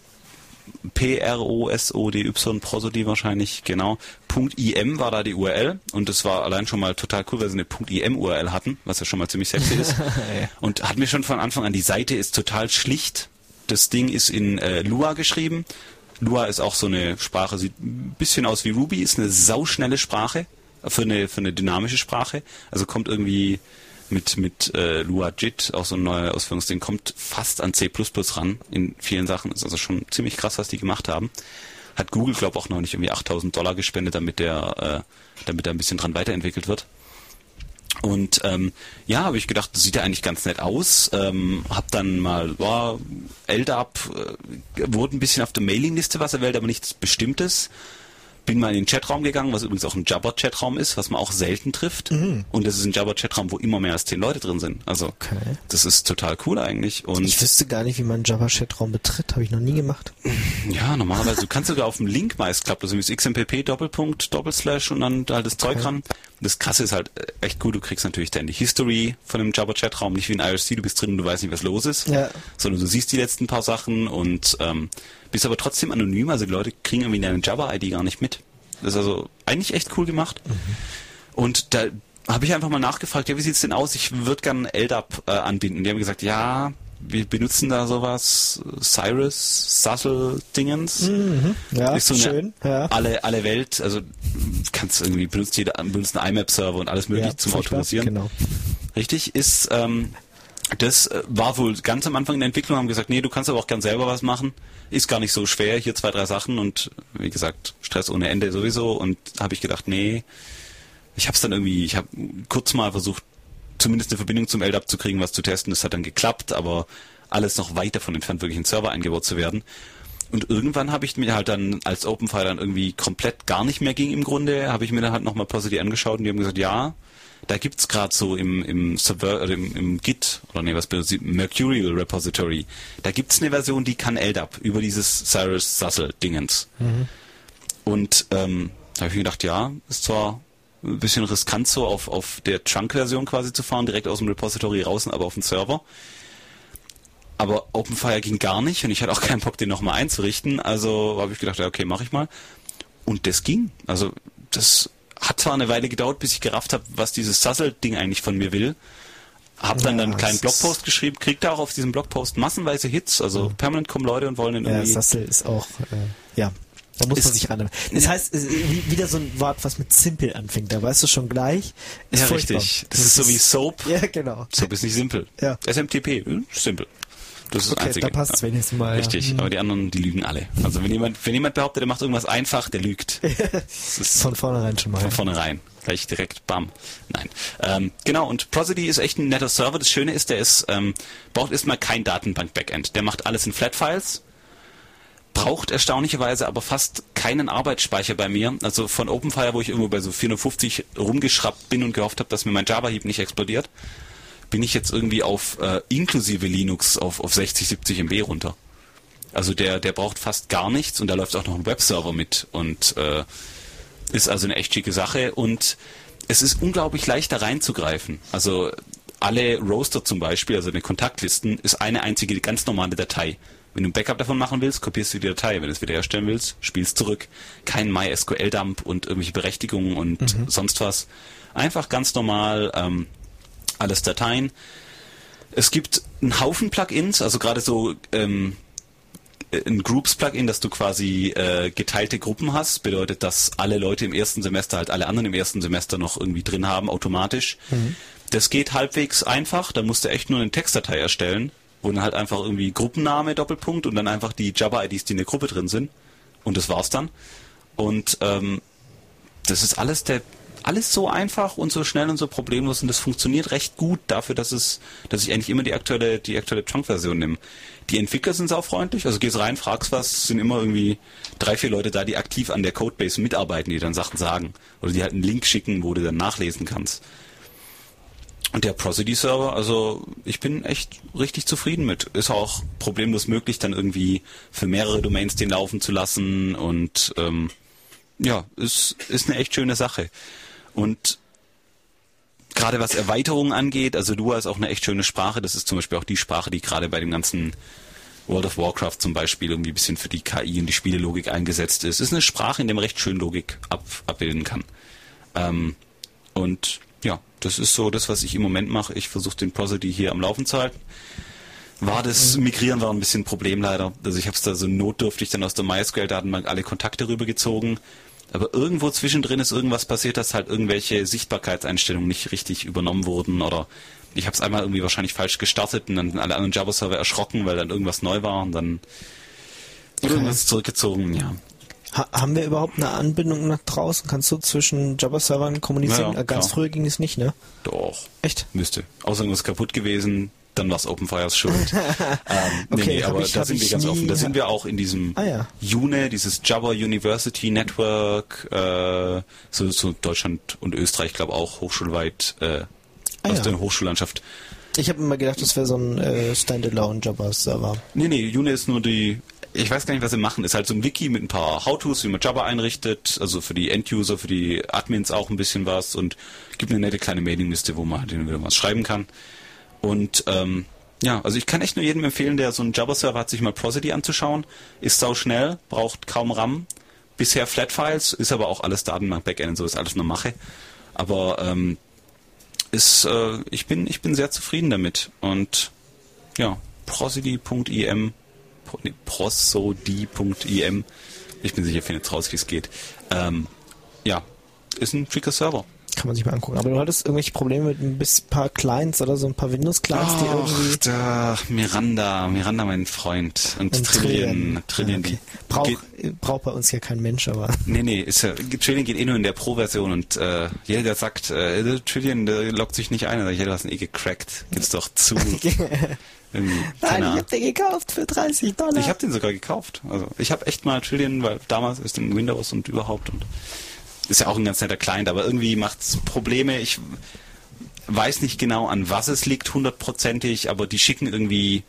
Speaker 3: P R O S O D Y, Prosody wahrscheinlich, genau. .im war da die U R L und das war allein schon mal total cool, weil sie eine .im U R L hatten, was ja schon mal ziemlich sexy ist. ja. Und hat mir schon von Anfang an, die Seite ist total schlicht. Das Ding ist in äh, Lua geschrieben. Lua ist auch so eine Sprache, sieht ein bisschen aus wie Ruby, ist eine sauschnelle Sprache für eine, für eine dynamische Sprache. Also kommt irgendwie mit mit äh, Lua J I T, auch so ein neues Ausführungsding, kommt fast an C plus plus ran in vielen Sachen. Ist also schon ziemlich krass, was die gemacht haben. Hat Google, glaube ich, auch noch nicht irgendwie achttausend Dollar gespendet, damit der äh, damit da ein bisschen dran weiterentwickelt wird. Und ähm, ja, habe ich gedacht, das sieht ja eigentlich ganz nett aus. Ähm, hab dann mal, boah, L D A P äh, wurde ein bisschen auf der Mailingliste was erwählt, aber nichts Bestimmtes. Bin mal in den Chatraum gegangen, was übrigens auch ein Jabber-Chatraum ist, was man auch selten trifft. Mhm. Und das ist ein Jabber-Chatraum, wo immer mehr als zehn Leute drin sind. Also okay. Das ist total cool eigentlich. Und
Speaker 2: ich wüsste gar nicht, wie man einen Jabber-Chatraum betritt. Habe ich noch nie gemacht.
Speaker 3: Ja, normalerweise. Du kannst sogar auf dem Link meist klappt. Also wie das X M P P Doppelpunkt, Doppelslash und dann halt das okay. Zeug ran. Das Krasse ist halt echt cool. Du kriegst natürlich dann die History von dem Jabber-Chatraum. Nicht wie ein I R C, du bist drin und du weißt nicht, was los ist. Ja. Sondern du siehst die letzten paar Sachen und ähm, bist aber trotzdem anonym. Also die Leute kriegen irgendwie deine Jabber-I D gar nicht mit. Das ist also eigentlich echt cool gemacht. Mhm. Und da habe ich einfach mal nachgefragt, ja, wie sieht's denn aus? Ich würde gerne L D A P äh, anbinden. Die haben gesagt, ja, wir benutzen da sowas, Cyrus, Sassel-Dingens.
Speaker 2: Mhm. Ja,
Speaker 3: ist so
Speaker 2: schön. Ja.
Speaker 3: Alle, alle Welt, also kannst irgendwie benutzt jeder benutzt einen I M A P-Server und alles mögliche ja, zum Automatisieren. Genau. Richtig, ist ähm, das war wohl ganz am Anfang in der Entwicklung, haben gesagt, nee, du kannst aber auch gern selber was machen. Ist gar nicht so schwer, hier zwei, drei Sachen und wie gesagt, Stress ohne Ende sowieso. Und habe ich gedacht, nee, ich habe es dann irgendwie, ich habe kurz mal versucht, zumindest eine Verbindung zum L D A P zu kriegen, was zu testen. Das hat dann geklappt, aber alles noch weit davon entfernt, wirklich in Server eingebaut zu werden. Und irgendwann habe ich mir halt dann, als OpenFire dann irgendwie komplett gar nicht mehr ging im Grunde, habe ich mir dann halt nochmal Prosody angeschaut und die haben gesagt, ja, da gibt's gerade so im im, Subver- oder im im Git oder nee, was benutzt sie? Mercurial Repository. Da gibt's eine Version, die kann L D A P über dieses Cyrus Sassel Dingens. Mhm. Und ähm, da habe ich mir gedacht, ja, ist zwar ein bisschen riskant so auf auf der Trunk-Version quasi zu fahren, direkt aus dem Repository raus, aber auf dem Server. Aber OpenFire ging gar nicht und ich hatte auch keinen Bock, den nochmal einzurichten. Also habe ich gedacht, ja, okay, mache ich mal. Und das ging. Also das hat zwar eine Weile gedauert, bis ich gerafft habe, was dieses Sassel-Ding eigentlich von mir will. Hab dann ja, dann einen kleinen Blogpost geschrieben, kriegt da auch auf diesem Blogpost massenweise Hits, also mhm. permanent kommen Leute und wollen den irgendwie...
Speaker 2: Ja, Sassel ist auch, äh, ja, da muss ist, man sich ran. Das ja. heißt, wieder so ein Wort, was mit simpel anfängt, da weißt du schon gleich.
Speaker 3: Ist ja, furchtbar. Richtig. Das, das ist so wie Soap.
Speaker 2: Ja, genau.
Speaker 3: Soap ist nicht simpel.
Speaker 2: Ja.
Speaker 3: S M T P, simpel. Das ist
Speaker 2: okay,
Speaker 3: das Einzige.
Speaker 2: Da passt es wenigstens mal.
Speaker 3: Richtig, ja. Aber die anderen, die lügen alle. Also wenn jemand, wenn jemand behauptet, er macht irgendwas einfach, der lügt.
Speaker 2: Das ist von vornherein schon mal.
Speaker 3: Von vornherein. Gleich direkt, bam. Nein. Ähm, genau, und Prosody ist echt ein netter Server. Das Schöne ist, der ist, ähm, braucht erstmal kein Datenbank-Backend. Der macht alles in Flat-Files. Braucht erstaunlicherweise aber fast keinen Arbeitsspeicher bei mir. Also von OpenFire, wo ich irgendwo bei so vierhundertfünfzig rumgeschraubt bin und gehofft habe, dass mir mein Java-Heap nicht explodiert, bin ich jetzt irgendwie auf äh, inklusive Linux auf, auf sechzig, siebzig Megabyte runter. Also der, der braucht fast gar nichts und da läuft auch noch ein Webserver mit und äh, ist also eine echt schicke Sache und es ist unglaublich leicht da reinzugreifen. Also alle Roaster zum Beispiel, also eine Kontaktlisten, ist eine einzige ganz normale Datei. Wenn du ein Backup davon machen willst, kopierst du die Datei. Wenn du es wiederherstellen willst, spielst zurück. Kein MySQL-Dump und irgendwelche Berechtigungen und mhm. sonst was. Einfach ganz normal ähm, alles Dateien. Es gibt einen Haufen Plugins, also gerade so ähm, ein Groups-Plugin, dass du quasi äh, geteilte Gruppen hast, bedeutet, dass alle Leute im ersten Semester halt alle anderen im ersten Semester noch irgendwie drin haben, automatisch. Mhm. Das geht halbwegs einfach, da musst du echt nur eine Textdatei erstellen, wo dann halt einfach irgendwie Gruppenname, Doppelpunkt und dann einfach die Jabber-I Ds, die in der Gruppe drin sind. Und das war's dann. Und ähm, das ist alles der alles so einfach und so schnell und so problemlos und das funktioniert recht gut dafür, dass es, dass ich eigentlich immer die aktuelle, die aktuelle Trunk-Version nehme. Die Entwickler sind saufreundlich, also gehst rein, fragst was, sind immer irgendwie drei, vier Leute da, die aktiv an der Codebase mitarbeiten, die dann Sachen sagen. Oder die halt einen Link schicken, wo du dann nachlesen kannst. Und der Prosody-Server, also ich bin echt richtig zufrieden mit. Ist auch problemlos möglich, dann irgendwie für mehrere Domains den laufen zu lassen und ähm, ja, ist, ist eine echt schöne Sache. Und gerade was Erweiterungen angeht, also Lua ist auch eine echt schöne Sprache. Das ist zum Beispiel auch die Sprache, die gerade bei dem ganzen World of Warcraft zum Beispiel irgendwie ein bisschen für die K I und die Spielelogik eingesetzt ist. Ist eine Sprache, in der man recht schön Logik ab, abbilden kann. Ähm, und ja, das ist so das, was ich im Moment mache. Ich versuche den Prosody hier am Laufen zu halten. War das Migrieren war ein bisschen ein Problem leider. Also ich habe es da so notdürftig dann aus der MySQL-Datenbank alle Kontakte rübergezogen. Aber irgendwo zwischendrin ist irgendwas passiert, dass halt irgendwelche Sichtbarkeitseinstellungen nicht richtig übernommen wurden oder ich habe es einmal irgendwie wahrscheinlich falsch gestartet und dann sind alle anderen Java-Server erschrocken, weil dann irgendwas neu war und dann okay. irgendwas zurückgezogen, ja.
Speaker 2: Ha- haben wir überhaupt eine Anbindung nach draußen? Kannst du zwischen Java-Servern kommunizieren?
Speaker 3: Ja, ja,
Speaker 2: Ganz
Speaker 3: klar.
Speaker 2: früher ging es nicht, ne?
Speaker 3: Doch.
Speaker 2: Echt?
Speaker 3: Müsste. Außer irgendwas kaputt gewesen, dann war es OpenFires schuld. ähm, nee,
Speaker 2: okay,
Speaker 3: nee, aber
Speaker 2: ich,
Speaker 3: da sind wir ganz
Speaker 2: nie,
Speaker 3: offen. Da sind wir auch in diesem
Speaker 2: ah, ja.
Speaker 3: U N E, dieses Java University Network, äh, so, so Deutschland und Österreich, glaube auch hochschulweit äh,
Speaker 2: ah,
Speaker 3: aus
Speaker 2: ja.
Speaker 3: der Hochschullandschaft.
Speaker 2: Ich habe immer gedacht, das wäre so ein äh, Standalone Java-Server.
Speaker 3: Nee, nee, U N E ist nur die, ich weiß gar nicht, was sie machen, ist halt so ein Wiki mit ein paar How-Tos, wie man Java einrichtet, also für die End-User, für die Admins auch ein bisschen was und gibt eine nette kleine Mailingliste, wo man halt wieder was schreiben kann. Und ähm, ja, also ich kann echt nur jedem empfehlen, der so einen Java-Server hat, sich mal Prosody anzuschauen. Ist sau schnell, braucht kaum RAM. Bisher Flat-Files, ist aber auch alles Datenbank, Backend und so, ist alles nur Mache. Aber ähm, ist, äh, ich bin ich bin sehr zufrieden damit. Und ja, prosody punkt i m nee, prosody punkt i m ich bin sicher, findet raus, wie es geht. Ähm, ja, ist ein schicker Server.
Speaker 2: Kann man sich mal angucken. Aber du hattest irgendwelche Probleme mit ein bisschen paar Clients oder so ein paar Windows-Clients, die irgendwie...
Speaker 3: Da, Miranda, Miranda, mein Freund. Und, und Trillion, Trillion,
Speaker 2: okay. die... Braucht brauch bei uns ja kein Mensch, aber...
Speaker 3: Nee, nee, ist ja, Trillion geht eh nur in der Pro-Version und äh, jeder, der sagt, äh, Trillion, der loggt sich nicht ein, dann sag ich, ja, du hast ihn eh gecrackt. Gib's doch zu. Nein,
Speaker 2: ich hab den gekauft für dreißig Dollar.
Speaker 3: Ich hab den sogar gekauft. Also ich habe echt mal Trillion, weil damals ist in Windows und überhaupt und... Ist ja auch ein ganz netter Client, aber irgendwie macht es Probleme. Ich weiß nicht genau, an was es liegt, hundertprozentig, aber die schicken irgendwie,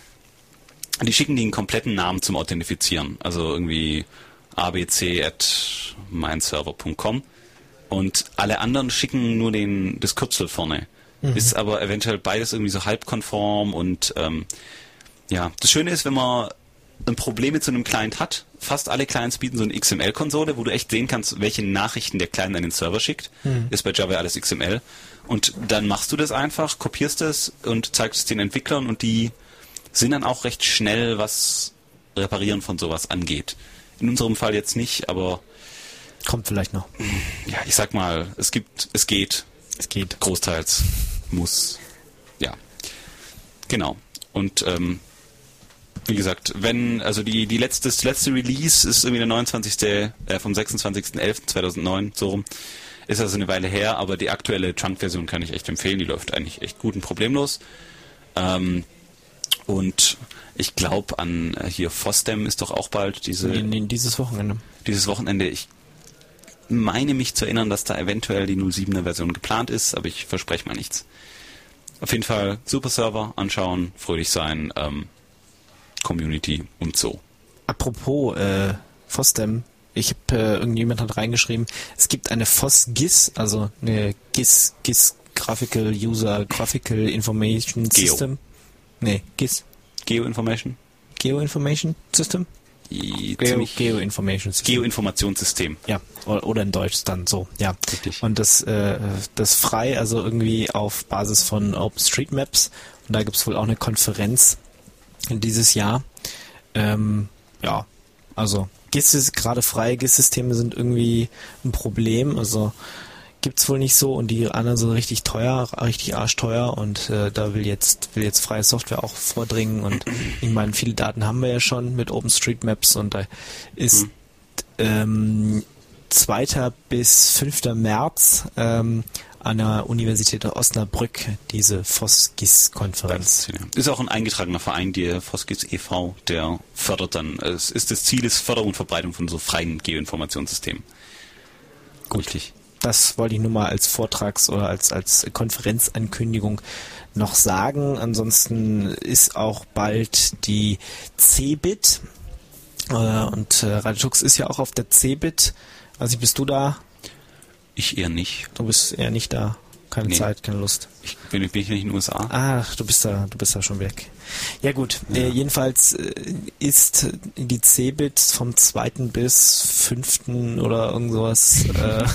Speaker 3: die schicken den kompletten Namen zum Authentifizieren. Also irgendwie abc at meinserver punkt com und alle anderen schicken nur den, das Kürzel vorne. Mhm. Ist aber eventuell beides irgendwie so halbkonform und ähm, ja, das Schöne ist, wenn man ein Problem mit so einem Client hat. Fast alle Clients bieten so eine X M L-Konsole, wo du echt sehen kannst, welche Nachrichten der Client an den Server schickt. Hm. Ist bei Java alles X M L. Und dann machst du das einfach, kopierst es und zeigst es den Entwicklern und die sind dann auch recht schnell, was Reparieren von sowas angeht. In unserem Fall jetzt nicht, aber...
Speaker 2: Kommt vielleicht noch.
Speaker 3: Ja, ich sag mal, es gibt, es geht.
Speaker 2: Es geht.
Speaker 3: Großteils muss. Ja. Genau. Und, ähm, wie gesagt, wenn, also die, die letzte, das letzte Release ist irgendwie der neunundzwanzigste Äh, vom sechsundzwanzigsten elften zweitausendneun, so rum. Ist also eine Weile her, aber die aktuelle Trunk-Version kann ich echt empfehlen, die läuft eigentlich echt gut und problemlos. Ähm, und ich glaube an äh, hier FOSDEM ist doch auch bald diese...
Speaker 2: Nee, nee, dieses Wochenende.
Speaker 3: Dieses Wochenende, ich meine mich zu erinnern, dass da eventuell die null siebener Version geplant ist, aber ich verspreche mal nichts. auf jeden Fall super Server anschauen, fröhlich sein, ähm, Community und so.
Speaker 2: Apropos äh, FOSDEM, ich habe äh, irgendjemand hat reingeschrieben, es gibt eine FOSGIS, also eine GIS, GIS Graphical User Graphical Information
Speaker 3: Geo.
Speaker 2: System. Nee, GIS.
Speaker 3: Geo-Information?
Speaker 2: Geo-Information System? Geo, Geo-Information-System.
Speaker 3: Geo-Informationssystem.
Speaker 2: Ja, oder in Deutsch dann so, ja.
Speaker 3: Richtig.
Speaker 2: Und das, äh, das frei, also irgendwie auf Basis von OpenStreetMaps. Und da gibt es wohl auch eine Konferenz dieses Jahr. Ähm, ja, also G I S, gerade freie G I S-Systeme sind irgendwie ein Problem. Also gibt's wohl nicht so und die anderen sind richtig teuer, richtig arschteuer und äh, da will jetzt will jetzt freie Software auch vordringen und ich meine, viele Daten haben wir ja schon mit OpenStreetMaps und da ist mhm. ähm, zweiter bis fünfter März ähm, an der Universität Osnabrück diese FOSGIS-Konferenz.
Speaker 3: Ist auch ein eingetragener Verein, die FOSGIS e V, der fördert dann, es ist das Ziel ist Förderung und Verbreitung von so freien Geoinformationssystemen.
Speaker 2: Gut. Richtig. Das wollte ich nur mal als Vortrags- oder als, als Konferenzankündigung noch sagen. Ansonsten ist auch bald die CeBIT äh, und äh, Radio Tux ist ja auch auf der CeBIT. Also bist du da?
Speaker 3: Ich eher nicht.
Speaker 2: Du bist eher nicht da. Keine nee. Zeit, keine Lust.
Speaker 3: Ich bin, bin ich nicht in den U S A.
Speaker 2: Ah, du bist da, du bist da schon weg. Ja gut, ja. Äh, jedenfalls äh, ist die CeBIT vom zweiten bis fünften oder irgend sowas äh,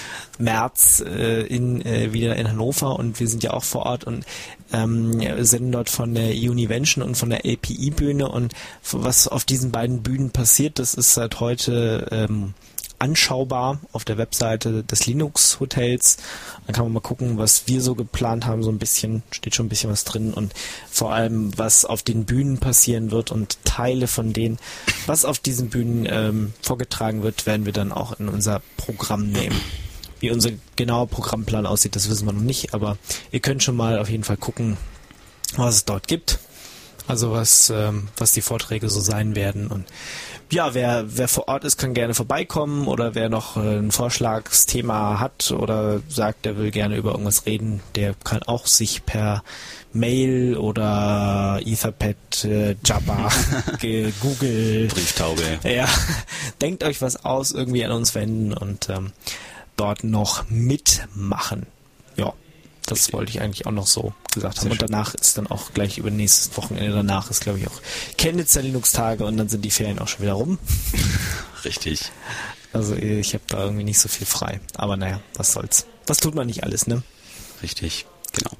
Speaker 2: März äh, in, äh, wieder in Hannover und wir sind ja auch vor Ort und ähm, senden dort von der Univention und von der L P I-Bühne und was auf diesen beiden Bühnen passiert, das ist seit heute ähm, anschaubar auf der Webseite des Linux Hotels. Dann kann man mal gucken, was wir so geplant haben, so ein bisschen, steht schon ein bisschen was drin und vor allem, was auf den Bühnen passieren wird und Teile von denen, was auf diesen Bühnen ähm, vorgetragen wird, werden wir dann auch in unser Programm nehmen. Wie unser genauer Programmplan aussieht, das wissen wir noch nicht, aber ihr könnt schon mal auf jeden Fall gucken, was es dort gibt. Also was, ähm, was die Vorträge so sein werden und ja, wer, wer vor Ort ist, kann gerne vorbeikommen oder wer noch ein Vorschlagsthema hat oder sagt, der will gerne über irgendwas reden, der kann auch sich per Mail oder Etherpad, äh, Jabba, Google,
Speaker 3: Brieftaube.
Speaker 2: Ja, denkt euch was aus, irgendwie an uns wenden und ähm, dort noch mitmachen. Ja, das Richtig. wollte ich eigentlich auch noch so gesagt haben. Sehr und danach schön. Ist dann auch gleich über nächstes Wochenende danach ist, glaube ich, auch Chemnitzer Linux-Tage und dann sind die Ferien auch schon wieder rum.
Speaker 3: Richtig.
Speaker 2: Also ich habe da irgendwie nicht so viel frei. Aber naja, was soll's. Was tut man nicht alles, ne?
Speaker 3: Richtig, genau.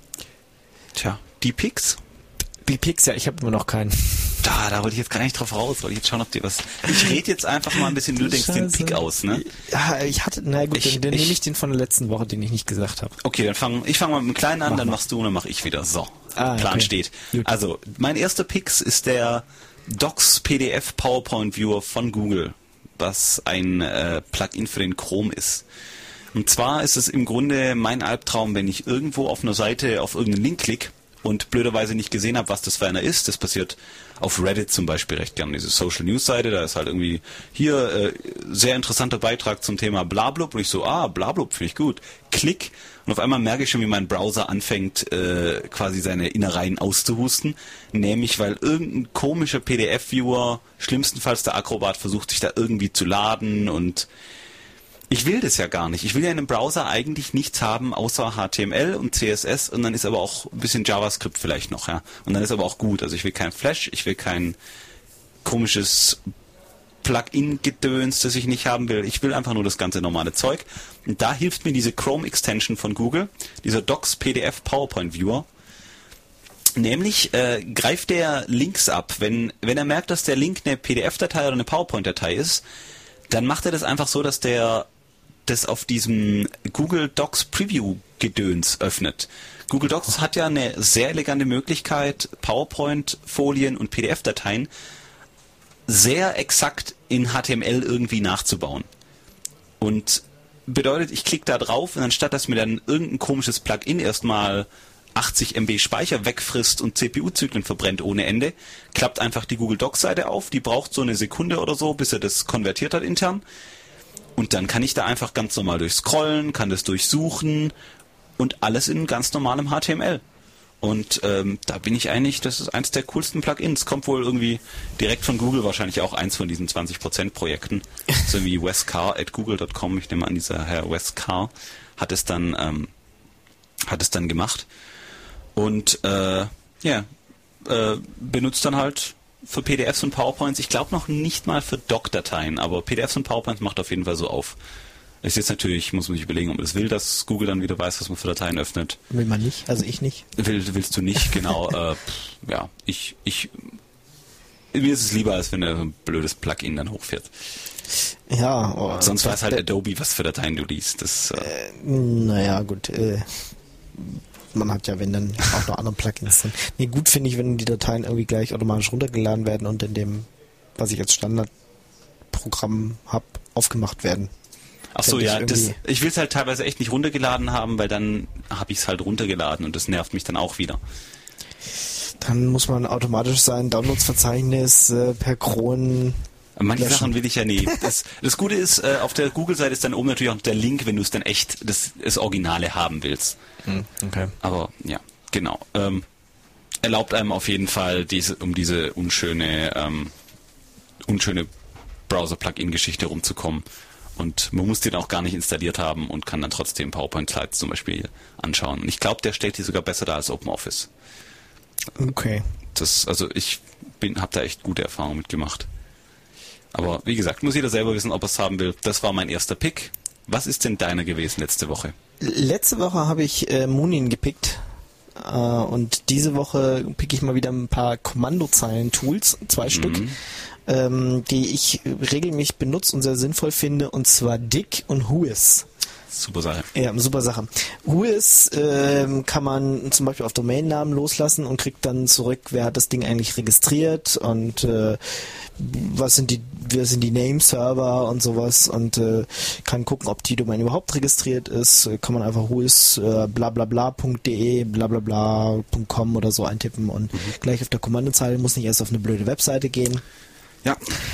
Speaker 3: Tja, die Picks?
Speaker 2: Die Picks, ja, ich habe immer noch keinen.
Speaker 3: Da, da wollte ich jetzt gar nicht drauf raus, wollte ich jetzt schauen, ob dir was... Ich rede jetzt einfach mal ein bisschen, du denkst Scheiße. den Pick aus, ne?
Speaker 2: Ja, ich hatte... Na gut,
Speaker 3: ich,
Speaker 2: dann, dann
Speaker 3: ich,
Speaker 2: nehme ich den von der letzten Woche, den ich nicht gesagt habe.
Speaker 3: Okay, dann fang, ich fange mal mit dem Kleinen an, Mach dann mal. machst du und dann mache ich wieder. So, ah, Plan okay. steht. Gut. Also, mein erster Pick ist der Docs P D F PowerPoint Viewer von Google, was ein äh, Plugin für den Chrome ist. Und zwar ist es im Grunde mein Albtraum, wenn ich irgendwo auf einer Seite auf irgendeinen Link klicke und blöderweise nicht gesehen habe, was das für einer ist. Das passiert auf Reddit zum Beispiel recht gern. Diese Social News Seite, da ist halt irgendwie hier äh, sehr interessanter Beitrag zum Thema Blablub und ich so, ah, Blablub finde ich gut. Klick und auf einmal merke ich schon, wie mein Browser anfängt, äh, quasi seine Innereien auszuhusten. Nämlich, weil irgendein komischer P D F-Viewer, schlimmstenfalls der Acrobat, versucht sich da irgendwie zu laden und ich will das ja gar nicht. Ich will ja in einem Browser eigentlich nichts haben, außer H T M L und C S S und dann ist aber auch ein bisschen JavaScript vielleicht noch, ja. Und dann ist aber auch gut. Also ich will kein Flash, ich will kein komisches Plugin-Gedöns, das ich nicht haben will. Ich will einfach nur das ganze normale Zeug. Und da hilft mir diese Chrome-Extension von Google, dieser Docs P D F PowerPoint Viewer. Nämlich äh, greift der Links ab. Wenn, wenn er merkt, dass der Link eine P D F-Datei oder eine PowerPoint-Datei ist, dann macht er das einfach so, dass der das auf diesem Google Docs Preview Gedöns öffnet. Google Docs hat ja eine sehr elegante Möglichkeit, PowerPoint-Folien und P D F-Dateien sehr exakt in H T M L irgendwie nachzubauen. Und bedeutet, ich klicke da drauf und anstatt dass mir dann irgendein komisches Plugin erstmal achtzig Megabyte Speicher wegfrisst und C P U-Zyklen verbrennt ohne Ende, klappt einfach die Google Docs-Seite auf, die braucht so eine Sekunde oder so, bis er das konvertiert hat intern. Und dann kann ich da einfach ganz normal durchscrollen, kann das durchsuchen und alles in ganz normalem H T M L. Und ähm, da bin ich eigentlich, das ist eins der coolsten Plugins. Kommt wohl irgendwie direkt von Google, wahrscheinlich auch eins von diesen zwanzig Prozent Projekten. So wie Wes Carr at google dot com. Ich nehme an, dieser Herr Wes Carr hat es dann, ähm, hat es dann gemacht. Und äh, ja, äh, benutzt dann halt für P D Fs und PowerPoints. Ich glaube noch nicht mal für Doc-Dateien, aber P D Fs und PowerPoints macht auf jeden Fall so auf. Ist jetzt natürlich, muss man sich überlegen, ob man das will, dass Google dann wieder weiß, was man für Dateien öffnet.
Speaker 2: Will man nicht, also ich nicht.
Speaker 3: Will, willst du nicht, genau. äh, ja, ich, ich, mir ist es lieber, als wenn ein blödes Plugin dann hochfährt.
Speaker 2: Ja. Oh,
Speaker 3: sonst weiß halt Adobe, was für Dateien du liest. Das, äh,
Speaker 2: äh, naja, gut. Äh, man hat ja, wenn dann auch noch andere Plugins drin. Nee, gut finde ich, wenn die Dateien irgendwie gleich automatisch runtergeladen werden und in dem, was ich als Standardprogramm habe, aufgemacht werden.
Speaker 3: Ach so, ja, das, ich will es halt teilweise echt nicht runtergeladen haben, weil dann habe ich es halt runtergeladen und das nervt mich dann auch wieder.
Speaker 2: Dann muss man automatisch sein Downloads-Verzeichnis äh, per Cron
Speaker 3: Manche
Speaker 2: löschen.
Speaker 3: Sachen will ich ja nie. Das, das Gute ist, äh, auf der Google-Seite ist dann oben natürlich auch der Link, wenn du es dann echt das, das Originale haben willst.
Speaker 2: Okay.
Speaker 3: Aber ja, genau. Ähm, erlaubt einem auf jeden Fall, diese, um diese unschöne, ähm, unschöne Browser-Plugin-Geschichte rumzukommen. Und man muss den auch gar nicht installiert haben und kann dann trotzdem PowerPoint-Slides zum Beispiel anschauen. Und ich glaube, der stellt die sogar besser da als OpenOffice.
Speaker 2: Okay.
Speaker 3: Das, also ich bin, habe da echt gute Erfahrungen mitgemacht. Aber wie gesagt, muss jeder selber wissen, ob er es haben will. Das war mein erster Pick. Was ist denn deiner gewesen letzte Woche?
Speaker 2: Letzte Woche habe ich äh, Munin gepickt. Äh, und diese Woche pick ich mal wieder ein paar Kommandozeilen-Tools, zwei mhm. Stück, ähm, die ich regelmäßig benutze und sehr sinnvoll finde, und zwar Dick und Whois.
Speaker 3: Super Sache.
Speaker 2: Ja, super Sache. Whois ähm, kann man zum Beispiel auf Domainnamen loslassen und kriegt dann zurück, wer hat das Ding eigentlich registriert und äh, was sind die, wer sind die Name-Server und sowas, und äh, kann gucken, ob die Domain überhaupt registriert ist. Kann man einfach whois äh, blablabla punkt de, blablabla punkt com oder so eintippen und mhm. gleich auf der Kommandozeile, muss nicht erst auf eine blöde Webseite gehen.
Speaker 3: Ja.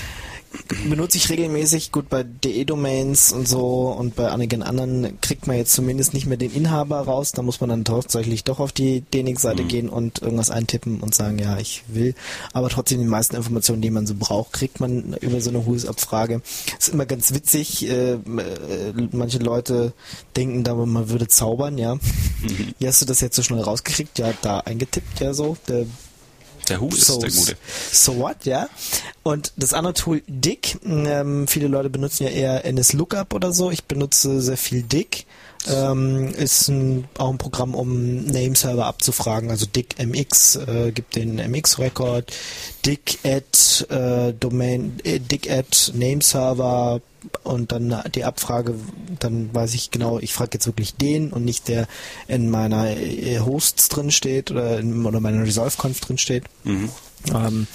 Speaker 2: Benutze ich regelmäßig, gut bei de-Domains und so, und bei einigen anderen kriegt man jetzt zumindest nicht mehr den Inhaber raus, da muss man dann tatsächlich doch auf die D N X-Seite mhm. gehen und irgendwas eintippen und sagen, ja, ich will, aber trotzdem die meisten Informationen, die man so braucht, kriegt man über so eine Whois-Abfrage. Ist immer ganz witzig, äh, äh, manche Leute denken da, man würde zaubern, ja. Mhm. Wie hast du das jetzt so schnell rausgekriegt? Ja, da eingetippt, ja so, der
Speaker 3: Der Who ist
Speaker 2: so,
Speaker 3: der Gute.
Speaker 2: So what, ja. Und das andere Tool, Dick, ähm, viele Leute benutzen ja eher N S Lookup oder so. Ich benutze sehr viel Dick. Ähm, ist ein, auch ein Programm, um Nameserver abzufragen. Also Dick M X äh, gibt den M X-Record. Dick at äh, Domain, äh, Dick at Nameserver und dann die Abfrage, dann weiß ich genau, ich frage jetzt wirklich den und nicht der in meiner äh, Hosts drin steht oder in oder meiner Resolve-Conf drin steht. Mhm. Ähm,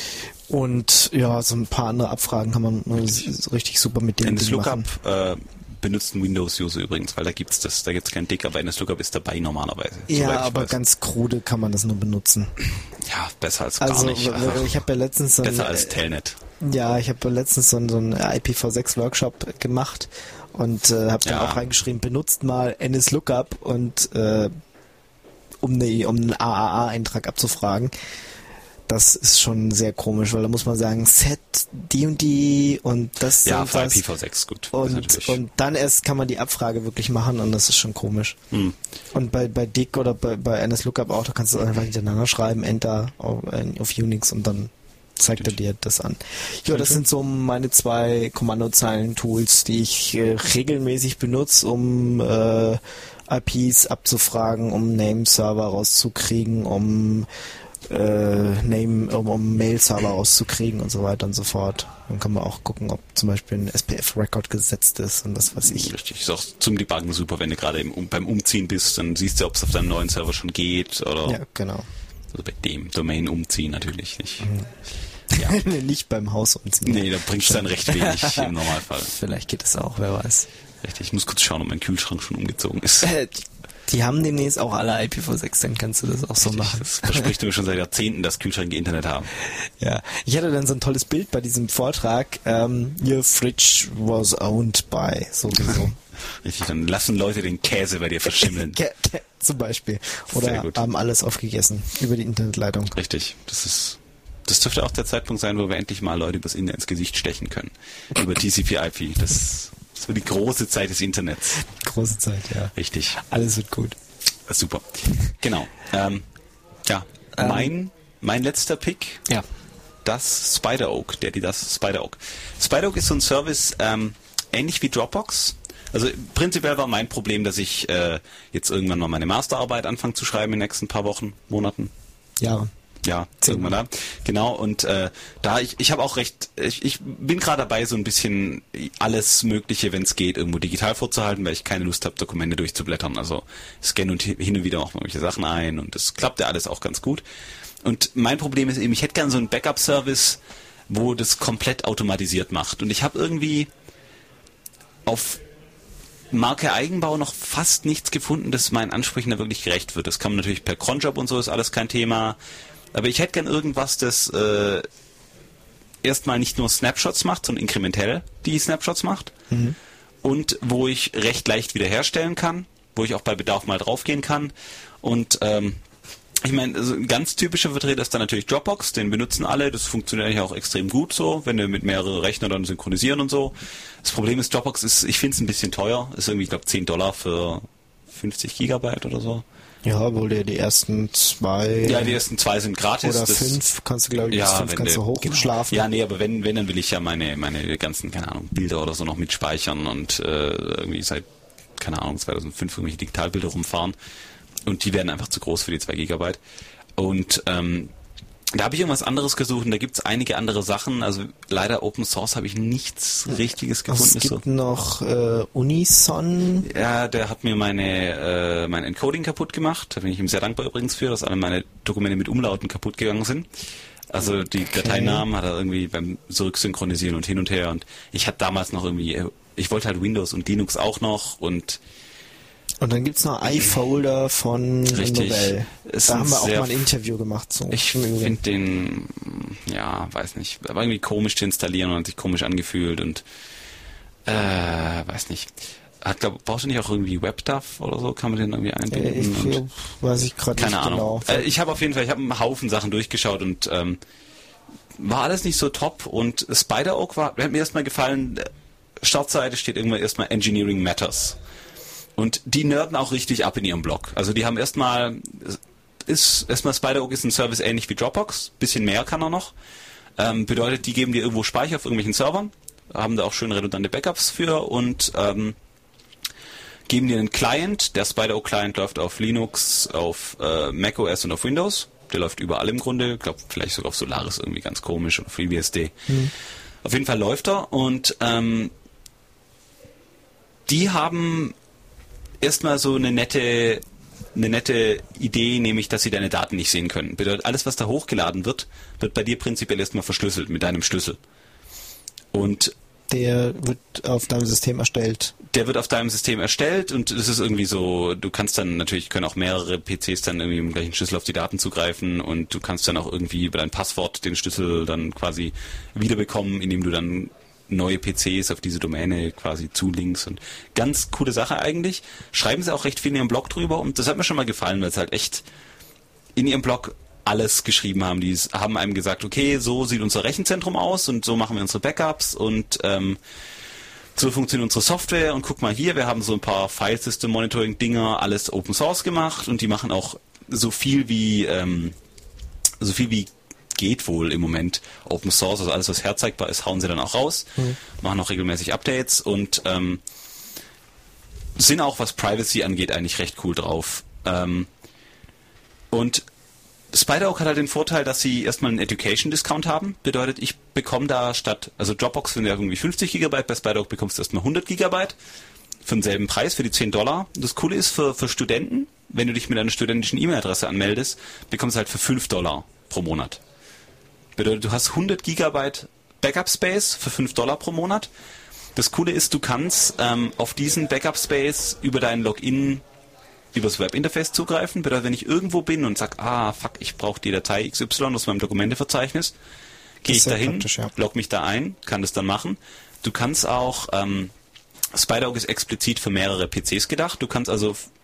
Speaker 2: und ja, so ein paar andere Abfragen kann man richtig, richtig super mit dem Ding machen.
Speaker 3: Äh, benutzt ein Windows-User übrigens, weil da gibt's das, da gibt's kein Dick, aber N S Lookup ist dabei normalerweise.
Speaker 2: Ja, aber weiß. Ganz krude kann man das nur benutzen.
Speaker 3: Ja, besser als gar
Speaker 2: also,
Speaker 3: nicht.
Speaker 2: Also ich habe ja letztens so
Speaker 3: besser
Speaker 2: ein,
Speaker 3: als Telnet.
Speaker 2: Ja, ich habe letztens so einen, so einen I P v sechs Workshop gemacht und äh, habe dann ja. auch reingeschrieben, benutzt mal N S Lookup und äh, um, eine, um einen A A A-Eintrag abzufragen. Das ist schon sehr komisch, weil da muss man sagen, set die und die und das
Speaker 3: ja,
Speaker 2: und
Speaker 3: für
Speaker 2: das.
Speaker 3: I P v sechs, gut.
Speaker 2: Und, und dann erst kann man die Abfrage wirklich machen und das ist schon komisch. Hm. Und bei, bei Dick oder bei, bei N S Lookup auch, da kannst du einfach hintereinander schreiben, Enter auf, auf Unix und dann zeigt er dir das an. Ja, das sind so meine zwei Kommandozeilen-Tools, die ich äh, regelmäßig benutze, um äh, I Ps abzufragen, um Name-Server rauszukriegen, um Äh, Name, um, um Mail-Server rauszukriegen und so weiter und so fort. Dann kann man auch gucken, ob zum Beispiel ein S P F-Record gesetzt ist und das weiß ich.
Speaker 3: Richtig, ist auch zum Debuggen super, wenn du gerade im, beim Umziehen bist, dann siehst du, ob es auf deinem neuen Server schon geht oder.
Speaker 2: Ja, genau.
Speaker 3: Also bei dem Domain umziehen natürlich nicht.
Speaker 2: Mhm. Ja. Nicht beim Haus umziehen.
Speaker 3: Nee, da bringt es dann recht wenig im Normalfall.
Speaker 2: Vielleicht geht es auch, wer weiß.
Speaker 3: Richtig, ich muss kurz schauen, ob mein Kühlschrank schon umgezogen ist.
Speaker 2: Die haben demnächst auch alle I P v sechs, dann kannst du das auch so machen.
Speaker 3: Das verspricht mir schon seit Jahrzehnten, dass Kühlschränke Internet haben.
Speaker 2: Ja, ich hatte dann so ein tolles Bild bei diesem Vortrag. Um, your fridge was owned by, sowieso.
Speaker 3: Richtig, dann lassen Leute den Käse bei dir verschimmeln.
Speaker 2: Zum Beispiel. Oder haben alles aufgegessen über die Internetleitung.
Speaker 3: Richtig. Das ist, das dürfte auch der Zeitpunkt sein, wo wir endlich mal Leute übers Internet ins Gesicht stechen können. Über T C P I P. Das, das wird die große Zeit des Internets.
Speaker 2: Große Zeit, ja.
Speaker 3: Richtig.
Speaker 2: Alles wird gut.
Speaker 3: Super. Genau. Ähm, ja, ähm, mein, mein letzter Pick.
Speaker 2: Ja.
Speaker 3: Das SpiderOak, der die das SpiderOak. SpiderOak ist so ein Service, ähm, ähnlich wie Dropbox. Also prinzipiell war mein Problem, dass ich äh, jetzt irgendwann mal meine Masterarbeit anfange zu schreiben in den nächsten paar Wochen, Monaten.
Speaker 2: Ja.
Speaker 3: Ja, irgendwann da. Genau, und äh, da ich, ich habe auch recht, ich, ich bin gerade dabei, so ein bisschen alles Mögliche, wenn es geht, irgendwo digital vorzuhalten, weil ich keine Lust habe, Dokumente durchzublättern. Also scanne und hin und wieder auch mal welche Sachen ein und das klappt ja alles auch ganz gut. Und mein Problem ist eben, ich hätte gern so einen Backup-Service, wo das komplett automatisiert macht. Und ich habe irgendwie auf Marke Eigenbau noch fast nichts gefunden, das meinen Ansprüchen da wirklich gerecht wird. Das kann man natürlich per Cronjob und so, ist alles kein Thema. Aber ich hätte gern irgendwas, das äh, erstmal nicht nur Snapshots macht, sondern inkrementell die Snapshots macht. Mhm. Und wo ich recht leicht wiederherstellen kann, wo ich auch bei Bedarf mal draufgehen kann. Und ähm, ich meine, also ein ganz typischer Vertreter ist dann natürlich Dropbox, den benutzen alle, das funktioniert eigentlich auch extrem gut so, wenn wir mit mehreren Rechnern dann synchronisieren und so. Das Problem ist, Dropbox ist, ich finde es ein bisschen teuer, ist irgendwie, ich glaube, zehn Dollar für fünfzig Gigabyte oder so.
Speaker 2: Ja, wohl die, die ersten zwei...
Speaker 3: Ja, die ersten zwei sind gratis.
Speaker 2: Oder das, fünf kannst du, glaube ich,
Speaker 3: ja,
Speaker 2: bis fünf kannst du hochschlafen.
Speaker 3: Ja, nee, aber wenn, wenn, dann will ich ja meine, meine ganzen, keine Ahnung, Bilder oder so noch mitspeichern und äh, irgendwie seit, keine Ahnung, zweitausendfünf irgendwelche Digitalbilder rumfahren. Und die werden einfach zu groß für die zwei Gigabyte. Und ähm, da habe ich irgendwas anderes gesucht und da gibt es einige andere Sachen. Also leider Open Source habe ich nichts Richtiges gefunden.
Speaker 2: Es gibt
Speaker 3: so.
Speaker 2: noch äh, Unison.
Speaker 3: Ja, der hat mir meine äh, mein Encoding kaputt gemacht. Da bin ich ihm sehr dankbar übrigens für, dass alle meine Dokumente mit Umlauten kaputt gegangen sind. Also die okay. Dateinamen hat er irgendwie beim Zurücksynchronisieren und hin und her. Und ich hatte damals noch irgendwie, ich wollte halt Windows und Linux auch noch und
Speaker 2: Und dann gibt's noch iFolder von Novell. Da haben wir auch mal ein Interview gemacht. So.
Speaker 3: Ich finde den, ja, weiß nicht, aber irgendwie komisch zu installieren und hat sich komisch angefühlt und äh, weiß nicht. Hat, glaub, brauchst du nicht auch irgendwie WebDAV oder so? Kann man den irgendwie einbinden?
Speaker 2: Ich, weiß ich gerade nicht
Speaker 3: Ahnung.
Speaker 2: genau.
Speaker 3: Äh, ich habe auf jeden Fall, ich habe einen Haufen Sachen durchgeschaut und ähm, war alles nicht so top und SpiderOak war, hat mir erstmal gefallen, Startseite steht irgendwann erstmal Engineering Matters. Und die nerden auch richtig ab in ihrem Blog. Also die haben erstmal, ist erstmal SpiderOak ist ein Service ähnlich wie Dropbox, bisschen mehr kann er noch. Ähm, bedeutet, die geben dir irgendwo Speicher auf irgendwelchen Servern, haben da auch schön redundante Backups für und ähm, geben dir einen Client. Der SpiderOak Client läuft auf Linux, auf äh, macOS und auf Windows. Der läuft überall im Grunde. Ich glaube, vielleicht sogar auf Solaris irgendwie ganz komisch oder FreeBSD. Mhm. Auf jeden Fall läuft er und ähm, die haben erstmal so eine nette, eine nette Idee, nämlich, dass sie deine Daten nicht sehen können. Bedeutet, alles, was da hochgeladen wird, wird bei dir prinzipiell erstmal verschlüsselt mit deinem Schlüssel. Und
Speaker 2: der wird auf deinem System erstellt.
Speaker 3: Der wird auf deinem System erstellt und es ist irgendwie so, du kannst dann natürlich, können auch mehrere P Cs dann irgendwie mit dem gleichen Schlüssel auf die Daten zugreifen und du kannst dann auch irgendwie über dein Passwort den Schlüssel dann quasi wiederbekommen, indem du dann neue P Cs auf diese Domäne quasi zulinkst und ganz coole Sache eigentlich. Schreiben sie auch recht viel in ihrem Blog drüber und das hat mir schon mal gefallen, weil sie halt echt in ihrem Blog alles geschrieben haben. Die haben einem gesagt, okay, so sieht unser Rechenzentrum aus und so machen wir unsere Backups und ähm, so funktioniert unsere Software und guck mal hier, wir haben so ein paar File-System-Monitoring-Dinger, alles Open Source gemacht und die machen auch so viel wie ähm, so viel wie geht wohl im Moment Open Source, also alles, was herzeigbar ist, hauen sie dann auch raus, mhm. machen auch regelmäßig Updates und ähm, sind auch, was Privacy angeht, eigentlich recht cool drauf. Ähm, und SpiderOak hat halt den Vorteil, dass sie erstmal einen Education-Discount haben. Bedeutet, ich bekomme da statt, also Dropbox sind ja irgendwie fünfzig Gigabyte, bei SpiderOak bekommst du erstmal hundert Gigabyte für denselben Preis, für die zehn Dollar. Das Coole ist für, für Studenten, wenn du dich mit einer studentischen E-Mail-Adresse anmeldest, bekommst du halt für fünf Dollar pro Monat. Bedeutet, du hast hundert Gigabyte Backup-Space für fünf Dollar pro Monat. Das Coole ist, du kannst ähm, auf diesen Backup-Space über deinen Login übers Webinterface zugreifen. Bedeutet, wenn ich irgendwo bin und sage, ah, fuck, ich brauche die Datei X Y aus meinem Dokumenteverzeichnis, gehe ich dahin, ja. log mich da ein, kann das dann machen. Du kannst auch, ähm, SpiderOak ist explizit für mehrere P Cs gedacht. Du kannst also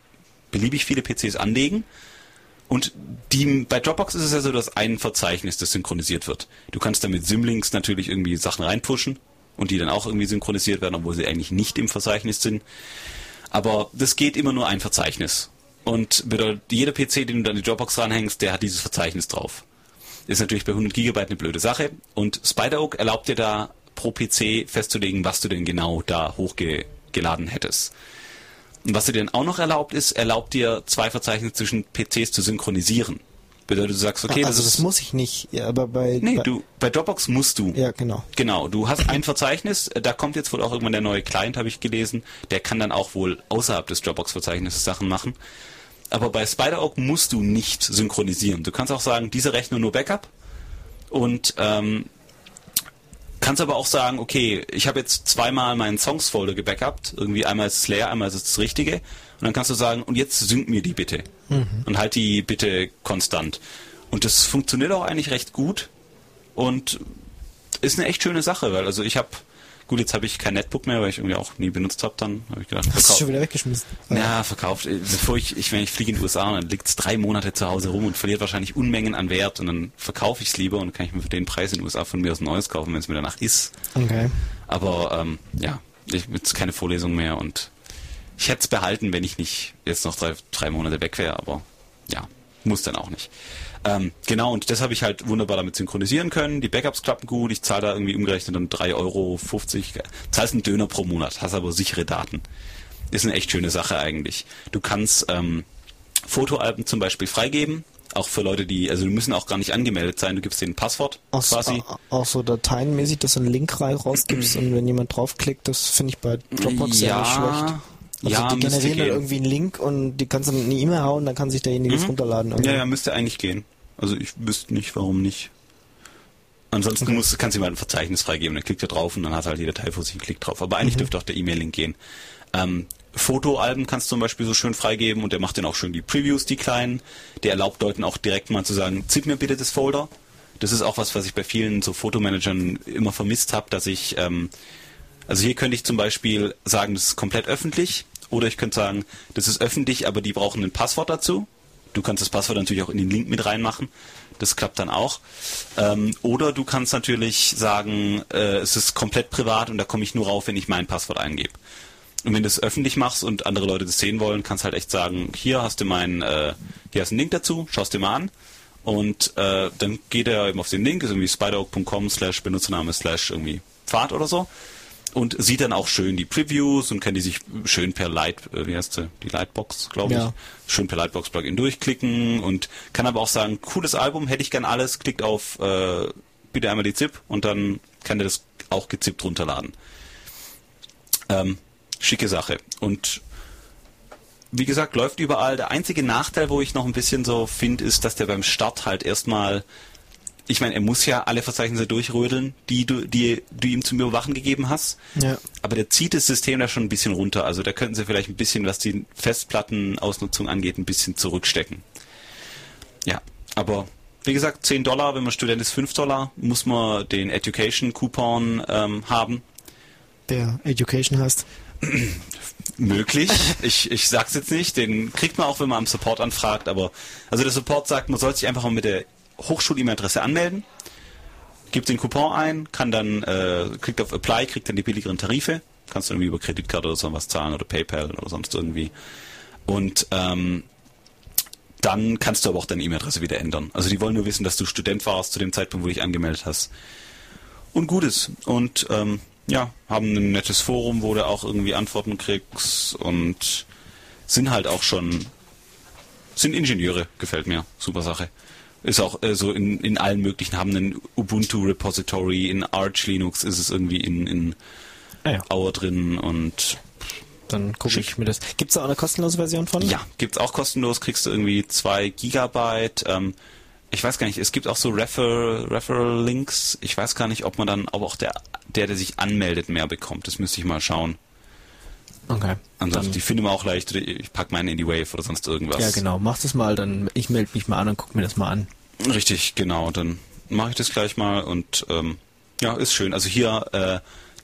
Speaker 3: beliebig viele P Cs anlegen. Und die, bei Dropbox ist es ja so, dass ein Verzeichnis, das synchronisiert wird. Du kannst damit Symlinks natürlich irgendwie Sachen reinpushen und die dann auch irgendwie synchronisiert werden, obwohl sie eigentlich nicht im Verzeichnis sind. Aber das geht immer nur ein Verzeichnis. Und bedeutet, jeder P C, den du an die Dropbox ranhängst, der hat dieses Verzeichnis drauf. Ist natürlich bei hundert Gigabyte eine blöde Sache. Und SpiderOak erlaubt dir da pro P C festzulegen, was du denn genau da hochgeladen hättest. Und was dir dann auch noch erlaubt ist, erlaubt dir zwei Verzeichnisse zwischen P Cs zu synchronisieren. Bedeutet, du sagst, okay,
Speaker 2: also
Speaker 3: das,
Speaker 2: das
Speaker 3: ist,
Speaker 2: muss ich nicht, ja, aber bei...
Speaker 3: Nee,
Speaker 2: bei,
Speaker 3: du, bei Dropbox musst du.
Speaker 2: Ja, genau.
Speaker 3: Genau, du hast ein Verzeichnis, da kommt jetzt wohl auch irgendwann der neue Client, habe ich gelesen, der kann dann auch wohl außerhalb des Dropbox-Verzeichnisses Sachen machen. Aber bei SpiderOak musst du nicht synchronisieren. Du kannst auch sagen, diese rechnen nur Backup und ähm, kannst aber auch sagen, okay, ich habe jetzt zweimal meinen Songs-Folder gebackupt, irgendwie einmal ist es leer, einmal ist es das Richtige. Und dann kannst du sagen, und jetzt sync mir die bitte. Mhm. Und halt die bitte konstant. Und das funktioniert auch eigentlich recht gut und ist eine echt schöne Sache, weil also ich habe, gut, jetzt habe ich kein Netbook mehr, weil ich irgendwie auch nie benutzt habe, dann habe ich gedacht,
Speaker 2: hast du schon wieder weggeschmissen?
Speaker 3: Ja, verkauft. Bevor ich, ich, wenn ich fliege in die U S A, dann liegt es drei Monate zu Hause rum und verliert wahrscheinlich Unmengen an Wert und dann verkaufe ich es lieber und kann ich mir für den Preis in den U S A von mir aus ein neues kaufen, wenn es mir danach ist.
Speaker 2: Okay.
Speaker 3: Aber ähm, ja, ich habe jetzt keine Vorlesung mehr und ich hätte es behalten, wenn ich nicht jetzt noch drei, drei Monate weg wäre, aber ja, muss dann auch nicht. Ähm, genau, und das habe ich halt wunderbar damit synchronisieren können. Die Backups klappen gut, ich zahle da irgendwie umgerechnet dann drei Euro fünfzig, zahlst einen Döner pro Monat, hast aber sichere Daten. Ist eine echt schöne Sache eigentlich. Du kannst ähm, Fotoalben zum Beispiel freigeben, auch für Leute, die, also die müssen auch gar nicht angemeldet sein, du gibst denen ein Passwort
Speaker 2: auch,
Speaker 3: quasi.
Speaker 2: Auch so dateienmäßig, dass du einen Link rausgibst und wenn jemand draufklickt, das finde ich bei Dropbox ja nicht schlecht. Also
Speaker 3: ja,
Speaker 2: die generieren dann irgendwie einen Link und die kannst du in eine E-Mail hauen, dann kann sich derjenige das mhm. runterladen. Irgendwie.
Speaker 3: Ja, ja, müsste eigentlich gehen. Also ich wüsste nicht, warum nicht. Ansonsten okay. musst, kannst du ihm halt ein Verzeichnis freigeben, dann klickt er drauf und dann hat halt die Datei vor sich einen Klick drauf. Aber eigentlich mhm. dürfte auch der E-Mail-Link gehen. Ähm, Fotoalben kannst du zum Beispiel so schön freigeben und der macht dann auch schön die Previews, die kleinen. Der erlaubt Leuten auch direkt mal zu sagen, zip mir bitte das Folder. Das ist auch was, was ich bei vielen so Fotomanagern immer vermisst habe, dass ich... Ähm, Also hier könnte ich zum Beispiel sagen, das ist komplett öffentlich, oder ich könnte sagen, das ist öffentlich, aber die brauchen ein Passwort dazu. Du kannst das Passwort natürlich auch in den Link mit reinmachen. Das klappt dann auch. Ähm, oder du kannst natürlich sagen, äh, es ist komplett privat und da komme ich nur rauf, wenn ich mein Passwort eingebe. Und wenn du es öffentlich machst und andere Leute das sehen wollen, kannst du halt echt sagen, hier hast du mein, äh, hier hast du einen Link dazu, schaust dir mal an. Und äh, dann geht er eben auf den Link, ist irgendwie spideroak punkt com slash Benutzername slash irgendwie Pfad oder so. Und sieht dann auch schön die Previews und kann die sich schön per Light, äh, wie heißt sie, die Lightbox, glaube ich, ja. schön per Lightbox-Plugin durchklicken und kann aber auch sagen, cooles Album, hätte ich gern alles, klickt auf äh, bitte einmal die Zip und dann kann der das auch gezippt runterladen. Ähm, schicke Sache. Und wie gesagt, läuft überall. Der einzige Nachteil, wo ich noch ein bisschen so finde, ist, dass der beim Start halt erstmal... Ich meine, er muss ja alle Verzeichnisse durchrödeln, die du, die du ihm zum Überwachen gegeben hast. Ja. Aber der zieht das System da schon ein bisschen runter. Also da könnten sie vielleicht ein bisschen, was die Festplattenausnutzung angeht, ein bisschen zurückstecken. Ja, aber wie gesagt, zehn Dollar, wenn man Student ist, fünf Dollar, muss man den Education-Coupon ähm, haben.
Speaker 2: Der Education heißt?
Speaker 3: Möglich. Ich, ich sag's jetzt nicht. Den kriegt man auch, wenn man am Support anfragt. Aber also der Support sagt, man soll sich einfach mal mit der Hochschul-E-Mail-Adresse anmelden, gibt den Coupon ein, kann dann, äh, klickt auf Apply, kriegt dann die billigeren Tarife, kannst du irgendwie über Kreditkarte oder so was zahlen oder PayPal oder sonst irgendwie. Und ähm, dann kannst du aber auch deine E-Mail-Adresse wieder ändern. Also die wollen nur wissen, dass du Student warst zu dem Zeitpunkt, wo du dich angemeldet hast. Und gut ist. Und ähm, ja, haben ein nettes Forum, wo du auch irgendwie Antworten kriegst und sind halt auch schon, sind Ingenieure, gefällt mir, super Sache. Ist auch äh, so in, in allen möglichen, haben einen Ubuntu-Repository, in Arch Linux ist es irgendwie in, in ah ja. Auer drin und
Speaker 2: dann gucke ich mir das. Gibt es da auch eine kostenlose Version von?
Speaker 3: Ja, gibt es auch kostenlos, kriegst du irgendwie zwei Gigabyte. Ähm, ich weiß gar nicht, es gibt auch so Refer, Referral-Links. Ich weiß gar nicht, ob man dann, aber auch der, der, der sich anmeldet, mehr bekommt. Das müsste ich mal schauen.
Speaker 2: Okay.
Speaker 3: Ansonsten, die finden wir auch leicht. Ich packe meine in die Wave oder sonst irgendwas.
Speaker 2: Ja, genau. Mach das mal, dann ich melde mich mal an und gucke mir das mal an.
Speaker 3: Richtig, genau. Dann mache ich das gleich mal und ähm, ja, ist schön. Also hier äh,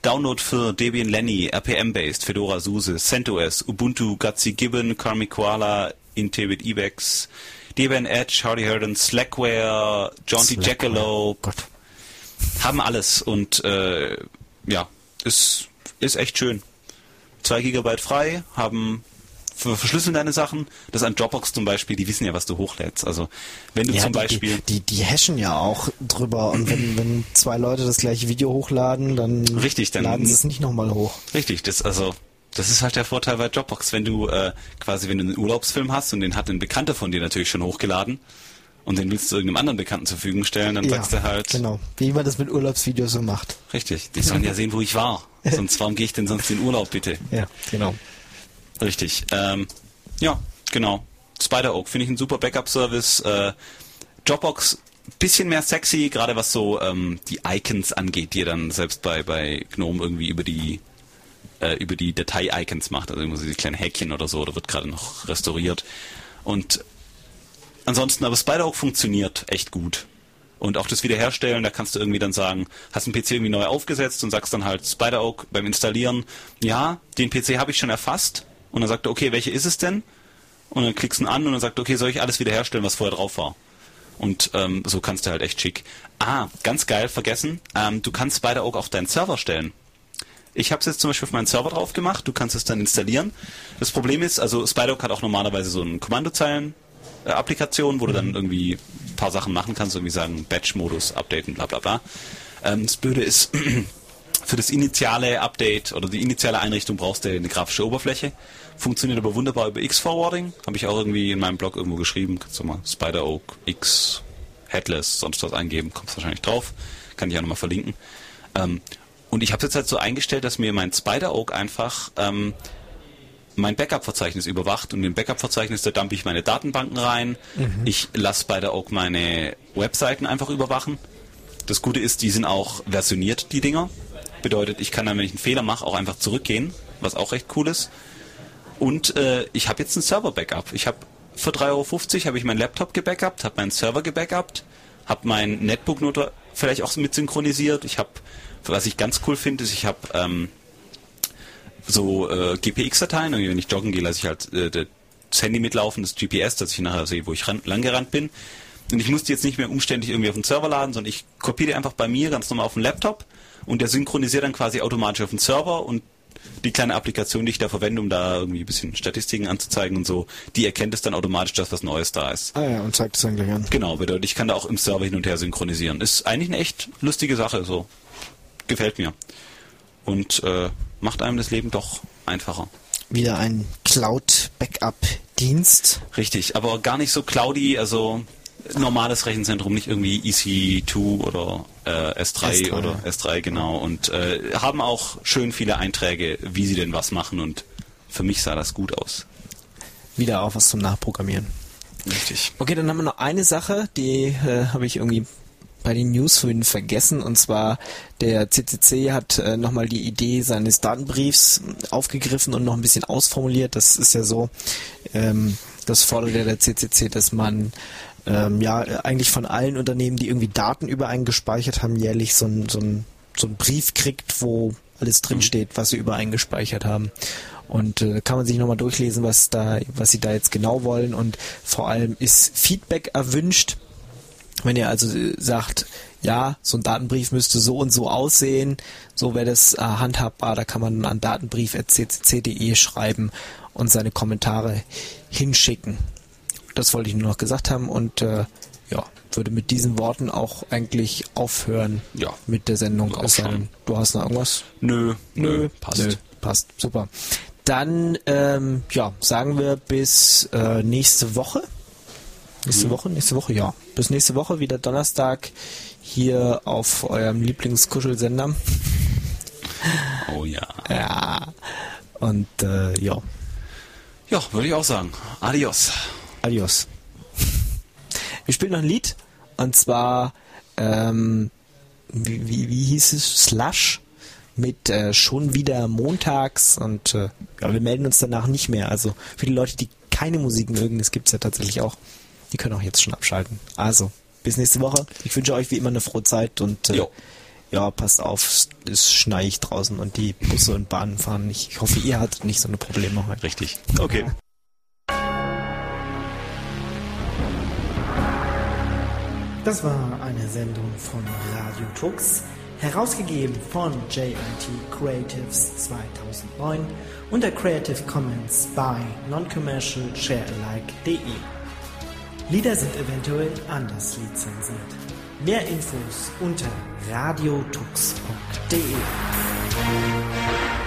Speaker 3: Download für Debian Lenny, R P M-based, Fedora SUSE, CentOS, Ubuntu, Gutsy Gibbon, Karmi Koala, Intel Ibex, Debian Edge, Hardy Herden, Slackware, Jaunty Jackalope, Gott. Haben alles und äh, ja, ist, ist echt schön. Zwei Gigabyte frei, haben verschlüsseln deine Sachen. Das an Dropbox zum Beispiel, die wissen ja, was du hochlädst. Also wenn du ja, zum
Speaker 2: die,
Speaker 3: Beispiel...
Speaker 2: Die, die, die hashen ja auch drüber und wenn, wenn zwei Leute das gleiche Video hochladen, dann,
Speaker 3: richtig, dann
Speaker 2: laden sie es nicht nochmal hoch.
Speaker 3: Richtig, das also das ist halt der Vorteil bei Dropbox, wenn du äh, quasi, wenn du einen Urlaubsfilm hast und den hat ein Bekannter von dir natürlich schon hochgeladen und den willst du irgendeinem anderen Bekannten zur Verfügung stellen, dann ja, sagst du halt...
Speaker 2: Genau, wie man das mit Urlaubsvideos so macht.
Speaker 3: Richtig, die sollen ja sehen, wo ich war. Sonst, warum gehe ich denn sonst in Urlaub, bitte?
Speaker 2: Ja, genau.
Speaker 3: Richtig. Ähm, ja, genau. SpiderOak finde ich ein super Backup-Service. Äh, Dropbox bisschen mehr sexy, gerade was so ähm, die Icons angeht, die ihr dann selbst bei bei GNOME irgendwie über die äh, über die Datei-Icons macht. Also immer so diese kleinen Häkchen oder so. Da wird gerade noch restauriert. Und ansonsten, aber SpiderOak funktioniert echt gut. Und auch das Wiederherstellen, da kannst du irgendwie dann sagen, hast einen P C irgendwie neu aufgesetzt und sagst dann halt SpiderOak beim Installieren, ja, den P C habe ich schon erfasst. Und dann sagt er, okay, welche ist es denn? Und dann klickst du ihn an und dann sagt er, okay, soll ich alles wiederherstellen, was vorher drauf war? Und ähm, so kannst du halt echt schick. Ah, ganz geil, vergessen, ähm, du kannst SpiderOak auf deinen Server stellen. Ich habe es jetzt zum Beispiel auf meinen Server drauf gemacht, du kannst es dann installieren. Das Problem ist, also SpiderOak hat auch normalerweise so eine Kommandozeilen-Applikation, wo du dann irgendwie ein paar Sachen machen kannst, irgendwie sagen, Batch-Modus, updaten, bla bla bla. Ähm, das Blöde ist... Für das initiale Update oder die initiale Einrichtung brauchst du eine grafische Oberfläche. Funktioniert aber wunderbar über X-Forwarding. Habe ich auch irgendwie in meinem Blog irgendwo geschrieben. Kannst du mal SpiderOak, X, Headless, sonst was eingeben. Kommst wahrscheinlich drauf. Kann ich auch nochmal verlinken. Ähm, und ich habe es jetzt halt so eingestellt, dass mir mein SpiderOak einfach ähm, mein Backup-Verzeichnis überwacht. Und in dem Backup-Verzeichnis, da dumpe ich meine Datenbanken rein. Mhm. Ich lasse SpiderOak meine Webseiten einfach überwachen. Das Gute ist, die sind auch versioniert, die Dinger. Bedeutet, ich kann dann, wenn ich einen Fehler mache, auch einfach zurückgehen, was auch recht cool ist. Und äh, ich habe jetzt ein Server-Backup. Ich habe für drei Euro fünfzig habe ich meinen Laptop gebackupt, habe meinen Server gebackupt, habe mein Netbook nur vielleicht auch mit synchronisiert. Ich habe, was ich ganz cool finde, ist, ich habe ähm, so äh, G P X-Dateien. Irgendwie, wenn ich joggen gehe, lasse ich halt äh, das Handy mitlaufen, das G P S, dass ich nachher sehe, wo ich ran, lang gerannt bin. Und ich muss die jetzt nicht mehr umständlich irgendwie auf den Server laden, sondern ich kopiere die einfach bei mir ganz normal auf den Laptop. Und der synchronisiert dann quasi automatisch auf den Server und die kleine Applikation, die ich da verwende, um da irgendwie ein bisschen Statistiken anzuzeigen und so, die erkennt es dann automatisch, dass was Neues da ist.
Speaker 2: Ah ja, und zeigt es dann gleich an.
Speaker 3: Genau, bedeutet, ich kann da auch im Server hin und her synchronisieren. Ist eigentlich eine echt lustige Sache, so. Gefällt mir. Und äh, macht einem das Leben doch einfacher.
Speaker 2: Wieder ein Cloud-Backup-Dienst.
Speaker 3: Richtig, aber gar nicht so cloudy, also normales Rechenzentrum, nicht irgendwie E C zwei oder äh, S drei, S drei oder S drei, genau. Und äh, haben auch schön viele Einträge, wie sie denn was machen. Und für mich sah das gut aus.
Speaker 2: Wieder auch was zum Nachprogrammieren.
Speaker 3: Richtig.
Speaker 2: Okay, dann haben wir noch eine Sache, die äh, habe ich irgendwie bei den News vorhin vergessen. Und zwar der C C C hat äh, nochmal die Idee seines Datenbriefs aufgegriffen und noch ein bisschen ausformuliert. Das ist ja so, ähm, das fordert ja der C C C, dass man Ähm, ja, eigentlich von allen Unternehmen, die irgendwie Daten über einen gespeichert haben, jährlich so ein, so ein, so ein Brief kriegt, wo alles drinsteht, was sie über einen gespeichert haben. Und äh, kann man sich nochmal durchlesen, was da, was sie da jetzt genau wollen. Und vor allem ist Feedback erwünscht. Wenn ihr also sagt, ja, so ein Datenbrief müsste so und so aussehen, so wäre das äh, handhabbar, da kann man an datenbrief at c c c punkt d e schreiben und seine Kommentare hinschicken. Das wollte ich nur noch gesagt haben und äh, ja, würde mit diesen Worten auch eigentlich aufhören
Speaker 3: ja,
Speaker 2: mit der Sendung. Außer, du hast noch irgendwas?
Speaker 3: Nö, nö, nö passt. Nö,
Speaker 2: passt, super. Dann ähm, ja, sagen wir bis äh, nächste Woche. Nächste mhm. Woche? Nächste Woche, ja. Bis nächste Woche, wieder Donnerstag, hier auf eurem Lieblingskuschelsender.
Speaker 3: Oh ja.
Speaker 2: Ja. Und äh, ja.
Speaker 3: Ja, würde ich auch sagen. Adios.
Speaker 2: Adios. Wir spielen noch ein Lied und zwar ähm, wie, wie, wie hieß es? Slush mit äh, schon wieder montags und äh, ja, wir melden uns danach nicht mehr. Also für die Leute, die keine Musik mögen, das gibt es ja tatsächlich auch, die können auch jetzt schon abschalten. Also bis nächste Woche. Ich wünsche euch wie immer eine frohe Zeit und äh, ja, passt auf, es schneit draußen und die Busse und Bahnen fahren nicht. Ich hoffe, ihr hattet nicht so eine Probleme heute.
Speaker 3: Richtig. Okay.
Speaker 2: Das war eine Sendung von Radio Tux, herausgegeben von J I T Creatives zweitausendneun unter Creative Commons by Non-Commercial Share-alike punkt de. Lieder sind eventuell anders lizenziert. Mehr Infos unter radiotux punkt de.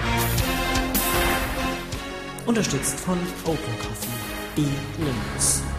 Speaker 2: Unterstützt von Open Coffee, e Linux.